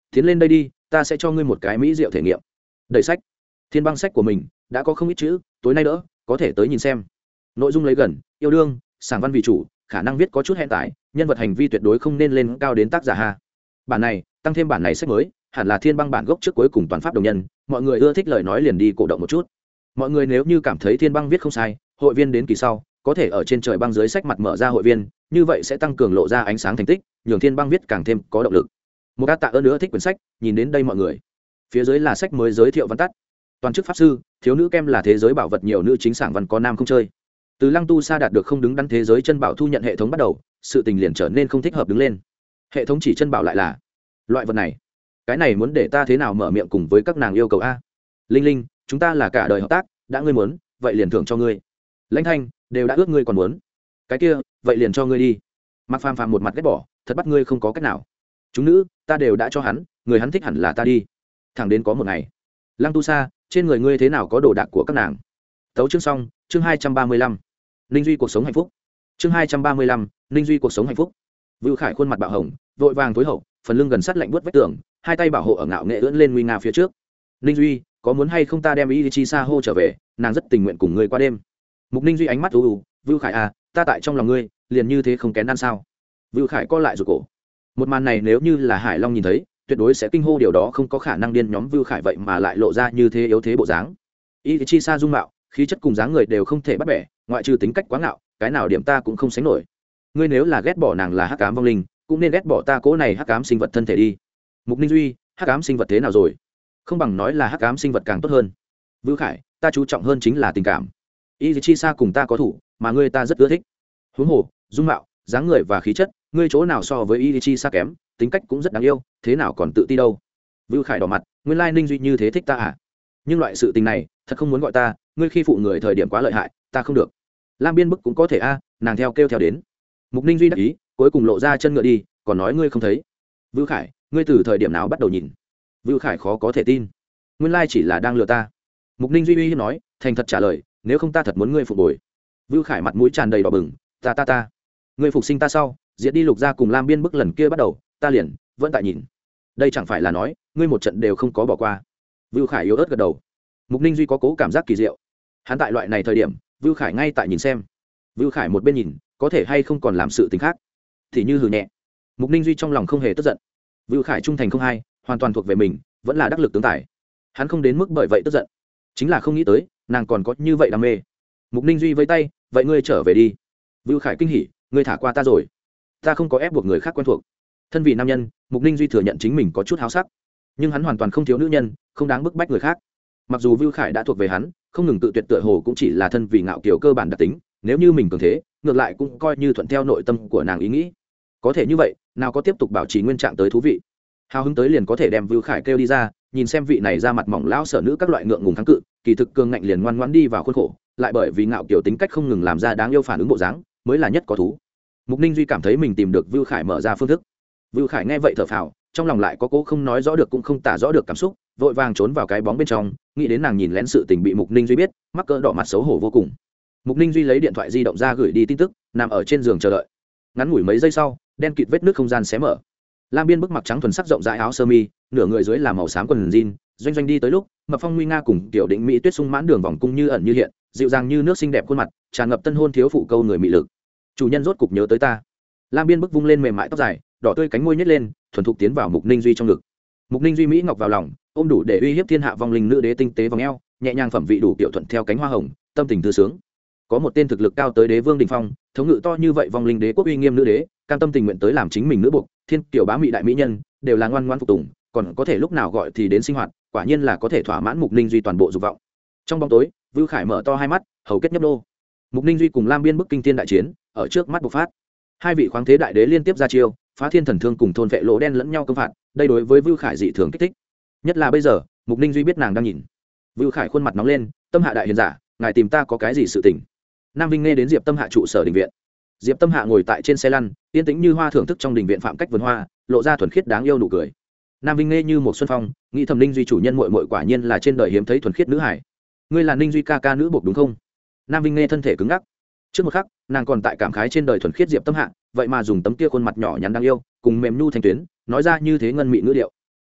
tiến lên đây đi, ta sẽ cho ngươi một cái mỹ diệu thể nghiệm. Đầy sách, thiên băng sách của mình đã có không ít chữ, tối nay đỡ có thể tới nhìn xem. Nội dung lấy gần yêu đương, sảng văn vì chủ, khả năng viết có chút hẹn tải, nhân vật hành vi tuyệt đối không nên lên cao đến tác giả ha. Bản này tăng thêm bản này sách mới, hẳn là thiên băng bản gốc trước cuối cùng toàn pháp đồng nhân, mọi người ưa thích lời nói liền đi cổ động một chút. Mọi người nếu như cảm thấy thiên băng viết không sai, hội viên đến kỳ sau có thể ở trên trời băng dưới sách mặt mở ra hội viên, như vậy sẽ tăng cường lộ ra ánh sáng thành tích, nhường thiên băng viết càng thêm có động lực. Một ca tạ ơn nữa thích quyển sách, nhìn đến đây mọi người. Phía dưới là sách mới giới thiệu văn tắt. Toàn chức pháp sư, thiếu nữ kem là thế giới bảo vật nhiều nữ chính sảng văn có nam không chơi. Từ Lăng Tu Sa đạt được không đứng đắn thế giới chân bảo thu nhận hệ thống bắt đầu, sự tình liền trở nên không thích hợp đứng lên. Hệ thống chỉ chân bảo lại là loại vật này, cái này muốn để ta thế nào mở miệng cùng với các nàng yêu cầu a? Linh Linh, chúng ta là cả đời hợp tác, đã ngươi muốn, vậy liền thưởng cho ngươi. Lãnh Thanh, đều đã ước ngươi còn muốn, cái kia, vậy liền cho ngươi đi. Mạc Phàm Phàm một mặt ghét bỏ, thật bắt ngươi không có cách nào. Chúng nữ, ta đều đã cho hắn, người hắn thích hẳn là ta đi. Thẳng đến có một ngày, Lăng Tu Sa, trên người ngươi thế nào có đồ đạc của các nàng? Tấu chương xong, chương 235. Ninh Duy cuộc sống hạnh phúc. Chương 235, Ninh Duy cuộc sống hạnh phúc. Vưu Khải khuôn mặt bạo hồng, vội vàng tối hậu, phần lưng gần sát lạnh buốt vách tường, hai tay bảo hộ ở ngạo nghệ ưỡn lên nguy nga phía trước. Ninh Duy, có muốn hay không ta đem Y Chi Sa hô trở về, nàng rất tình nguyện cùng ngươi qua đêm. Mục Ninh Duy ánh mắt u u, Vưu Khải à, ta tại trong lòng ngươi, liền như thế không kén ăn sao? Vưu Khải co lại rụt cổ. Một màn này nếu như là Hải Long nhìn thấy, tuyệt đối sẽ kinh hô, điều đó không có khả năng, điên nhóm Vưu Khải vậy mà lại lộ ra như thế yếu thế bộ dáng. Y Chi Sa dung mạo, khí chất cùng dáng người đều không thể bắt bẻ, ngoại trừ tính cách quá ngạo, cái nào điểm ta cũng không sánh nổi. Ngươi nếu là ghét bỏ nàng là hắc ám vong linh, cũng nên ghét bỏ ta cố này hắc ám sinh vật thân thể đi. Mục Ninh Duy, hắc ám sinh vật thế nào rồi? Không bằng nói là hắc ám sinh vật càng tốt hơn. Vưu Khải, ta chú trọng hơn chính là tình cảm. Y Chi Sa cùng ta có thủ, mà ngươi ta rất ưa thích. Huống hồ, dung mạo, dáng người và khí chất, ngươi chỗ nào so với Y Chi Sa kém, tính cách cũng rất đáng yêu, thế nào còn tự ti đâu. Vưu Khải đỏ mặt, nguyên lai Ninh Duy như thế thích ta à? Nhưng loại sự tình này, thật không muốn gọi ta, ngươi khi phụ người thời điểm quá lợi hại, ta không được. Lam Biên Bức cũng có thể a, nàng theo kêu theo đến. Mục Ninh Duy đắc ý, cuối cùng lộ ra chân ngựa đi, còn nói ngươi không thấy. Vưu Khải, ngươi từ thời điểm nào bắt đầu nhìn? Vưu Khải khó có thể tin, nguyên lai chỉ là đang lừa ta. Mục Ninh Duy uy hiếp nói, thành thật trả lời, nếu không ta thật muốn ngươi phục bồi. Vưu Khải mặt mũi tràn đầy đỏ bừng, ta, ngươi phục sinh ta sau, diệt đi Lục gia cùng Lam Biên Bức lần kia bắt đầu, ta liền vẫn tại nhìn. Đây chẳng phải là nói, ngươi một trận đều không có bỏ qua. Vưu Khải yếu ớt gật đầu. Mục Ninh Duy có cố cảm giác kỳ diệu, hắn tại loại này thời điểm, Vưu Khải ngay tại nhìn xem. Vưu Khải một bên nhìn, có thể hay không còn làm sự tình khác, thì như hừ nhẹ. Mục Ninh Duy trong lòng không hề tức giận. Vưu Khải trung thành không hai, hoàn toàn thuộc về mình, vẫn là đắc lực tướng tài, hắn không đến mức bởi vậy tức giận, chính là không nghĩ tới nàng còn có như vậy đam mê. Mục Ninh Duy vẫy tay, vậy ngươi trở về đi. Vưu Khải kinh hỉ, ngươi thả qua ta rồi, ta không có ép buộc người khác quen thuộc. Thân vì nam nhân, Mục Ninh Duy thừa nhận chính mình có chút háo sắc, nhưng hắn hoàn toàn không thiếu nữ nhân, không đáng bức bách người khác. Mặc dù Vưu Khải đã thuộc về hắn, không ngừng tự tuyệt, tựa hồ cũng chỉ là thân vì ngạo kiều cơ bản đặc tính, nếu như mình cường thế, ngược lại cũng coi như thuận theo nội tâm của nàng ý nghĩ. Có thể như vậy, nào có tiếp tục bảo trì nguyên trạng tới thú vị. Hào hứng tới liền có thể đem Vưu Khải kêu đi ra, nhìn xem vị này ra mặt mỏng lão sở nữ các loại ngượng ngùng kháng cự, kỳ thực cường ngạnh liền ngoan ngoãn đi vào khuôn khổ, lại bởi vì ngạo kiều tính cách không ngừng làm ra đáng yêu phản ứng bộ dáng, mới là nhất có thú. Mục Ninh Duy cảm thấy mình tìm được Vưu Khải mở ra phương thức. Vưu Khải nghe vậy thở phào, trong lòng lại có cố không nói rõ được cũng không tả rõ được cảm xúc, vội vàng trốn vào cái bóng bên trong, nghĩ đến nàng nhìn lén sự tình bị Mục Ninh Duy biết, mắc cỡ đỏ mặt xấu hổ vô cùng. Mục Ninh Duy lấy điện thoại di động ra gửi đi tin tức, nằm ở trên giường chờ đợi. Ngắn ngủi mấy giây sau, đen kịt vết nước không gian xé mở. Lam Biên Bức mặc trắng thuần sắc rộng rãi áo sơ mi, nửa người dưới là màu xám quần jean, doanh doanh đi tới lúc, Mập Phong nguy nga cùng Tiểu Định Mỹ Tuyết sung mãn đường vòng cung như ẩn như hiện, dịu dàng như nước xinh đẹp khuôn mặt, tràn ngập tân hôn thiếu phụ câu người mị lực. Chủ nhân rốt cục nhớ tới ta. Lam Biên Bức vung lên mềm mại tóc dài, đỏ tươi cánh môi nhếch lên, thuần thục tiến vào Mục Ninh Duy trong ngực. Mục Ninh Duy mỹ ngọc vào lòng, ôm đủ để uy hiếp thiên hạ vong linh nữ đế tinh tế vòng eo, nhẹ nhàng phẩm vị đủ tiểu thuận theo cánh hoa hồng, tâm tình thư sướng. Có một tên thực lực cao tới đế vương đỉnh phong, thống ngự to như vậy vong linh đế quốc uy nghiêm nữ đế, cam tâm tình nguyện tới làm chính mình nữ buộc, thiên tiểu bá mỹ đại mỹ nhân, đều là ngoan ngoãn phục tùng, còn có thể lúc nào gọi thì đến sinh hoạt, quả nhiên là có thể thỏa mãn Mục Ninh Duy toàn bộ dục vọng. Trong bóng tối, Vưu Khải mở to hai mắt, hầu kết nhấp đô. Mục Ninh Duy cùng Lam Biên Bức kinh thiên đại chiến, ở trước mắt bộc phát. Hai vị khoáng thế đại đế liên tiếp ra chiêu, phá thiên thần thương cùng thôn vệ lỗ đen lẫn nhau công phạt, đây đối với Vưu Khải dị thường kích thích. Nhất là bây giờ, Mục Ninh Duy biết nàng đang nhìn. Vưu Khải khuôn mặt nóng lên, tâm hạ đại hiền giả, ngài tìm ta có cái gì sự tình? Nam Vinh nghe đến Diệp Tâm Hạ trụ sở đình viện. Diệp Tâm Hạ ngồi tại trên xe lăn, yên tĩnh như hoa thưởng thức trong đình viện phạm cách vườn hoa, lộ ra thuần khiết đáng yêu nụ cười. Nam Vinh nghe như một xuân phong, nghĩ thầm Ninh Duy chủ nhân muội muội quả nhiên là trên đời hiếm thấy thuần khiết nữ hải. Ngươi là Ninh Duy ca ca nữ buộc đúng không? Nam Vinh nghe thân thể cứng ngắc. Trước một khắc, nàng còn tại cảm khái trên đời thuần khiết Diệp Tâm Hạ, vậy mà dùng tấm kia khuôn mặt nhỏ nhắn đáng yêu, cùng mềm nhu thành tuyến, nói ra như thế ngân mị ngữ điệu.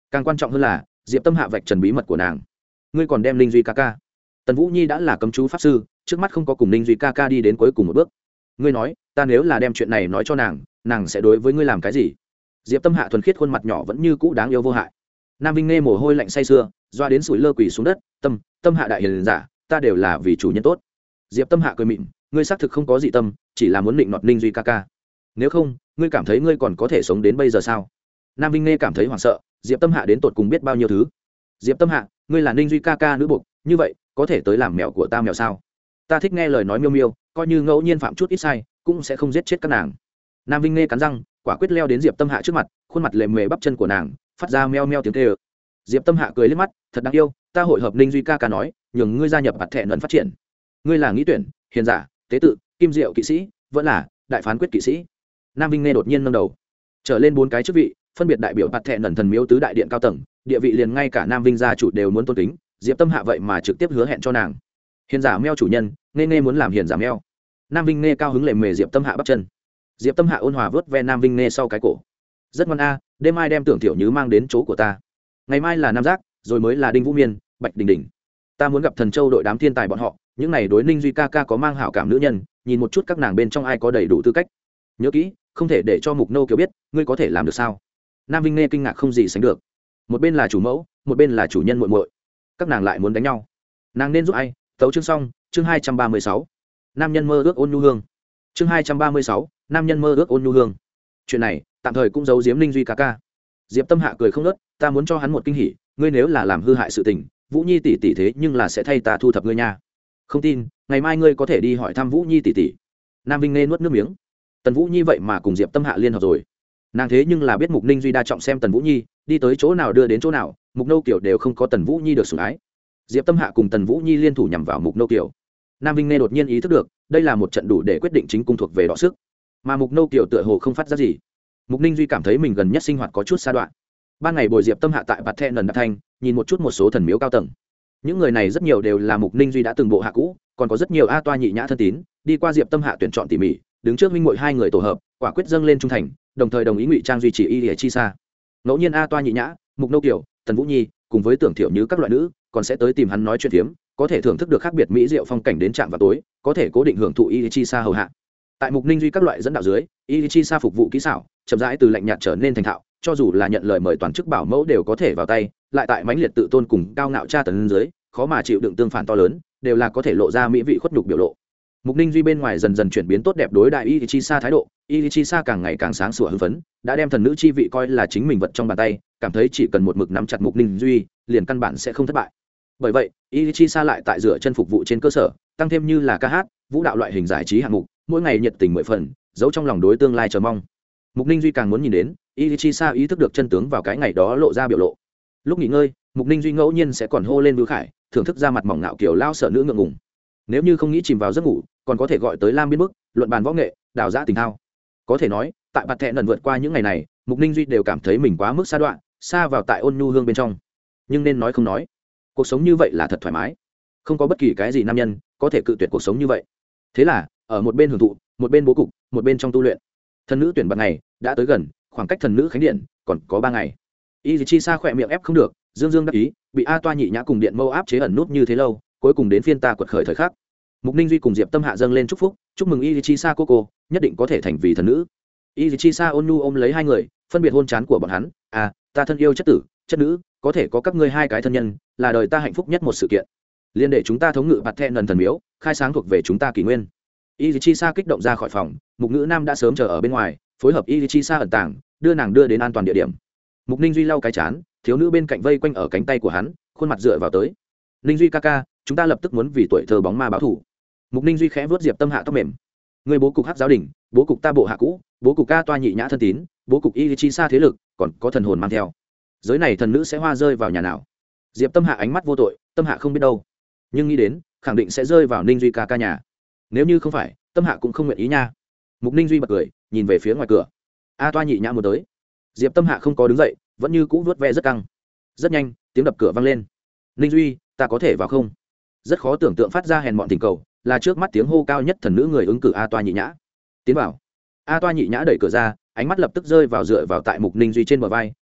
càng quan trọng hơn là diệp tâm hạ vạch trần bí mật của nàng. Ngươi còn đem ninh duy ca ca. Tần Vũ Nhi đã là cấm chú pháp sư, trước mắt không có cùng ninh duy ca ca đi đến cuối cùng một bước. Ngươi nói ta nếu là đem chuyện này nói cho nàng, nàng sẽ đối với ngươi làm cái gì? Diệp tâm hạ thuần khiết khuôn mặt nhỏ vẫn như cũ đáng yêu vô hại. Nam Vinh nghe mồ hôi lạnh say sưa, doa đến sủi lơ quỳ xuống đất. Tâm hạ đại hiền giả, ta đều là vì chủ nhân tốt. Diệp tâm hạ cười mịn, ngươi xác thực không có dị tâm, chỉ là muốn định nọt ninh duy ca ca. Nếu không, ngươi cảm thấy ngươi còn có thể sống đến bây giờ sao? Nam Vinh nghe cảm thấy hoảng sợ, Diệp tâm hạ đến tột cùng biết bao nhiêu thứ. Diệp tâm hạ, ngươi là ninh duy ca ca nữ buộc, như vậy có thể tới làm mèo của ta mèo sao? Ta thích nghe lời nói miêu miêu, coi như ngẫu nhiên phạm chút ít sai cũng sẽ không giết chết các nàng. Nam Vinh nghe cắn răng, quả quyết leo đến Diệp tâm hạ trước mặt, khuôn mặt lề mề bắp chân của nàng phát ra meo meo tiếng kêu. Diệp tâm hạ cười liếc mắt, thật đáng yêu, ta hội hợp ninh duy ca ca nói nhường ngươi gia nhập mặt thẻ nấn phát triển. Ngươi là nghĩ tuyển hiền giả, tế tự, kim diệu kỵ sĩ, vẫn là đại phán quyết kỵ sĩ? Nam Vinh nghe đột nhiên nâng đầu, trở lên 4 cái chức vị, phân biệt đại biểu mặt thẻ nấn thần miếu tứ đại điện cao tầng, địa vị liền ngay cả Nam Vinh gia chủ đều muốn tôn kính. Diệp tâm hạ vậy mà trực tiếp hứa hẹn cho nàng hiền giả meo chủ nhân, nghe muốn làm hiền giả meo. Nam Vinh nghe cao hứng lề mề Diệp tâm hạ bắp chân. Diệp tâm hạ ôn hòa vớt ve Nam Vinh nghe sau cái cổ, rất ngoan a, đêm mai đem Tưởng Tiểu Nhứ mang đến chỗ của ta, ngày mai là Nam Giác, rồi mới là Đinh Vũ Miên, Bạch Đình Đình. Ta muốn gặp Thần Châu đội đám thiên tài bọn họ, những này đối ninh duy ca ca có mang hảo cảm nữ nhân, nhìn một chút các nàng bên trong ai có đầy đủ tư cách. Nhớ kỹ, không thể để cho Mục Nô Kiều biết, ngươi có thể làm được sao? Nam Vinh nghe kinh ngạc không gì sánh được, một bên là chủ mẫu, một bên là chủ nhân muội muội, các nàng lại muốn đánh nhau, nàng nên giúp ai? Tấu chương xong, chương 236. Nam nhân mơ ước ôn nhu hương. Chương 236, nam nhân mơ ước ôn nhu hương. Chuyện này, tạm thời cũng giấu giếm ninh duy ca ca. Diệp tâm hạ cười không ngớt, ta muốn cho hắn một kinh hỉ, ngươi nếu là làm hư hại sự tình, Vũ Nhi tỷ tỷ thế nhưng là sẽ thay ta thu thập ngươi nha. Không tin, ngày mai ngươi có thể đi hỏi thăm Vũ Nhi tỷ tỷ. Nam Vinh nghe nuốt nước miếng. Tần Vũ Nhi vậy mà cùng Diệp tâm hạ liên hợp rồi. Nàng thế nhưng là biết Mục Ninh Duy đa trọng xem Tần Vũ Nhi, đi tới chỗ nào đưa đến chỗ nào, Mục Nô Kiều đều không có Tần Vũ Nhi được sủng ái. Diệp tâm hạ cùng Tần Vũ Nhi liên thủ nhằm vào Mục Nô Kiều. Nam Vinh nghe đột nhiên ý thức được, đây là một trận đủ để quyết định chính cung thuộc về đọ sức, mà Mục Nô Kiều tựa hồ không phát ra gì. Mục Ninh Duy cảm thấy mình gần nhất sinh hoạt có chút xa đoạn. Ban ngày bồi Diệp tâm hạ tại Bạt Thẹn Nần Đạp Thanh, nhìn một chút một số thần miếu cao tầng. Những người này rất nhiều đều là Mục Ninh Duy đã từng bộ hạ cũ, còn có rất nhiều a toa nhị nhã thân tín, đi qua Diệp tâm hạ tuyển chọn tỉ mỉ, đứng trước minh muội hai người tổ hợp, quả quyết dâng lên trung thành, đồng thời đồng ý ngụy trang duy trì y địa chi xa. Ngẫu nhiên a toa nhị nhã, Mục Nô Kiều, Tần Vũ Nhi, cùng với Tưởng Thiệu Như các loại nữ, còn sẽ tới tìm hắn nói chuyện phiếm, có thể thưởng thức được khác biệt mỹ diệu phong cảnh đến trạm vào tối, có thể cố định hưởng thụ y chi xa hầu hạ. Tại Mục Ninh Duy các loại dẫn đạo dưới, y chi xa phục vụ kỹ xảo, chậm rãi từ lạnh nhạt trở nên thành thạo, cho dù là nhận lời mời toàn chức bảo mẫu đều có thể vào tay, lại tại mãnh liệt tự tôn cùng cao ngạo tra tấn dưới, khó mà chịu đựng tương phản to lớn, đều là có thể lộ ra mỹ vị khuất nhục biểu lộ. Mục Ninh Duy bên ngoài dần dần chuyển biến tốt đẹp đối đại y chi xa thái độ, y chi xa càng ngày càng sáng sủa hưng phấn, đã đem thần nữ chi vị coi là chính mình vật trong bàn tay, cảm thấy chỉ cần một mực nắm chặt Mục Ninh Duy, liền căn bản sẽ không thất bại. Bởi vậy, y chi xa lại tại dựa chân phục vụ trên cơ sở, tăng thêm như là ca hát, vũ đạo loại hình giải trí hạng mục, mỗi ngày nhiệt tình 10 phần, giấu trong lòng đối tương lai chờ mong. Mục Ninh Duy càng muốn nhìn đến, y chi xa ý thức được chân tướng vào cái ngày đó lộ ra biểu lộ. Lúc nghỉ ngơi, Mục Ninh Duy ngẫu nhiên sẽ còn hô lên Vưu Khải, thưởng thức ra mặt mỏng ngạo kiểu lao sở nữ ngượng ngùng. Nếu như không nghĩ chìm vào giấc ngủ, còn có thể gọi tới Lam Biên Bức, luận bàn võ nghệ, đào giã tình thao. Có thể nói, tại Bạt Thẹn Nần vượt qua những ngày này, Mục Ninh Duy đều cảm thấy mình quá mức xa đoạn, xa vào tại ôn nhu hương bên trong. Nhưng nên nói không nói, cuộc sống như vậy là thật thoải mái, không có bất kỳ cái gì nam nhân có thể cự tuyệt cuộc sống như vậy. Thế là, ở một bên hưởng thụ, một bên bố cục, một bên trong tu luyện. Thần nữ tuyển bạt ngày đã tới gần, khoảng cách thần nữ khánh điện còn có 3 ngày. Y Chi Sa khỏe miệng ép không được, dương dương đắc ý, bị a toa nhị nhã cùng điện mâu áp chế ẩn nút như thế lâu, cuối cùng đến phiên ta quật khởi thời khắc. Mục Ninh Duy cùng Diệp tâm hạ dâng lên chúc phúc, chúc mừng Y Chi Sa cô nhất định có thể thành vì thần nữ. Y Chi Sa ôn nhu ôm lấy hai người, phân biệt hôn trán của bọn hắn. À, ta thân yêu chất tử, chất nữ, có thể có các ngươi hai cái thân nhân, là đời ta hạnh phúc nhất một sự kiện. Liên để chúng ta thống ngự Bạt Thẹn Nần thần miếu, khai sáng thuộc về chúng ta kỷ nguyên. Y Chi Sa kích động ra khỏi phòng, Mục Ngữ Nam đã sớm chờ ở bên ngoài, phối hợp Y Chi Sa ẩn tàng, đưa nàng đưa đến an toàn địa điểm. Mục Ninh Duy lau cái chán, thiếu nữ bên cạnh vây quanh ở cánh tay của hắn, khuôn mặt dựa vào tới. Ninh Duy ca ca, chúng ta lập tức muốn vì tuổi thơ bóng ma báo thù. Mục Ninh Duy khẽ vuốt Diệp tâm hạ tóc mềm. Người bố cục Hắc giáo đình, bố cục ta bộ hạ cũ, bố cục ca toa nhị nhã thân tín, bố cục Y Chi Sa thế lực, còn có thần hồn mang theo. Giới này thần nữ sẽ hoa rơi vào nhà nào? Diệp tâm hạ ánh mắt vô tội, tâm hạ không biết đâu, nhưng nghĩ đến khẳng định sẽ rơi vào Ninh Duy ca ca nhà. Nếu như không phải, tâm hạ cũng không nguyện ý nha. Mục Ninh Duy bật cười, nhìn về phía ngoài cửa. A toa nhị nhã muốn tới. Diệp tâm hạ không có đứng dậy, vẫn như cũ vuốt ve rất căng. Rất nhanh, tiếng đập cửa vang lên. Ninh Duy, ta có thể vào không? Rất khó tưởng tượng phát ra hèn mọn tình cầu, là trước mắt tiếng hô cao nhất thần nữ người ứng cử A toa nhị nhã. Tiến vào. A toa nhị nhã đẩy cửa ra, ánh mắt lập tức rơi vào dựa vào tại Mục Ninh Duy trên bờ vai,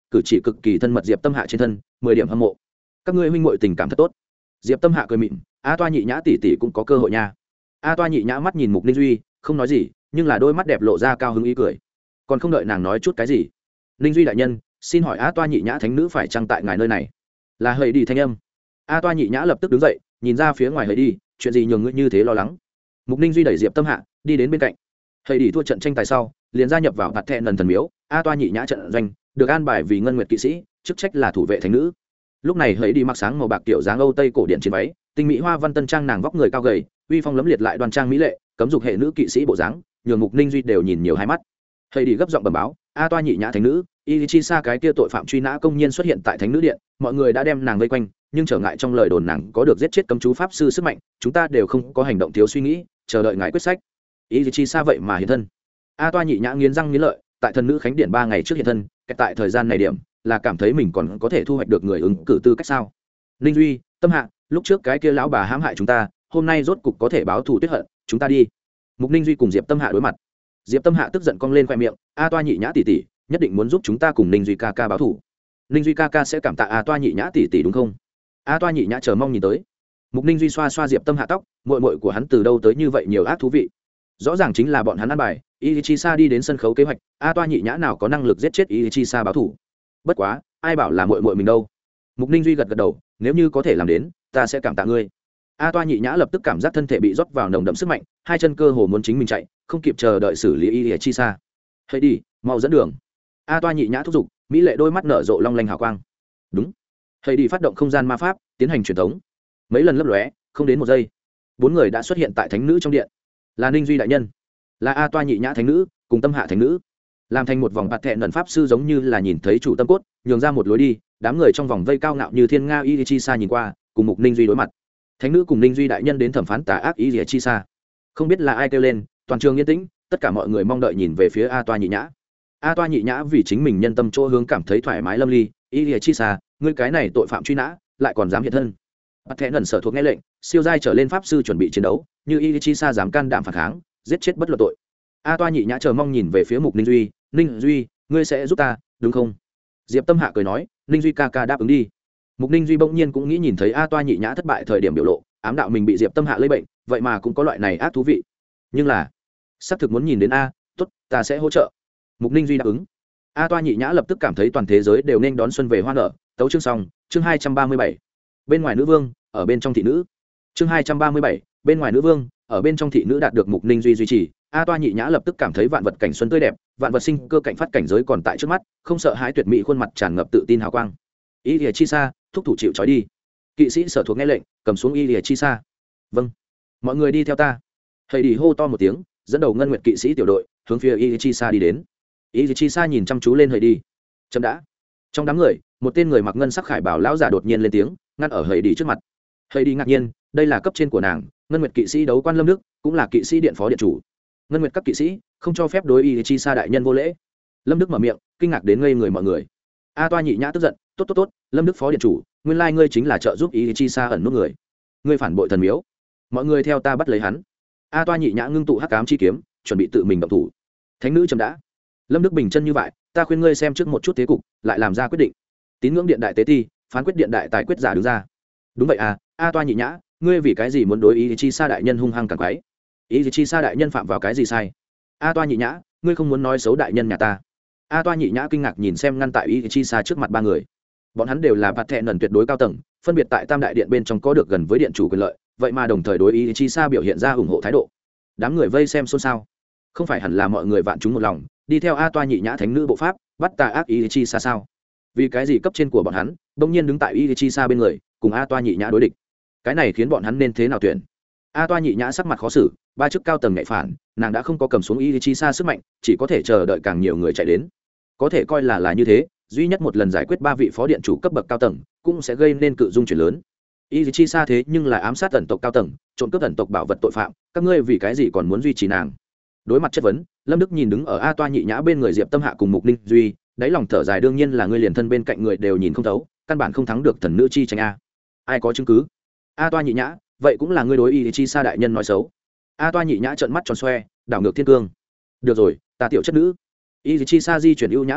cử chỉ cực kỳ thân mật diệp tâm hạ trên thân 10 điểm hâm mộ. Các ngươi huynh muội tình cảm thật tốt. Diệp tâm hạ cười mỉm, a toa nhị nhã tỷ tỷ cũng có cơ hội nha. A toa nhị nhã mắt nhìn Mục Ninh Duy, không nói gì, nhưng là đôi mắt đẹp lộ ra cao hứng ý cười. Còn không đợi nàng nói chút cái gì, Ninh Duy đại nhân, xin hỏi a toa nhị nhã thánh nữ phải chăng tại ngài nơi này? Là Hầy đi thanh âm. A toa nhị nhã lập tức đứng dậy, nhìn ra phía ngoài Hầy đi, chuyện gì nhường ngươi như thế lo lắng? Mục Ninh Duy đẩy Diệp tâm hạ đi đến bên cạnh. Hầy đi thua trận tranh tài sau, liền gia nhập vào Bạt Thẹn Nần thần miếu. A toa nhị nhã trận doanh được an bài vì ngân nguyệt kỵ sĩ, chức trách là thủ vệ thánh nữ. Lúc này Hầy đi mặc sáng màu bạc kiểu dáng Âu Tây cổ điển chiến váy, tinh mỹ hoa văn tân trang, nàng vóc người cao gầy, uy phong lấm liệt lại đoan trang mỹ lệ, cấm dục hệ nữ kỵ sĩ bộ dáng, nhường Mục Ninh Duy đều nhìn nhiều hai mắt. Hầy đi gấp giọng bẩm báo, a toa nhị nhã thánh nữ Ichisa cái kia tội phạm truy nã công nhiên xuất hiện tại thánh nữ điện, mọi người đã đem nàng vây quanh, nhưng trở ngại trong lời đồn nàng có được giết chết cấm chú pháp sư sức mạnh, chúng ta đều không có hành động thiếu suy nghĩ, chờ đợi ngài quyết sách. Ichisa vậy mà hiện thân. A toa nhị nhã nghiến răng nghiến lợi, tại thần nữ khánh điện 3 ngày trước hiện thân, tại thời gian này điểm là cảm thấy mình còn có thể thu hoạch được người ứng cử tư cách sao? Ninh Duy, tâm hạ, lúc trước cái kia lão bà hãm hại chúng ta, hôm nay rốt cục có thể báo thù tuyết hận, chúng ta đi. Mục Ninh Duy cùng Diệp tâm hạ đối mặt. Diệp tâm hạ tức giận cong lên khoe miệng, a toa nhị nhã tỷ tỷ nhất định muốn giúp chúng ta cùng Ninh Duy ca ca báo thù. Ninh Duy ca ca sẽ cảm tạ a toa nhị nhã tỷ tỷ đúng không? A toa nhị nhã chờ mong nhìn tới. Mục Ninh Duy xoa xoa Diệp tâm hạ tóc, muội muội của hắn từ đâu tới như vậy nhiều ác thú vị? Rõ ràng chính là bọn hắn ăn bài, Ichisa đi đến sân khấu kế hoạch, a toa nhị nhã nào có năng lực giết chết Ichisa báo thù? Bất quá, ai bảo là muội muội mình đâu? Mục Ninh Duy gật gật đầu, nếu như có thể làm đến, ta sẽ cảm tạ ngươi. A toa nhị nhã lập tức cảm giác thân thể bị rót vào nồng đậm sức mạnh, hai chân cơ hồ muốn chính mình chạy, không kịp chờ đợi xử lý Ichisa. Hãy đi, mau dẫn đường. A toa nhị nhã thúc giục, mỹ lệ đôi mắt nở rộ long lanh hào quang. Đúng. Hãy đi phát động không gian ma pháp, tiến hành truyền thống. Mấy lần lấp lóe, không đến 1 giây, 4 người đã xuất hiện tại thánh nữ trong điện. Là Ninh Duy đại nhân, là A toa nhị nhã thánh nữ, cùng tâm hạ thánh nữ. Làm thành một vòng Bạt Thẹn Nần pháp sư giống như là nhìn thấy chủ tâm cốt, nhường ra một lối đi, đám người trong vòng vây cao ngạo như thiên nga Ichisa nhìn qua, cùng Mục Ninh Duy đối mặt. Thánh nữ cùng Ninh Duy đại nhân đến thẩm phán tà ác Ichisa. Không biết là ai kêu lên, toàn trường yên tĩnh, tất cả mọi người mong đợi nhìn về phía A toa nhị nhã. A toa nhị nhã vì chính mình nhân tâm chỗ hướng cảm thấy thoải mái lâm ly. Ichisa, ngươi cái này tội phạm truy nã, lại còn dám hiện thân. Bạt Thẹn Nần sở thuộc nghe lệnh, siêu giai trở lên pháp sư chuẩn bị chiến đấu, như Ichisa dám can đảm phản kháng, giết chết bất luận tội. A toa nhị nhã chờ mong nhìn về phía Mục Ninh Duy, Ninh Duy, ngươi sẽ giúp ta, đúng không? Diệp tâm hạ cười nói, Ninh Duy ca ca đáp ứng đi. Mục Ninh Duy bỗng nhiên cũng nghĩ nhìn thấy A toa nhị nhã thất bại thời điểm biểu lộ, ám đạo mình bị Diệp tâm hạ lây bệnh, vậy mà cũng có loại này ác thú vị. Nhưng là, xác thực muốn nhìn đến a, tốt, ta sẽ hỗ trợ. Mục Ninh Duy đáp ứng. A toa nhị nhã lập tức cảm thấy toàn thế giới đều nên đón xuân về hoa nở. Tấu chương xong, chương 237. Bên ngoài nữ vương, ở bên trong thị nữ. Chương 237, bên ngoài nữ vương, ở bên trong thị nữ đạt được Mục Ninh Duy duy trì. A toa nhị nhã lập tức cảm thấy vạn vật cảnh xuân tươi đẹp, vạn vật sinh cơ cảnh phát cảnh giới còn tại trước mắt, không sợ hãi tuyệt mỹ khuôn mặt tràn ngập tự tin hào quang. Ichisa, thúc thủ chịu trói đi. Kỵ sĩ sở thuộc nghe lệnh, cầm xuống Ichisa. Vâng, mọi người đi theo ta. Hãy đi hô to một tiếng, dẫn đầu ngân nguyệt kỵ sĩ tiểu đội hướng phía Ichisa đi đến. Ichisa nhìn chăm chú lên Hãy đi. Chậm đã. Trong đám người, một tên người mặc ngân sắc khải bào lão giả đột nhiên lên tiếng, ngăn ở Hãy đi trước mặt. Hãy đi ngạc nhiên, đây là cấp trên của nàng, ngân nguyệt kỵ sĩ đấu quan Lâm Đức, cũng là kỵ sĩ điện phó điện chủ. Ngân nguyệt các kỵ sĩ không cho phép đối Ichisa đại nhân vô lễ. Lâm Đức mở miệng, kinh ngạc đến ngây người mọi người. A toa nhị nhã tức giận, tốt, Lâm Đức phó điện chủ, nguyên lai ngươi chính là trợ giúp Ichisa ẩn nút người. Ngươi phản bội thần miếu, mọi người theo ta bắt lấy hắn. A toa nhị nhã ngưng tụ hắc ám chi kiếm, chuẩn bị tự mình động thủ. Thánh nữ chậm đã. Lâm Đức bình chân như vậy, ta khuyên ngươi xem trước một chút thế cục, lại làm ra quyết định. Tín ngưỡng điện đại tế ti, phán quyết điện đại tài quyết giả đứng ra. Đúng vậy à, A toa nhị nhã, ngươi vì cái gì muốn đối Ichisa đại nhân hung hăng càng quái? Ichisa đại nhân phạm vào cái gì sai? A toa nhị nhã, ngươi không muốn nói xấu đại nhân nhà ta? A toa nhị nhã kinh ngạc nhìn xem ngăn tại Ichisa trước mặt 3 người. Bọn hắn đều là Bạt Thẹn Nần tuyệt đối cao tầng, phân biệt tại Tam đại điện bên trong có được gần với điện chủ quyền lợi, vậy mà đồng thời đối Ichisa biểu hiện ra ủng hộ thái độ. Đám người vây xem xôn xao. Không phải hẳn là mọi người vạn chúng một lòng, đi theo A toa nhị nhã thánh nữ bộ pháp, bắt tà ác Ichisa sao? Vì cái gì cấp trên của bọn hắn bỗng nhiên đứng tại Ichisa bên người, cùng A toa nhị nhã đối địch? Cái này khiến bọn hắn nên thế nào tuyển? A toa nhị nhã sắc mặt khó xử, 3 chức cao tầng nhạy phản, nàng đã không có cầm xuống Ichisa sức mạnh, chỉ có thể chờ đợi càng nhiều người chạy đến. Có thể coi là như thế, duy nhất một lần giải quyết 3 vị phó điện chủ cấp bậc cao tầng, cũng sẽ gây nên cự dung chuyển lớn. Ichisa thế nhưng là ám sát ẩn tộc cao tầng, trộm cướp ẩn tộc bảo vật tội phạm, các ngươi vì cái gì còn muốn duy trì nàng? Đối mặt chất vấn, Lâm Đức nhìn đứng ở A toa nhị nhã bên người Diệp tâm hạ cùng Mục Ninh Duy, đáy lòng thở dài, đương nhiên là ngươi liền thân bên cạnh người đều nhìn không thấu, căn bản không thắng được thần nữ chi tranh a. Ai có chứng cứ? A toa nhị nhã, vậy cũng là ngươi đối Ichisa đại nhân nói xấu. A toa nhị nhã trợn mắt tròn xoe, đảo ngược thiên cương. Được rồi, ta tiểu chất nữ. Ichisa di chuyển ưu nhã bước đi,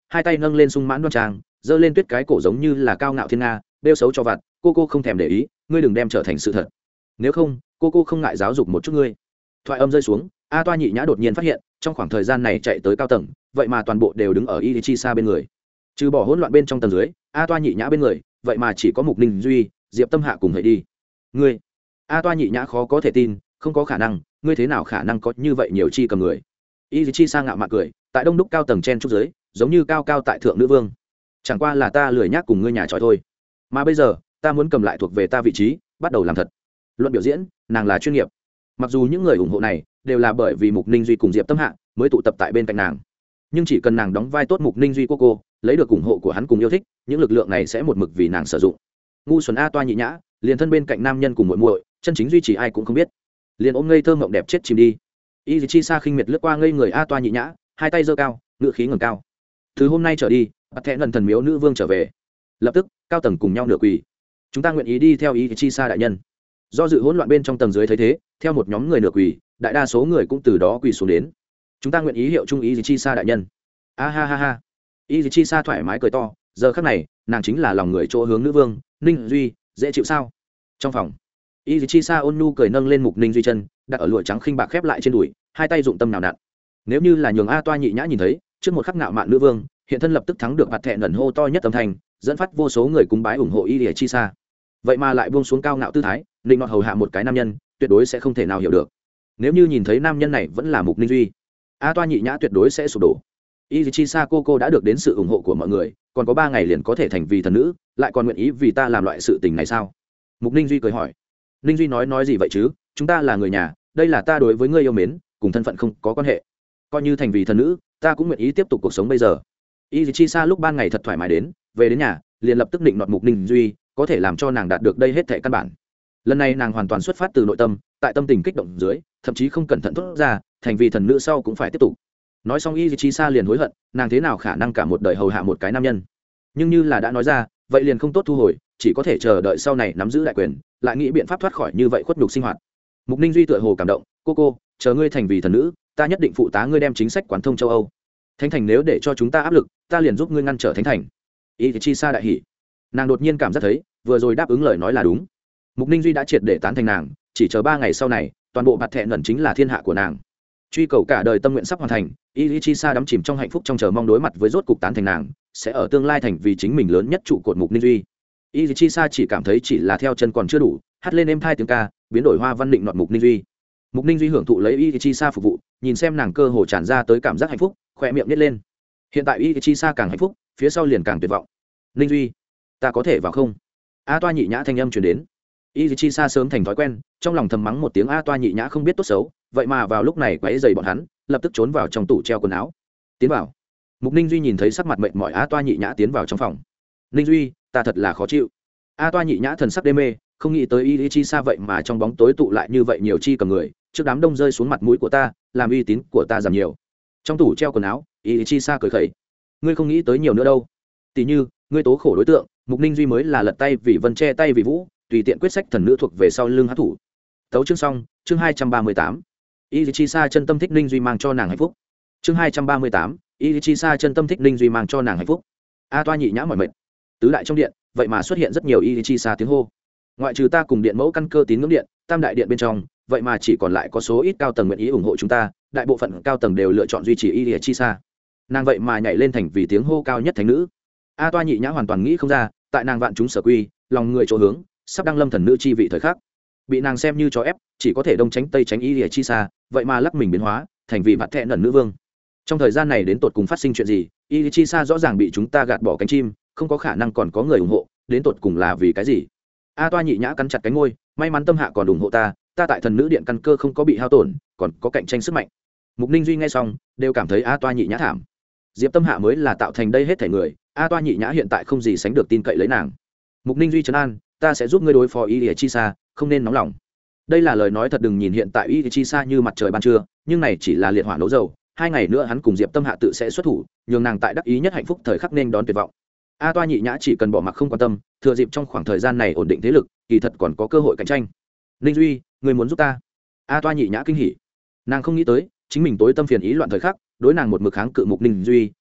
hai tay nâng lên sung mãn đoan trang, giơ lên tuyết cái cổ giống như là cao ngạo thiên nga, bêu xấu cho vặt. Cô không thèm để ý, ngươi đừng đem trở thành sự thật. Nếu không, cô không ngại giáo dục một chút ngươi. Thoại âm rơi xuống, A Toa Nhị Nhã đột nhiên phát hiện, trong khoảng thời gian này chạy tới cao tầng, vậy mà toàn bộ đều đứng ở Ichisa bên người. Trừ bỏ hỗn loạn bên trong tầng dưới, A Toa Nhị Nhã bên người, vậy mà chỉ có Mục Ninh Duy, Diệp Tâm Hạ cùng hệ đi. Ngươi, A Toa Nhị Nhã khó có thể tin, không có khả năng, ngươi thế nào khả năng có như vậy nhiều chi cầm người? Ichisa ngạo mạn cười, tại đông đúc cao tầng chen trúc dưới, giống như cao cao tại thượng nữ vương. Chẳng qua là ta lười nhác cùng ngươi nhà tròi thôi. Mà bây giờ, ta muốn cầm lại thuộc về ta vị trí, bắt đầu làm thật. Luận biểu diễn, nàng là chuyên nghiệp. Mặc dù những người ủng hộ này đều là bởi vì Mục Ninh Duy cùng Diệp Tâm Hạ mới tụ tập tại bên cạnh nàng, nhưng chỉ cần nàng đóng vai tốt Mục Ninh Duy cô lấy được ủng hộ của hắn cùng yêu thích, những lực lượng này sẽ một mực vì nàng sử dụng. Ngu xuẩn A Toa Nhị Nhã liền thân bên cạnh nam nhân cùng muội muội, chân chính duy trì ai cũng không biết, liền ôm ngây thơ mộng đẹp chết chìm đi. Ichisa khinh miệt lướt qua ngây người A Toa Nhị Nhã, hai tay giơ cao, ngựa khí ngẩng cao. Từ hôm nay trở đi, bắt thẹn lần thần miếu nữ vương trở về. Lập tức cao tầng cùng nhau nửa quỳ. Chúng ta nguyện ý đi theo Ichisa đại nhân. Do dự hỗn loạn bên trong tầng dưới thấy thế, theo một nhóm người nửa quỳ, đại đa số người cũng từ đó quỳ xuống đến. Chúng ta nguyện ý hiệu chung Ichisa đại nhân. A ha ha ha. Ichisa thoải mái cười to, giờ khắc này, nàng chính là lòng người chỗ hướng nữ vương, Ninh Duy, dễ chịu sao? Trong phòng, Ichisa ôn nhu cười nâng lên Mục Ninh Duy chân, đặt ở lụa trắng khinh bạc khép lại trên đùi, hai tay dụng tâm nào nặn. Nếu như là nhường A Toa Nhị Nhã nhìn thấy, trước một khắc ngạo mạn nữ vương, hiện thân lập tức thắng được bạt thẹn ẩn hô to nhất âm thanh, dẫn phát vô số người cúng bái ủng hộ Ichisa. Vậy mà lại buông xuống cao ngạo tư thái, định nọt hầu hạ một cái nam nhân, tuyệt đối sẽ không thể nào hiểu được. Nếu như nhìn thấy nam nhân này vẫn là Mục Ninh Duy, A Toa Nhị Nhã tuyệt đối sẽ sụp đổ. Ichisa cô đã được đến sự ủng hộ của mọi người, còn có 3 ngày liền có thể thành vì thần nữ, lại còn nguyện ý vì ta làm loại sự tình này sao? Mục Ninh Duy cười hỏi. Ninh Duy nói gì vậy chứ, chúng ta là người nhà, đây là ta đối với ngươi yêu mến, cùng thân phận không có quan hệ. Coi như thành vì thần nữ, ta cũng nguyện ý tiếp tục cuộc sống bây giờ. Ichisa lúc ban ngày thật thoải mái về đến nhà, liền lập tức định nọt Mục Ninh Duy, có thể làm cho nàng đạt được đây hết thảy căn bản. Lần này nàng hoàn toàn xuất phát từ nội tâm, tại tâm tình kích động dưới, thậm chí không cẩn thận thốt ra, thành vì thần nữ sau cũng phải tiếp tục. Nói xong Ichisa liền hối hận, nàng thế nào khả năng cả một đời hầu hạ một cái nam nhân. Nhưng như là đã nói ra, vậy liền không tốt thu hồi, chỉ có thể chờ đợi sau này nắm giữ đại quyền, lại nghĩ biện pháp thoát khỏi như vậy khuất nhục sinh hoạt. Mục Ninh Duy tựa hồ cảm động, cô, chờ ngươi thành vì thần nữ, ta nhất định phụ tá ngươi đem chính sách quán thông châu Âu. Thánh thành nếu để cho chúng ta áp lực, ta liền giúp ngươi ngăn trở thánh thành. Ichisa đại hỉ. Nàng đột nhiên cảm giác thấy, vừa rồi đáp ứng lời nói là đúng. Mục Ninh Duy đã triệt để tán thành nàng, chỉ chờ 3 ngày sau này, toàn bộ bạt thẹn ẩn chính là thiên hạ của nàng. Truy cầu cả đời tâm nguyện sắp hoàn thành, Ichisa đắm chìm trong hạnh phúc trong chờ mong đối mặt với rốt cục tán thành nàng, sẽ ở tương lai thành vì chính mình lớn nhất trụ cột Mục Ninh Duy. Ichisa chỉ cảm thấy chỉ là theo chân còn chưa đủ, hát lên êm thai tiếng ca, biến đổi hoa văn định nọt Mục Ninh Duy. Mục Ninh Duy hưởng thụ lấy Ichisa phục vụ, nhìn xem nàng cơ hồ tràn ra tới cảm giác hạnh phúc, khỏe miệng nhếch lên. Hiện tại Ichisa càng hạnh phúc, phía sau liền càng tuyệt vọng. Ninh Duy, ta có thể vào không? A Toa Nhị Nhã thanh âm truyền đến. Ichisa sớm thành thói quen, trong lòng thầm mắng một tiếng A Toa Nhị Nhã không biết tốt xấu, vậy mà vào lúc này quấy rầy bọn hắn, lập tức trốn vào trong tủ treo quần áo. Tiến vào. Mục Ninh Duy nhìn thấy sắc mặt mệt mỏi A Toa Nhị Nhã tiến vào trong phòng. Ninh Duy, ta thật là khó chịu. A Toa Nhị Nhã thần sắc đê mê, không nghĩ tới Ichisa vậy mà trong bóng tối tụ lại như vậy nhiều chi cầm người, trước đám đông rơi xuống mặt mũi của ta, làm uy tín của ta giảm nhiều. Trong tủ treo quần áo, Ichisa cười khẩy. Ngươi không nghĩ tới nhiều nữa đâu. Tỷ như, ngươi tố khổ đối tượng, Mục Ninh Duy mới là lật tay vì vân che tay vì vũ, tùy tiện quyết sách thần nữ thuộc về sau lưng hát thủ. Tấu chương xong, chương 238. Ichisa chân tâm thích Ninh Duy mang cho nàng hạnh phúc. Chương 238. Ichisa chân tâm thích Ninh Duy mang cho nàng hạnh phúc. A Toa Nhị Nhã mỏi mệt. Tứ đại trong điện, vậy mà xuất hiện rất nhiều Ichisa tiếng hô. Ngoại trừ ta cùng điện mẫu căn cơ tín ngưỡng điện, tam đại điện bên trong, vậy mà chỉ còn lại có số ít cao tầng nguyện ý ủng hộ chúng ta, đại bộ phận cao tầng đều lựa chọn duy trì Ichisa. Nàng vậy mà nhảy lên thành vì tiếng hô cao nhất thánh nữ. A Toa Nhị Nhã hoàn toàn nghĩ không ra, tại nàng vạn chúng sở quy, lòng người chỗ hướng, sắp đăng lâm thần nữ chi vị thời khắc, bị nàng xem như chó ép, chỉ có thể đông tránh tây tránh Ichisa, vậy mà lắc mình biến hóa, thành vị bạt thẹn ẩn nữ vương. Trong thời gian này đến tột cùng phát sinh chuyện gì? Ichisa rõ ràng bị chúng ta gạt bỏ cánh chim, không có khả năng còn có người ủng hộ, đến tột cùng là vì cái gì? A Toa Nhị Nhã cắn chặt cánh môi, may mắn Tâm Hạ còn ủng hộ ta tại thần nữ điện căn cơ không có bị hao tổn, còn có cạnh tranh sức mạnh. Mục Ninh Duy nghe xong, đều cảm thấy A Toa Nhị Nhã thảm. Diệp Tâm Hạ mới là tạo thành đây hết thảy người, A Toa Nhị Nhã hiện tại không gì sánh được tin cậy lấy nàng. Mục Ninh Duy trấn an, ta sẽ giúp ngươi đối phó Ichisa, không nên nóng lòng. Đây là lời nói thật, đừng nhìn hiện tại Ichisa như mặt trời ban trưa, nhưng này chỉ là liệt hỏa nấu dầu, 2 ngày nữa hắn cùng Diệp Tâm Hạ tự sẽ xuất thủ, nhường nàng tại đắc ý nhất hạnh phúc thời khắc nên đón tuyệt vọng. A Toa Nhị Nhã chỉ cần bỏ mặc không quan tâm, thừa dịp trong khoảng thời gian này ổn định thế lực, kỳ thật còn có cơ hội cạnh tranh. Ninh Duy, ngươi muốn giúp ta? A Toa Nhị Nhã kinh hỉ. Nàng không nghĩ tới, chính mình tối tâm phiền ý loạn thời khắc, đối nàng một mực kháng cự Mục Ninh Duy,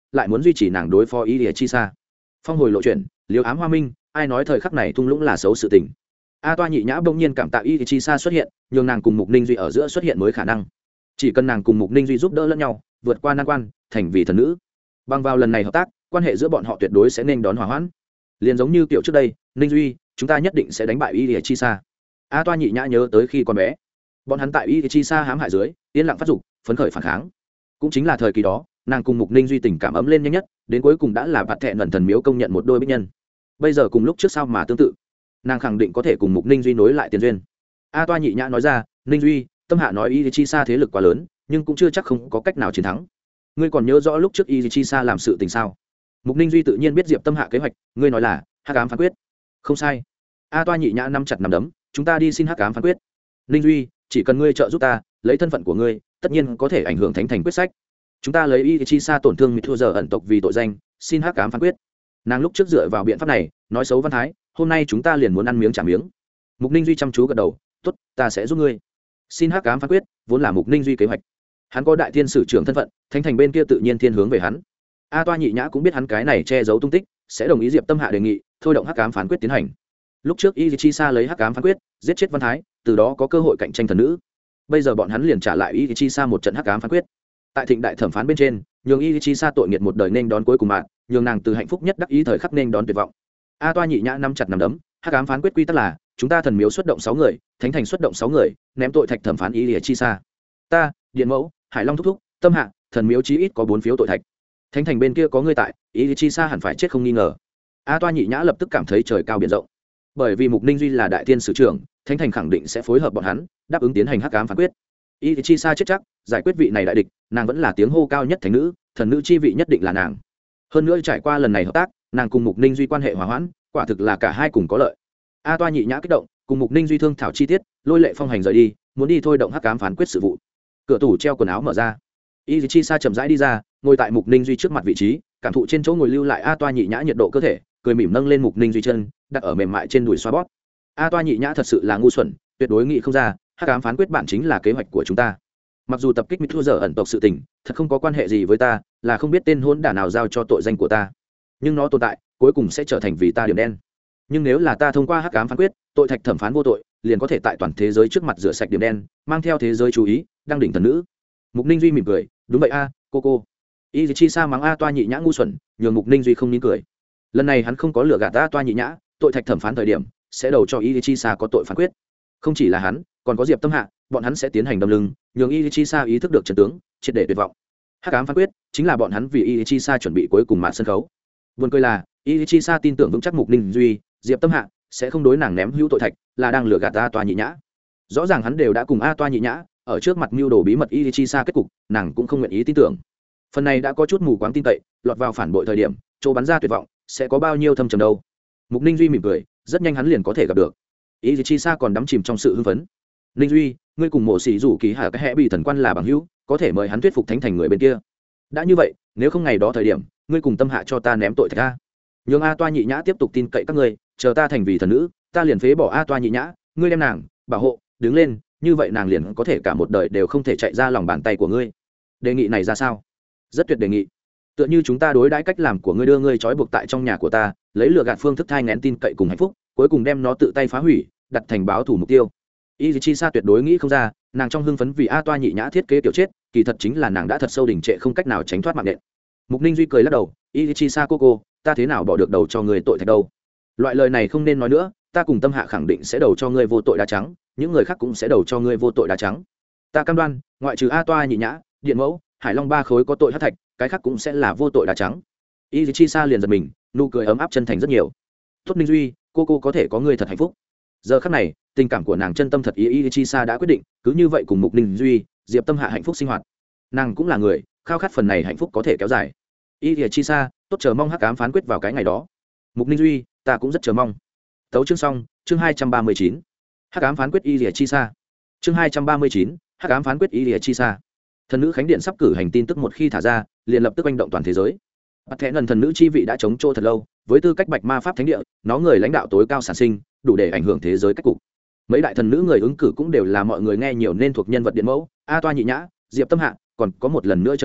lại muốn duy trì nàng đối phó y chi sa. Phong hồi lộ chuyển, liều ám hoa minh, ai nói thời khắc này thung lũng là xấu sự tình. A Toa nhị nhã bỗng nhiên cảm tạ y chi sa xuất hiện, nhường nàng cùng Mục Ninh Duy ở giữa xuất hiện mới khả năng. Chỉ cần nàng cùng Mục Ninh Duy giúp đỡ lẫn nhau, vượt qua nan quan, thành vì thần nữ. Bằng vào lần này hợp tác, quan hệ giữa bọn họ tuyệt đối sẽ nên đón hòa hoãn. Liền giống như kiểu trước đây, Ninh Duy, chúng ta nhất định sẽ đánh bại y chi sa. A Toa nhị nhã nhớ tới khi còn bé, bọn hắn tại y chi sa hãm hại dưới, yên lặng phát dục, phấn khởi phản kháng. Cũng chính là thời kỳ đó, nàng cùng Mục Ninh Duy tình cảm ấm lên nhanh nhất, đến cuối cùng đã là bạt thẹn lần thần miếu công nhận một đôi bích nhân. Bây giờ cùng lúc trước sao mà tương tự, nàng khẳng định có thể cùng Mục Ninh Duy nối lại tiền duyên. A Toa nhị nhã nói ra, Ninh Duy, tâm hạ nói y chi sa thế lực quá lớn, nhưng cũng chưa chắc không có cách nào chiến thắng. Ngươi còn nhớ rõ lúc trước y chi sa làm sự tình sao? Mục Ninh Duy tự nhiên biết Diệp Tâm Hạ kế hoạch, ngươi nói là hắc ám phán quyết. Không sai. A Toa nhị nhã nắm chặt nắm đấm, chúng ta đi xin hắc ám phán quyết. Ninh Duy, chỉ cần ngươi trợ giúp ta, lấy thân phận của ngươi, tất nhiên có thể ảnh hưởng thánh thành quyết sách. Chúng ta lấy y chi sa tổn thương mịt thua giờ ẩn tộc vì tội danh, xin hắc ám phán quyết. Nàng lúc trước dựa vào biện pháp này, nói xấu Văn Thái, hôm nay chúng ta liền muốn ăn miếng trả miếng. Mục Ninh Duy chăm chú gật đầu, tốt, ta sẽ giúp ngươi. Xin hắc ám phán quyết, vốn là Mục Ninh Duy kế hoạch. Hắn có đại thiên sử trưởng thân phận, thánh thành bên kia tự nhiên thiên hướng về hắn. A Toa nhị nhã cũng biết hắn cái này che giấu tung tích, sẽ đồng ý Diệp Tâm Hạ đề nghị, thôi động hắc ám phán quyết tiến hành. Lúc trước y chi sa lấy hắc ám phán quyết giết chết Văn Thái, từ đó có cơ hội cạnh tranh thần nữ. Bây giờ bọn hắn liền trả lại y chi sa một trận hắc ám phán quyết. Tại thịnh đại thẩm phán bên trên, nhường y chi sa tội nghiệt một đời nên đón cuối cùng mạng, nhường nàng từ hạnh phúc nhất đắc ý thời khắc nên đón tuyệt vọng. A Toa nhị nhã nắm chặt nắm đấm, hắc ám phán quyết quy tắc là chúng ta thần miếu xuất động 6 người, thánh thành xuất động 6 người, ném tội thạch thẩm phán y chi sa. Ta, điện mẫu, Hải Long thúc thúc, Tâm Hạ, thần miếu chí ít có 4 phiếu tội thạch. Thánh thành bên kia có ngươi tại, y chi sa hẳn phải chết không nghi ngờ. A Toa nhị nhã lập tức cảm thấy trời cao biển rộng, bởi vì Mục Ninh Duy là đại thiên sử trưởng, thánh thành khẳng định sẽ phối hợp bọn hắn, đáp ứng tiến hành hắc ám phán quyết. Y chi sa chết chắc, giải quyết vị này đại địch, nàng vẫn là tiếng hô cao nhất thánh nữ, thần nữ chi vị nhất định là nàng. Hơn nữa trải qua lần này hợp tác, nàng cùng Mục Ninh Duy quan hệ hòa hoãn, quả thực là cả hai cùng có lợi. A Toa nhị nhã kích động, cùng Mục Ninh Duy thương thảo chi tiết, lôi lệ phong hành rời đi, muốn đi thôi động hắc ám phán quyết sự vụ. Cửa tủ treo quần áo mở ra, y chi sa chậm rãi đi ra, ngồi tại Mục Ninh Duy trước mặt vị trí, cảm thụ trên chỗ ngồi lưu lại A Toa nhị nhã nhiệt độ cơ thể, cười mỉm nâng lên Mục Ninh Duy chân, đặt ở mềm mại trên đùi xoa bóp. A Toa nhị nhã thật sự là ngu xuẩn, tuyệt đối nghĩ không ra hắc ám phán quyết bản chính là kế hoạch của chúng ta. Mặc dù tập kích mít thua giờ ẩn tộc sự tình thật không có quan hệ gì với ta, là không biết tên hỗn đản nào giao cho tội danh của ta, nhưng nó tồn tại cuối cùng sẽ trở thành vì ta điểm đen. Nhưng nếu là ta thông qua hắc ám phán quyết, tội thạch thẩm phán vô tội, liền có thể tại toàn thế giới trước mặt rửa sạch điểm đen, mang theo thế giới chú ý, đăng đỉnh thần nữ. Mục Ninh Duy mỉm cười, đúng vậy a, cô y chi sa mắng A Toa nhị nhã ngu xuẩn, nhường Mục Ninh Duy không nín cười. Lần này hắn không có lừa gạt A Toa nhị nhã, tội thạch thẩm phán thời điểm sẽ đầu cho y chi sa có tội phán quyết. Không chỉ là hắn, còn có Diệp Tâm Hạ, bọn hắn sẽ tiến hành đâm lưng, nhường y chi sa ý thức được trận tướng, triệt để tuyệt vọng. Hắc ám phán quyết chính là bọn hắn vì y chi sa chuẩn bị cuối cùng màn sân khấu. Buồn cười là y chi sa tin tưởng vững chắc Mục Ninh Duy, Diệp Tâm Hạ sẽ không đối nàng ném hữu tội thạch, là đang lừa gạt A Toa nhị nhã. Rõ ràng hắn đều đã cùng A Toa nhị nhã ở trước mặt mưu đồ bí mật y chi sa kết cục, nàng cũng không nguyện ý tin tưởng. Phần này đã có chút mù quáng tin cậy, lọt vào phản bội thời điểm, chỗ bắn ra tuyệt vọng, sẽ có bao nhiêu thâm trầm đâu. Mục Ninh Duy mỉm cười, rất nhanh hắn liền có thể gặp được. Y chi sa còn đắm chìm trong sự hưng phấn. Ninh Duy, ngươi cùng mộ sĩ rủ ký hạ cái hệ bị thần quan là bằng hữu, có thể mời hắn thuyết phục thánh thành người bên kia. Đã như vậy, nếu không ngày đó thời điểm, ngươi cùng Tâm Hạ cho ta ném tội thạch a. Nhường A Toa nhị nhã tiếp tục tin cậy các ngươi, chờ ta thành vì thần nữ, ta liền phế bỏ A Toa nhị nhã, ngươi đem nàng bảo hộ, đứng lên, như vậy nàng liền có thể cả một đời đều không thể chạy ra lòng bàn tay của ngươi. Đề nghị này ra sao? Rất tuyệt đề nghị. Tựa như chúng ta đối đãi cách làm của ngươi, đưa ngươi trói buộc tại trong nhà của ta, lấy lừa gạt phương thức thai nghén tin cậy cùng hạnh phúc, cuối cùng đem nó tự tay phá hủy, đặt thành báo thủ mục tiêu. Y chi sa tuyệt đối nghĩ không ra, nàng trong hưng phấn vì A Toa nhị nhã thiết kế tiểu chết, kỳ thật chính là nàng đã thật sâu đỉnh trệ không cách nào tránh thoát mạng nện. Mục Ninh Duy cười lắc đầu, Y chi sa cô, ta thế nào bỏ được đầu cho người tội thạch đâu? Loại lời này không nên nói nữa, ta cùng Tâm Hạ khẳng định sẽ đầu cho ngươi vô tội đá trắng, những người khác cũng sẽ đầu cho ngươi vô tội đá trắng. Ta cam đoan, ngoại trừ A Toa nhị nhã, Điện Mẫu, Hải Long 3 khối có tội hắc thạch, cái khác cũng sẽ là vô tội đá trắng. Y chi sa liền giật mình, nụ cười ấm áp chân thành rất nhiều. Tốt Ninh Duy, cô có thể có ngươi thật hạnh phúc. Giờ khắc này, tình cảm của nàng chân tâm thật ý Y chi sa đã quyết định, cứ như vậy cùng Mục Ninh Duy, Diệp Tâm Hạ hạnh phúc sinh hoạt. Nàng cũng là người khao khát phần này hạnh phúc có thể kéo dài. Y chi sa, tốt chờ mong hắc ám phán quyết vào cái ngày đó. Mục Ninh Duy, ta cũng rất chờ mong. Tấu chương xong, chương 239. Hắc ám phán quyết Y chi sa. Chương 239, hắc ám phán quyết Y chi sa. Thần nữ khánh điện sắp cử hành tin tức một khi thả ra, liền lập tức oanh động toàn thế giới. Bạt thẻ lần thần nữ chi vị đã chống trô thật lâu, với tư cách bạch ma pháp thánh địa, nó người lãnh đạo tối cao sản sinh, đủ để ảnh hưởng thế giới cách cục. Mấy đại thần nữ người ứng cử cũng đều là mọi người nghe nhiều nên thuộc nhân vật điện mẫu, A Toa nhị nhã, Diệp Tâm Hạ, còn có một lần nữa trở về,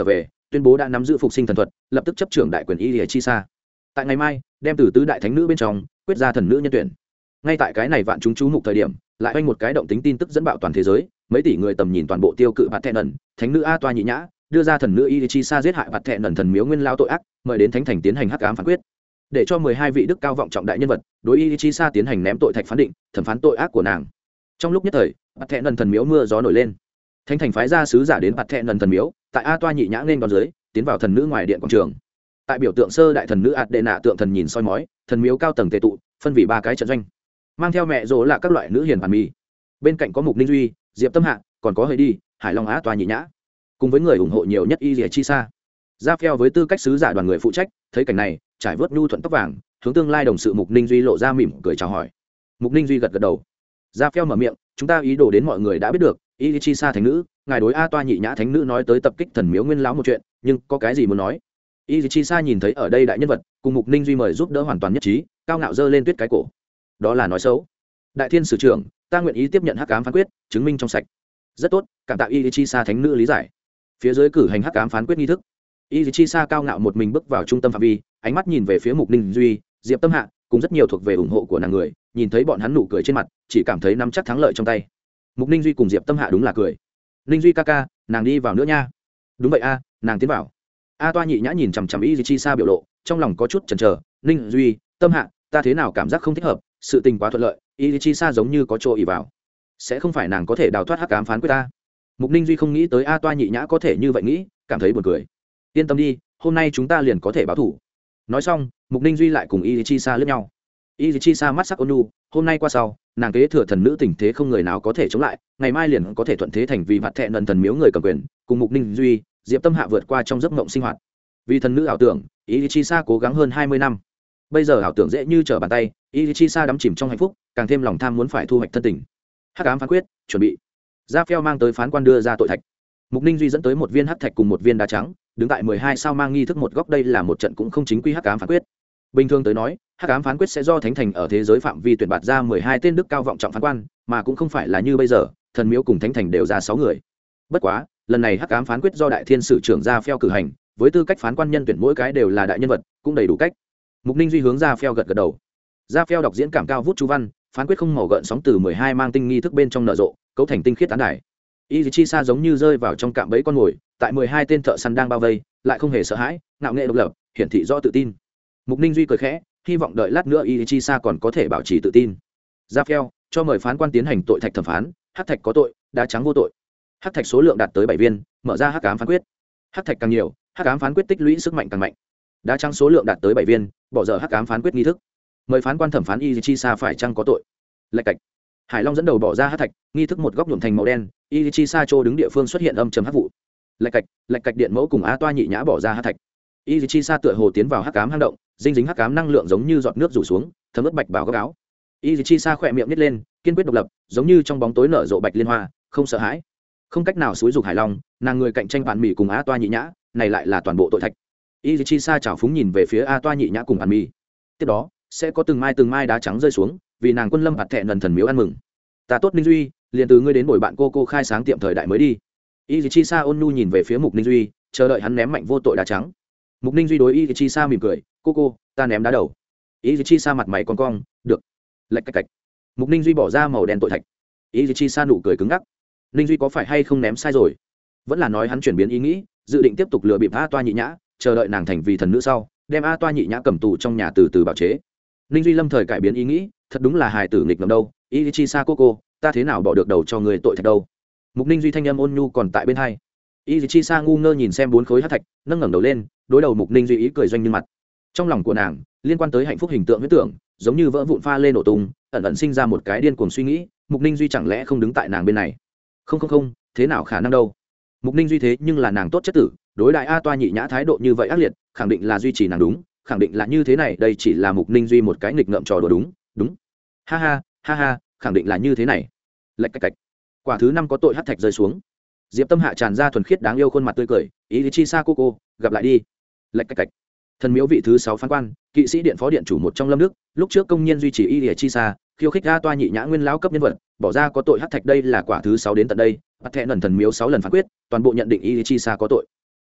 tuyên bố đã nắm giữ phục sinh thần thuật, lập tức chấp trưởng đại quyền y chi sa. Tại ngày mai đem từ tứ đại thánh nữ bên trong quyết ra thần nữ nhân tuyển. Ngay tại cái này vạn chúng chú mục thời điểm, lại oanh một cái động tính tin tức dẫn bạo toàn thế giới, mấy tỷ người tầm nhìn toàn bộ tiêu cự bạt thẹn ẩn, thánh nữ a toa nhị nhã đưa ra thần nữ y chi sa giết hại bạt thẹn ẩn thần miếu nguyên lao tội ác, mời đến thánh thành tiến hành hắc ám phán quyết, để cho 12 vị đức cao vọng trọng đại nhân vật đối y chi sa tiến hành ném tội thạch phán định, thẩm phán tội ác của nàng. Trong lúc nhất thời, bạt thẹn ẩn thần miếu mưa gió nổi lên, thánh thành phái ra sứ giả đến bạt thẹn ẩn thần miếu, tại a toa nhị nhã nên đón dưới tiến vào thần nữ ngoài điện quảng trường. Tại biểu tượng sơ đại thần nữ ạt đệ nạ tượng thần nhìn soi mói, thần miếu cao tầng tề tụ, phân vì 3 cái trận doanh, mang theo mẹ rỗ là các loại nữ hiền bản mì. Bên cạnh có Mục Ninh Duy, Diệp Tâm Hạ, còn có Hơi Đi, Hải Long Á toa nhị nhã, cùng với người ủng hộ nhiều nhất y chi sa. Ra phèo với tư cách sứ giả đoàn người phụ trách, thấy cảnh này, trải vớt nhu thuận tóc vàng, hướng tương lai đồng sự Mục Ninh Duy lộ ra mỉm cười chào hỏi. Mục Ninh Duy gật gật đầu. Ra phèo mở miệng, chúng ta ý đồ đến mọi người đã biết được, y chi sa thánh nữ, ngài đối a toa nhị nhã thánh nữ nói tới tập kích thần miếu nguyên lão một chuyện, nhưng có cái gì muốn nói? Y chi sa nhìn thấy ở đây đại nhân vật, cùng Mục Ninh Duy mời giúp đỡ hoàn toàn nhất trí, cao ngạo giơ lên tuyết cái cổ. Đó là nói xấu. Đại thiên sử trưởng, ta nguyện ý tiếp nhận hắc ám phán quyết, chứng minh trong sạch. Rất tốt, cảm tạ y chi sa thánh nữ lý giải. Phía dưới cử hành hắc ám phán quyết nghi thức. Y chi sa cao ngạo một mình bước vào trung tâm phạm vi, ánh mắt nhìn về phía Mục Ninh Duy, Diệp Tâm Hạ, cùng rất nhiều thuộc về ủng hộ của nàng người, nhìn thấy bọn hắn nụ cười trên mặt, chỉ cảm thấy nắm chắc thắng lợi trong tay. Mục Ninh Duy cùng Diệp Tâm Hạ đúng là cười. Ninh Duy ca ca, nàng đi vào nữa nha. Đúng vậy a, nàng tiến vào. A toa nhị nhã nhìn chằm chằm y chi sa biểu lộ, trong lòng có chút chần chờ. Ninh Duy, Tâm Hạ, ta thế nào cảm giác không thích hợp, sự tình quá thuận lợi, y chi sa giống như có chỗ ỉ vào, sẽ không phải nàng có thể đào thoát hắc ám phán quyết ta. Mục Ninh Duy không nghĩ tới a toa nhị nhã có thể như vậy nghĩ, cảm thấy buồn cười. Yên tâm đi, hôm nay chúng ta liền có thể báo thủ. Nói xong, Mục Ninh Duy lại cùng y chi sa lướt nhau. Y chi sa mắt sắc ôn nhu, hôm nay qua sau, nàng kế thừa thần nữ tình thế không người nào có thể chống lại, ngày mai liền có thể thuận thế thành vì mặt thẹn lần thần miếu người cầm quyền, cùng Mục Ninh Duy, Diệp Tâm Hạ vượt qua trong giấc mộng sinh hoạt. Vì thần nữ ảo tưởng, y chi sa cố gắng hơn 20 năm. Bây giờ ảo tưởng dễ như trở bàn tay, y chi sa đắm chìm trong hạnh phúc, càng thêm lòng tham muốn phải thu hoạch thân tình. Hắc ám phán quyết, chuẩn bị. Ra phèo mang tới phán quan đưa ra tội thạch. Mục Ninh Duy dẫn tới một viên hắc thạch cùng một viên đá trắng, đứng tại 12 sao mang nghi thức một góc, đây là một trận cũng không chính quy hắc ám phán quyết. Bình thường tới nói, hắc ám phán quyết sẽ do thánh thành ở thế giới phạm vi tuyển bạt ra 12 tên đức cao vọng trọng phán quan, mà cũng không phải là như bây giờ, thần miếu cùng thánh thành đều ra 6 người. Bất quá, lần này hắc ám phán quyết do đại thiên sử trưởng Ra phèo cử hành, với tư cách phán quan nhân tuyển mỗi cái đều là đại nhân vật, cũng đầy đủ cách. Mục Ninh Duy hướng Ra phèo gật gật đầu. Ra phèo đọc diễn cảm cao vút chú văn, phán quyết không màu gợn sóng từ 12 mang tinh nghi thức bên trong nở rộ, cấu thành tinh khiết tán đài. Y chi sa giống như rơi vào trong cạm bẫy con mồi, tại 12 tên thợ săn đang bao vây, lại không hề sợ hãi, ngạo nghệ độc lập, hiển thị rõ tự tin. Mục Ninh Duy cười khẽ, hy vọng đợi lát nữa Y chi sa còn có thể bảo trì tự tin. Ra phèo cho mời phán quan tiến hành tội thạch thẩm phán, hắc thạch có tội, đá trắng vô tội. Hắc thạch số lượng đạt tới 7 viên, mở ra hắc ám phán quyết. Hắc thạch càng nhiều, hắc ám phán quyết tích lũy sức mạnh càng mạnh. Đá trắng số lượng đạt tới 7 viên, bỏ dở hắc ám phán quyết nghi thức. Mời phán quan thẩm phán y chi sa phải chăng có tội. Lệch cạch. Hải Long dẫn đầu bỏ ra hắc thạch, nghi thức một góc nhuộm thành màu đen, y chi sa trô đứng địa phương xuất hiện âm trầm hắc vụ. Lệch cạch điện mẫu cùng a toa nhị nhã bỏ ra hắc thạch. Y chi sa tựa hồ tiến vào hắc ám hang động, dinh dính hắc ám năng lượng giống như giọt nước rủ xuống, thấm ướt bạch bào góc áo. Y chi sa khỏe miệng nít lên, kiên quyết độc lập, giống như trong bóng tối nở rộ bạch liên hoa, không sợ hãi, không cách nào xúi dục Hải Long, nàng người cạnh tranh bản mì cùng a toa nhị nhã, này lại là toàn bộ tội thạch. Y chi sa chảo phúng nhìn về phía a toa nhị nhã cùng bản mì. Tiếp đó sẽ có từng mai đá trắng rơi xuống, vì nàng quân lâm hạt thẹn lần thần miếu ăn mừng. Ta tốt Ninh Duy, liền từ ngươi đến bồi bạn cô khai sáng tiệm thời đại mới đi. Y chi sa ôn nhu nhìn về phía Mục Ninh Duy, chờ đợi hắn ném mạnh vô tội đá trắng. Mục Ninh Duy đối Y chi sa mỉm cười, cô ta ném đá đầu. Y chi sa mặt mày con cong, được. Lệch cạch cạch. Mục Ninh Duy bỏ ra màu đen tội thạch. Y chi sa nụ cười cứng ngắc. Ninh Duy có phải hay không ném sai rồi? Vẫn là nói hắn chuyển biến ý nghĩ, dự định tiếp tục lừa bịp a toa nhị nhã, chờ đợi nàng thành vì thần nữ sau, đem a toa nhị nhã cầm tù trong nhà từ từ bào chế. Ninh Duy lâm thời cải biến ý nghĩ, thật đúng là hài tử nghịch ngợm đâu. Y chi sa cô ta thế nào bỏ được đầu cho người tội thạch đâu. Mục Ninh Duy thanh âm ôn nhu còn tại bên hai. Y chi sa ngu ngơ nhìn xem 4 khối hắc thạch, nâng ngẩng đầu lên, đối đầu Mục Ninh Duy ý cười doanh như mặt. Trong lòng của nàng liên quan tới hạnh phúc hình tượng huyễn tưởng, giống như vỡ vụn pha lên nổ tung, ẩn ẩn sinh ra một cái điên cuồng suy nghĩ, Mục Ninh Duy chẳng lẽ không đứng tại nàng bên này? Không, thế nào khả năng đâu. Mục Ninh Duy thế nhưng là nàng tốt chất tử, đối đại a toa nhị nhã thái độ như vậy ác liệt, khẳng định là duy trì nàng đúng, khẳng định là như thế này, đây chỉ là Mục Ninh Duy một cái nghịch ngợm trò đùa đúng. Ha ha, khẳng định là như thế này. Lệch cạch cạch. Quả thứ 5 có tội hắc thạch rơi xuống. Diệp Tâm Hạ tràn ra thuần khiết đáng yêu khuôn mặt tươi cười, ý chi sa cô gặp lại đi. Lệch cạch cạch. Thần miếu vị thứ 6 phán quan, kỵ sĩ điện phó điện chủ một trong Lâm Đức, lúc trước công nhân duy trì y chi sa, khiêu khích a toa nhị nhã nguyên lão cấp nhân vật, bỏ ra có tội hắc thạch, đây là quả thứ 6 đến tận đây, bắt thẹn lần thần miếu 6 lần phán quyết, toàn bộ nhận định y chi sa có tội.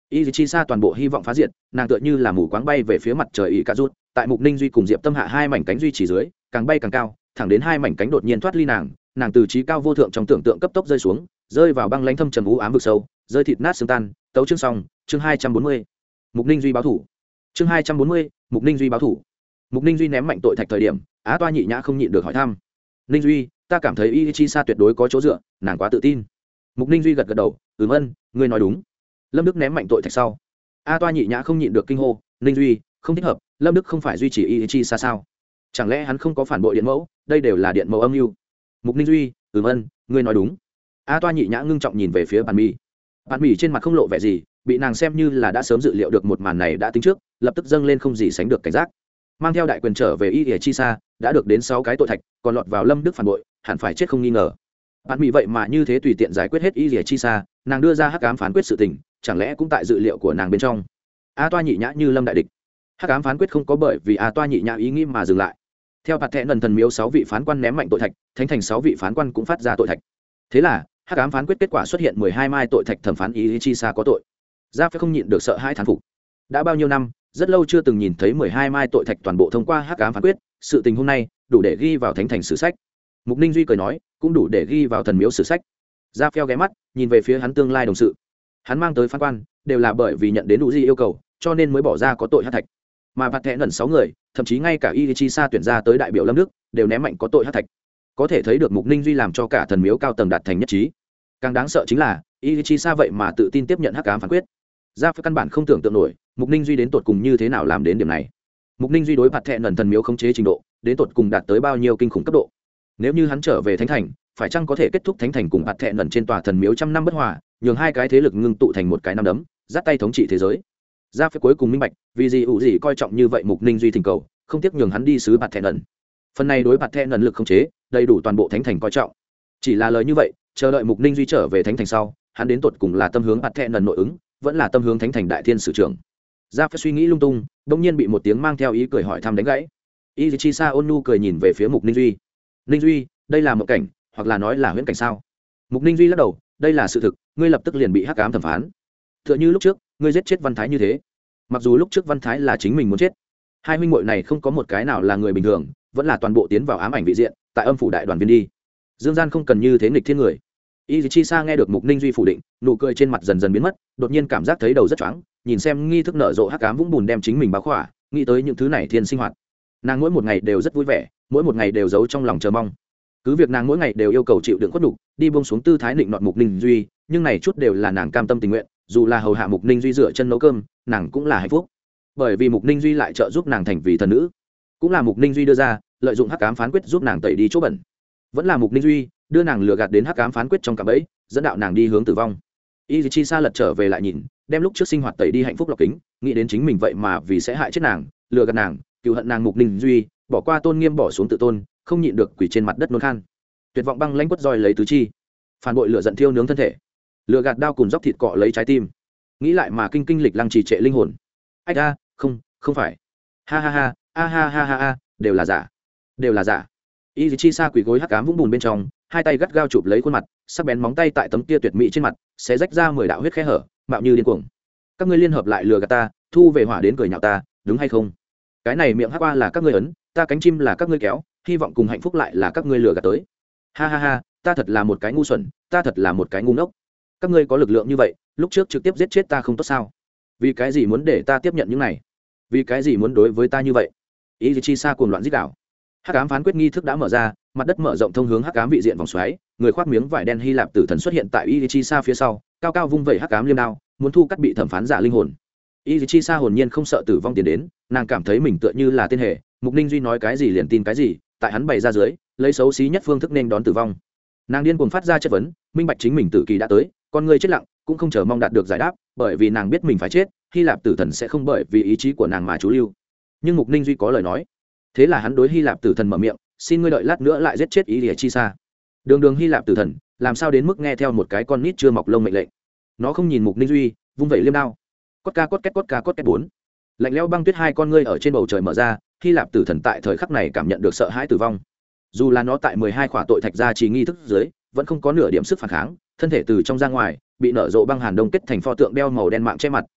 Ichisa toàn bộ hy vọng phá diệt, nàng tựa như là mù quáng bay về phía mặt trời ỷ cả rút, tại Mục Ninh Duy cùng Diệp Tâm hạ hai mảnh cánh duy trì dưới, càng bay càng cao, thẳng đến hai mảnh cánh đột nhiên thoát ly nàng, nàng từ trí cao vô thượng trong tưởng tượng cấp tốc rơi xuống, rơi vào băng lãnh thâm trầm u ám vực sâu, rơi thịt nát xương tan. Tấu chương xong, chương 240. Mục Ninh Duy báo thủ. Chương 240, Mục Ninh Duy báo thủ. Mục Ninh Duy ném mạnh tội thạch thời điểm, Á Toa Nhị Nhã không nhịn được hỏi thăm. Ninh Duy, ta cảm thấy Ichisa tuyệt đối có chỗ dựa, nàng quá tự tin. Mục Ninh Duy gật gật đầu, ân, ngươi nói đúng. Lâm Đức ném mạnh tội thạch sau, A Toa Nhị Nhã không nhịn được kinh hô, Ninh Duy, không thích hợp, Lâm Đức không phải duy trì Ichisa sao? Chẳng lẽ hắn không có phản bội điện mẫu, đây đều là điện mẫu âm mưu. Mục Ninh Duy, ân, ngươi nói đúng. A Toa Nhị Nhã ngưng trọng nhìn về phía Bản Mị. Bản Mị trên mặt không lộ vẻ gì, bị nàng xem như là đã sớm dự liệu được một màn này đã tính trước, lập tức dâng lên không gì sánh được cảnh giác. Mang theo đại quyền trở về Ichisa, đã được đến 6 cái tội thạch, còn lọt vào Lâm Đức phản bội, hẳn phải chết không nghi ngờ. Bản Mị vậy mà như thế tùy tiện giải quyết hết Ichisa, nàng đưa ra hắc ám phán quyết sự tình, chẳng lẽ cũng tại dự liệu của nàng bên trong. A Toa Nhị Nhã như lâm đại địch. Hắc ám phán quyết không có bởi vì A Toa Nhị Nhã ý nghĩ mà dừng lại. Theo bạt thẻ nần thần miếu 6 vị phán quan ném mạnh tội thạch, thánh thành 6 vị phán quan cũng phát ra tội thạch. Thế là hắc ám phán quyết kết quả xuất hiện 12 mai tội thạch, thẩm phán Ichisa có tội. Giáp phải không nhịn được sợ hãi thán phục. Đã bao nhiêu năm, rất lâu chưa từng nhìn thấy 12 mai tội thạch toàn bộ thông qua hắc ám phán quyết, sự tình hôm nay đủ để ghi vào thánh thành sử sách. Mục Ninh Duy cười nói, cũng đủ để ghi vào thần miếu sử sách. Giáp phèo ghé mắt, nhìn về phía hắn tương lai đồng sự. Hắn mang tới phán quan đều là bởi vì nhận đến đủ gì yêu cầu, cho nên mới bỏ ra có tội hắc thạch. Mà bạt thẻ nần 6 người, thậm chí ngay cả Ichisa tuyển ra tới đại biểu Lâm Đức, đều ném mạnh có tội hắc thạch. Có thể thấy được Mục Ninh Duy làm cho cả thần miếu cao tầng đạt thành nhất trí. Càng đáng sợ chính là Ichisa vậy mà tự tin tiếp nhận hắc ám phán quyết. Giáp căn bản không tưởng tượng nổi Mục Ninh Duy đến tột cùng như thế nào làm đến điểm này. Mục Ninh Duy đối bạt thẻ nần thần miếu khống chế trình độ, đến tột cùng đạt tới bao nhiêu kinh khủng cấp độ. Nếu như hắn trở về thánh thành, phải chăng có thể kết thúc thánh thành cùng bạt thẻ nần trên tòa thần miếu trăm năm bất hòa, nhường hai cái thế lực ngưng tụ thành một cái nắm đấm, dắt tay thống trị thế giới. Giáp phải cuối cùng minh bạch, vì gì ủ gì coi trọng như vậy Mục Ninh Duy thỉnh cầu, không tiếc nhường hắn đi sứ bạt thẻ nần. Phần này đối bạt thẻ nần lực khống chế, đầy đủ toàn bộ thánh thành coi trọng. Chỉ là lời như vậy, chờ đợi Mục Ninh Duy trở về thánh thành sau, hắn đến tột cùng là tâm hướng bạt thẻ nần nội ứng, vẫn là tâm hướng thánh thành đại thiên sử trưởng. Giáp phải suy nghĩ lung tung, bỗng nhiên bị một tiếng mang theo ý cười hỏi thăm đánh gãy. Ichisa ôn nhu cười nhìn về phía Mục Ninh Duy. Ninh Duy, đây là một cảnh, hoặc là nói là huyễn cảnh sao? Mục Ninh Duy lắc đầu, đây là sự thực, ngươi lập tức liền bị hắc ám thẩm phán. Tựa như lúc trước, ngươi giết chết Văn Thái như thế. Mặc dù lúc trước Văn Thái là chính mình muốn chết, hai huynh muội này không có một cái nào là người bình thường, vẫn là toàn bộ tiến vào ám ảnh vị diện, tại âm phủ đại đoàn viên đi. Dương gian không cần như thế nghịch thiên người. Ichisa nghe được Mục Ninh Duy phủ định, nụ cười trên mặt dần dần biến mất, đột nhiên cảm giác thấy đầu rất choáng, nhìn xem nghi thức nở rộ hắc ám vũng bùn đem chính mình bao khỏa, nghĩ tới những thứ này thiên sinh hoạt. Nàng mỗi một ngày đều rất vui vẻ, mỗi một ngày đều giấu trong lòng chờ mong. Cứ việc nàng mỗi ngày đều yêu cầu chịu đựng khuất nhục, đi buông xuống tư thái định nọt Mục Ninh Duy, nhưng này chút đều là nàng cam tâm tình nguyện, dù là hầu hạ Mục Ninh Duy dựa chân nấu cơm, nàng cũng là hạnh phúc. Bởi vì Mục Ninh Duy lại trợ giúp nàng thành vì thần nữ, cũng là Mục Ninh Duy đưa ra, lợi dụng hắc ám phán quyết giúp nàng tẩy đi chỗ bẩn. Vẫn là Mục Ninh Duy đưa nàng lừa gạt đến hắc ám phán quyết trong cạm bẫy, dẫn đạo nàng đi hướng tử vong. Ichisa lật trở về lại nhìn, đem lúc trước sinh hoạt tẩy đi hạnh phúc lọc kính, nghĩ đến chính mình vậy mà vì sẽ hại chết nàng, lừa gạt nàng, cừu hận nàng Mục Ninh Duy, bỏ qua tôn nghiêm bỏ xuống tự tôn, không nhịn được quỳ trên mặt đất nôn khan. Tuyệt vọng băng lãnh quất roi lấy tứ chi, phản bội lửa giận thiêu nướng thân thể, lừa gạt đao cùng dốc thịt cọ lấy trái tim, nghĩ lại mà kinh kinh lịch lăng trì trệ linh hồn. Ách a, không phải, ha ha ha, a ha ha ha ha, đều là giả, đều là giả. Ichisa quỳ gối hắc ám vũng bùn bên trong, hai tay gắt gao chụp lấy khuôn mặt, sắc bén móng tay tại tấm kia tuyệt mỹ trên mặt sẽ rách ra 10 đạo huyết khe hở, mạo như điên cuồng. Các ngươi liên hợp lại lừa gạt ta, thu về hỏa đến cười nhạo ta, đúng hay không? Cái này miệng hắc qua là các ngươi ấn, ta cánh chim là các ngươi kéo, hy vọng cùng hạnh phúc lại là các ngươi lừa gạt tới. Ha ha ha, ta thật là một cái ngu xuẩn, ta thật là một cái ngu ngốc. Các ngươi có lực lượng như vậy, lúc trước trực tiếp giết chết ta không tốt sao? Vì cái gì muốn để ta tiếp nhận những này? Vì cái gì muốn đối với ta như vậy? Ichisa cuồng loạn rít đảo. Hắc ám phán quyết nghi thức đã mở ra, mặt đất mở rộng thông hướng hắc ám vị diện vòng xoáy, người khoác miếng vải đen Hy Lạp tử thần xuất hiện tại Ichisa phía sau, cao cao vung vẩy hắc ám liêm đao, muốn thu cắt bị thẩm phán giả linh hồn. Ichisa hồn nhiên không sợ tử vong tiến đến, nàng cảm thấy mình tựa như là tên hề, Mục Ninh Duy nói cái gì liền tin cái gì, tại hắn bày ra dưới, lấy xấu xí nhất phương thức nên đón tử vong. Nàng điên cuồng phát ra chất vấn, minh bạch chính mình tử kỳ đã tới, con người chết lặng, cũng không chờ mong đạt được giải đáp, bởi vì nàng biết mình phải chết, Hy Lạp tử thần sẽ không bởi vì ý chí của nàng mà trú lưu. Nhưng Mục Ninh Duy có lời nói, thế là hắn đối Hy Lạp tử thần mở miệng, xin ngươi đợi lát nữa lại giết chết Ichisa. Đường Hy Lạp tử thần, làm sao đến mức nghe theo một cái con nít chưa mọc lông mệnh lệnh. Nó không nhìn Mục Ninh Duy, vung vẩy liêm đao. Cốt ca cốt két 4. Lạnh lẽo băng tuyết hai con ngươi ở trên bầu trời mở ra, Hy Lạp tử thần tại thời khắc này cảm nhận được sợ hãi tử vong. Dù là nó tại 12 khỏa tội thạch gia trì nghi thức dưới, vẫn không có nửa điểm sức phản kháng, thân thể từ trong ra ngoài, bị nở rộ băng hàn đông kết thành pho tượng đeo màu đen mạng che mặt,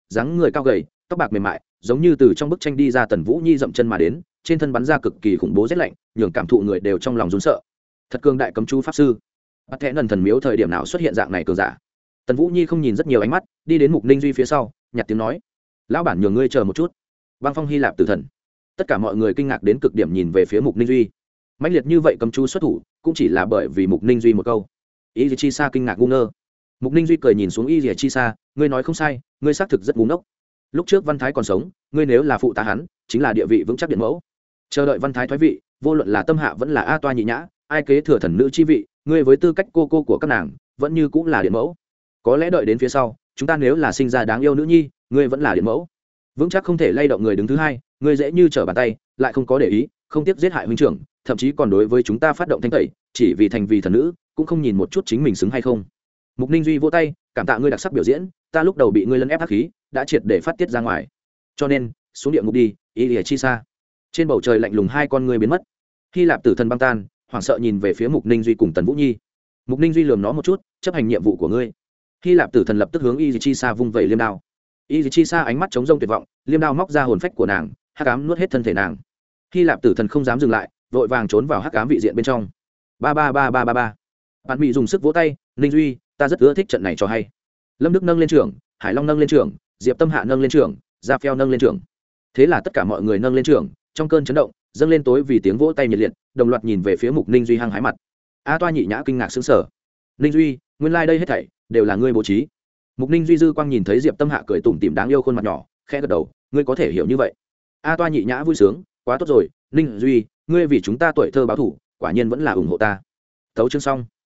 dáng người cao gầy, tóc bạc mềm mại, giống như từ trong bức tranh đi ra Tần Vũ Nhi dậm chân mà đến, trên thân bắn ra cực kỳ khủng bố rét lạnh, nhường cảm thụ người đều trong lòng run sợ. Thật cường đại cấm chú pháp sư. Bắt thẻ nần thần miếu thời điểm nào xuất hiện dạng này cường giả? Tần Vũ Nhi không nhìn rất nhiều ánh mắt, đi đến Mục Ninh Duy phía sau, nhặt tiếng nói: "Lão bản nhường ngươi chờ một chút." Băng phong Hy Lạp tử thần. Tất cả mọi người kinh ngạc đến cực điểm nhìn về phía Mục Ninh Duy. Mãnh liệt như vậy cấm chú xuất thủ, cũng chỉ là bởi vì Mục Ninh Duy một câu. Y Chi Sa kinh ngạc ngu ngơ. Mục Ninh Duy cười nhìn xuống Y Chi Sa, ngươi nói không sai, ngươi xác thực rất ngu ngốc. Lúc trước Văn Thái còn sống, ngươi nếu là phụ tá hắn, chính là địa vị vững chắc điện mẫu. Chờ đợi Văn Thái thoái vị, vô luận là Tâm Hạ vẫn là A Toa Nhị Nhã, ai kế thừa thần nữ chi vị, ngươi với tư cách cô của các nàng, vẫn như cũng là điện mẫu. Có lẽ đợi đến phía sau, chúng ta nếu là sinh ra đáng yêu nữ nhi, ngươi vẫn là điện mẫu. Vững chắc không thể lay động người đứng thứ hai, ngươi dễ như trở bàn tay, lại không có để ý, không tiếc giết hại huynh trưởng, thậm chí còn đối với chúng ta phát động thanh tẩy, chỉ vì thành vì thần nữ, cũng không nhìn một chút chính mình xứng hay không. Mục Ninh Duy vỗ tay, cảm tạ ngươi đặc sắc biểu diễn, ta lúc đầu bị ngươi lấn ép hắc khí, đã triệt để phát tiết ra ngoài. Cho nên, xuống địa ngục đi, Y Chi Sa. Trên bầu trời lạnh lùng hai con ngươi biến mất. Hy Lạp tử thần băng tan, hoảng sợ nhìn về phía Mục Ninh Duy cùng Tần Vũ Nhi. Mục Ninh Duy lườm nó một chút, chấp hành nhiệm vụ của ngươi. Hy Lạp tử thần lập tức hướng Y Chi Sa vung vẩy liêm đao. Y Chi Sa ánh mắt trống rông tuyệt vọng, liêm đao móc ra hồn phách của nàng, hắc ám nuốt hết thân thể nàng. Hy Lạp tử thần không dám dừng lại, vội vàng trốn vào hắc ám vị diện bên trong. Ba. Bạn bị dùng sức vỗ tay, Ninh Duy, ta rất ưa thích trận này cho hay. Lâm Đức nâng lên trưởng, Hải Long nâng lên trưởng, Diệp Tâm Hạ nâng lên trưởng, Gia Phèo nâng lên trưởng. Thế là tất cả mọi người nâng lên trưởng, trong cơn chấn động, dâng lên tối vì tiếng vỗ tay nhiệt liệt, đồng loạt nhìn về phía Mục Ninh Duy hăng hái mặt. A Toa Nhị Nhã kinh ngạc sững sờ. Ninh Duy, nguyên lai đây hết thảy đều là ngươi bố trí. Mục Ninh Duy dư quang nhìn thấy Diệp Tâm Hạ cười tủm tỉm đáng yêu khuôn mặt nhỏ, khẽ gật đầu, ngươi có thể hiểu như vậy. A Toa Nhị Nhã vui sướng, quá tốt rồi, Ninh Duy, ngươi vì chúng ta tuổi thơ báo thủ, quả nhiên vẫn là ủng hộ ta. Tấu chương xong.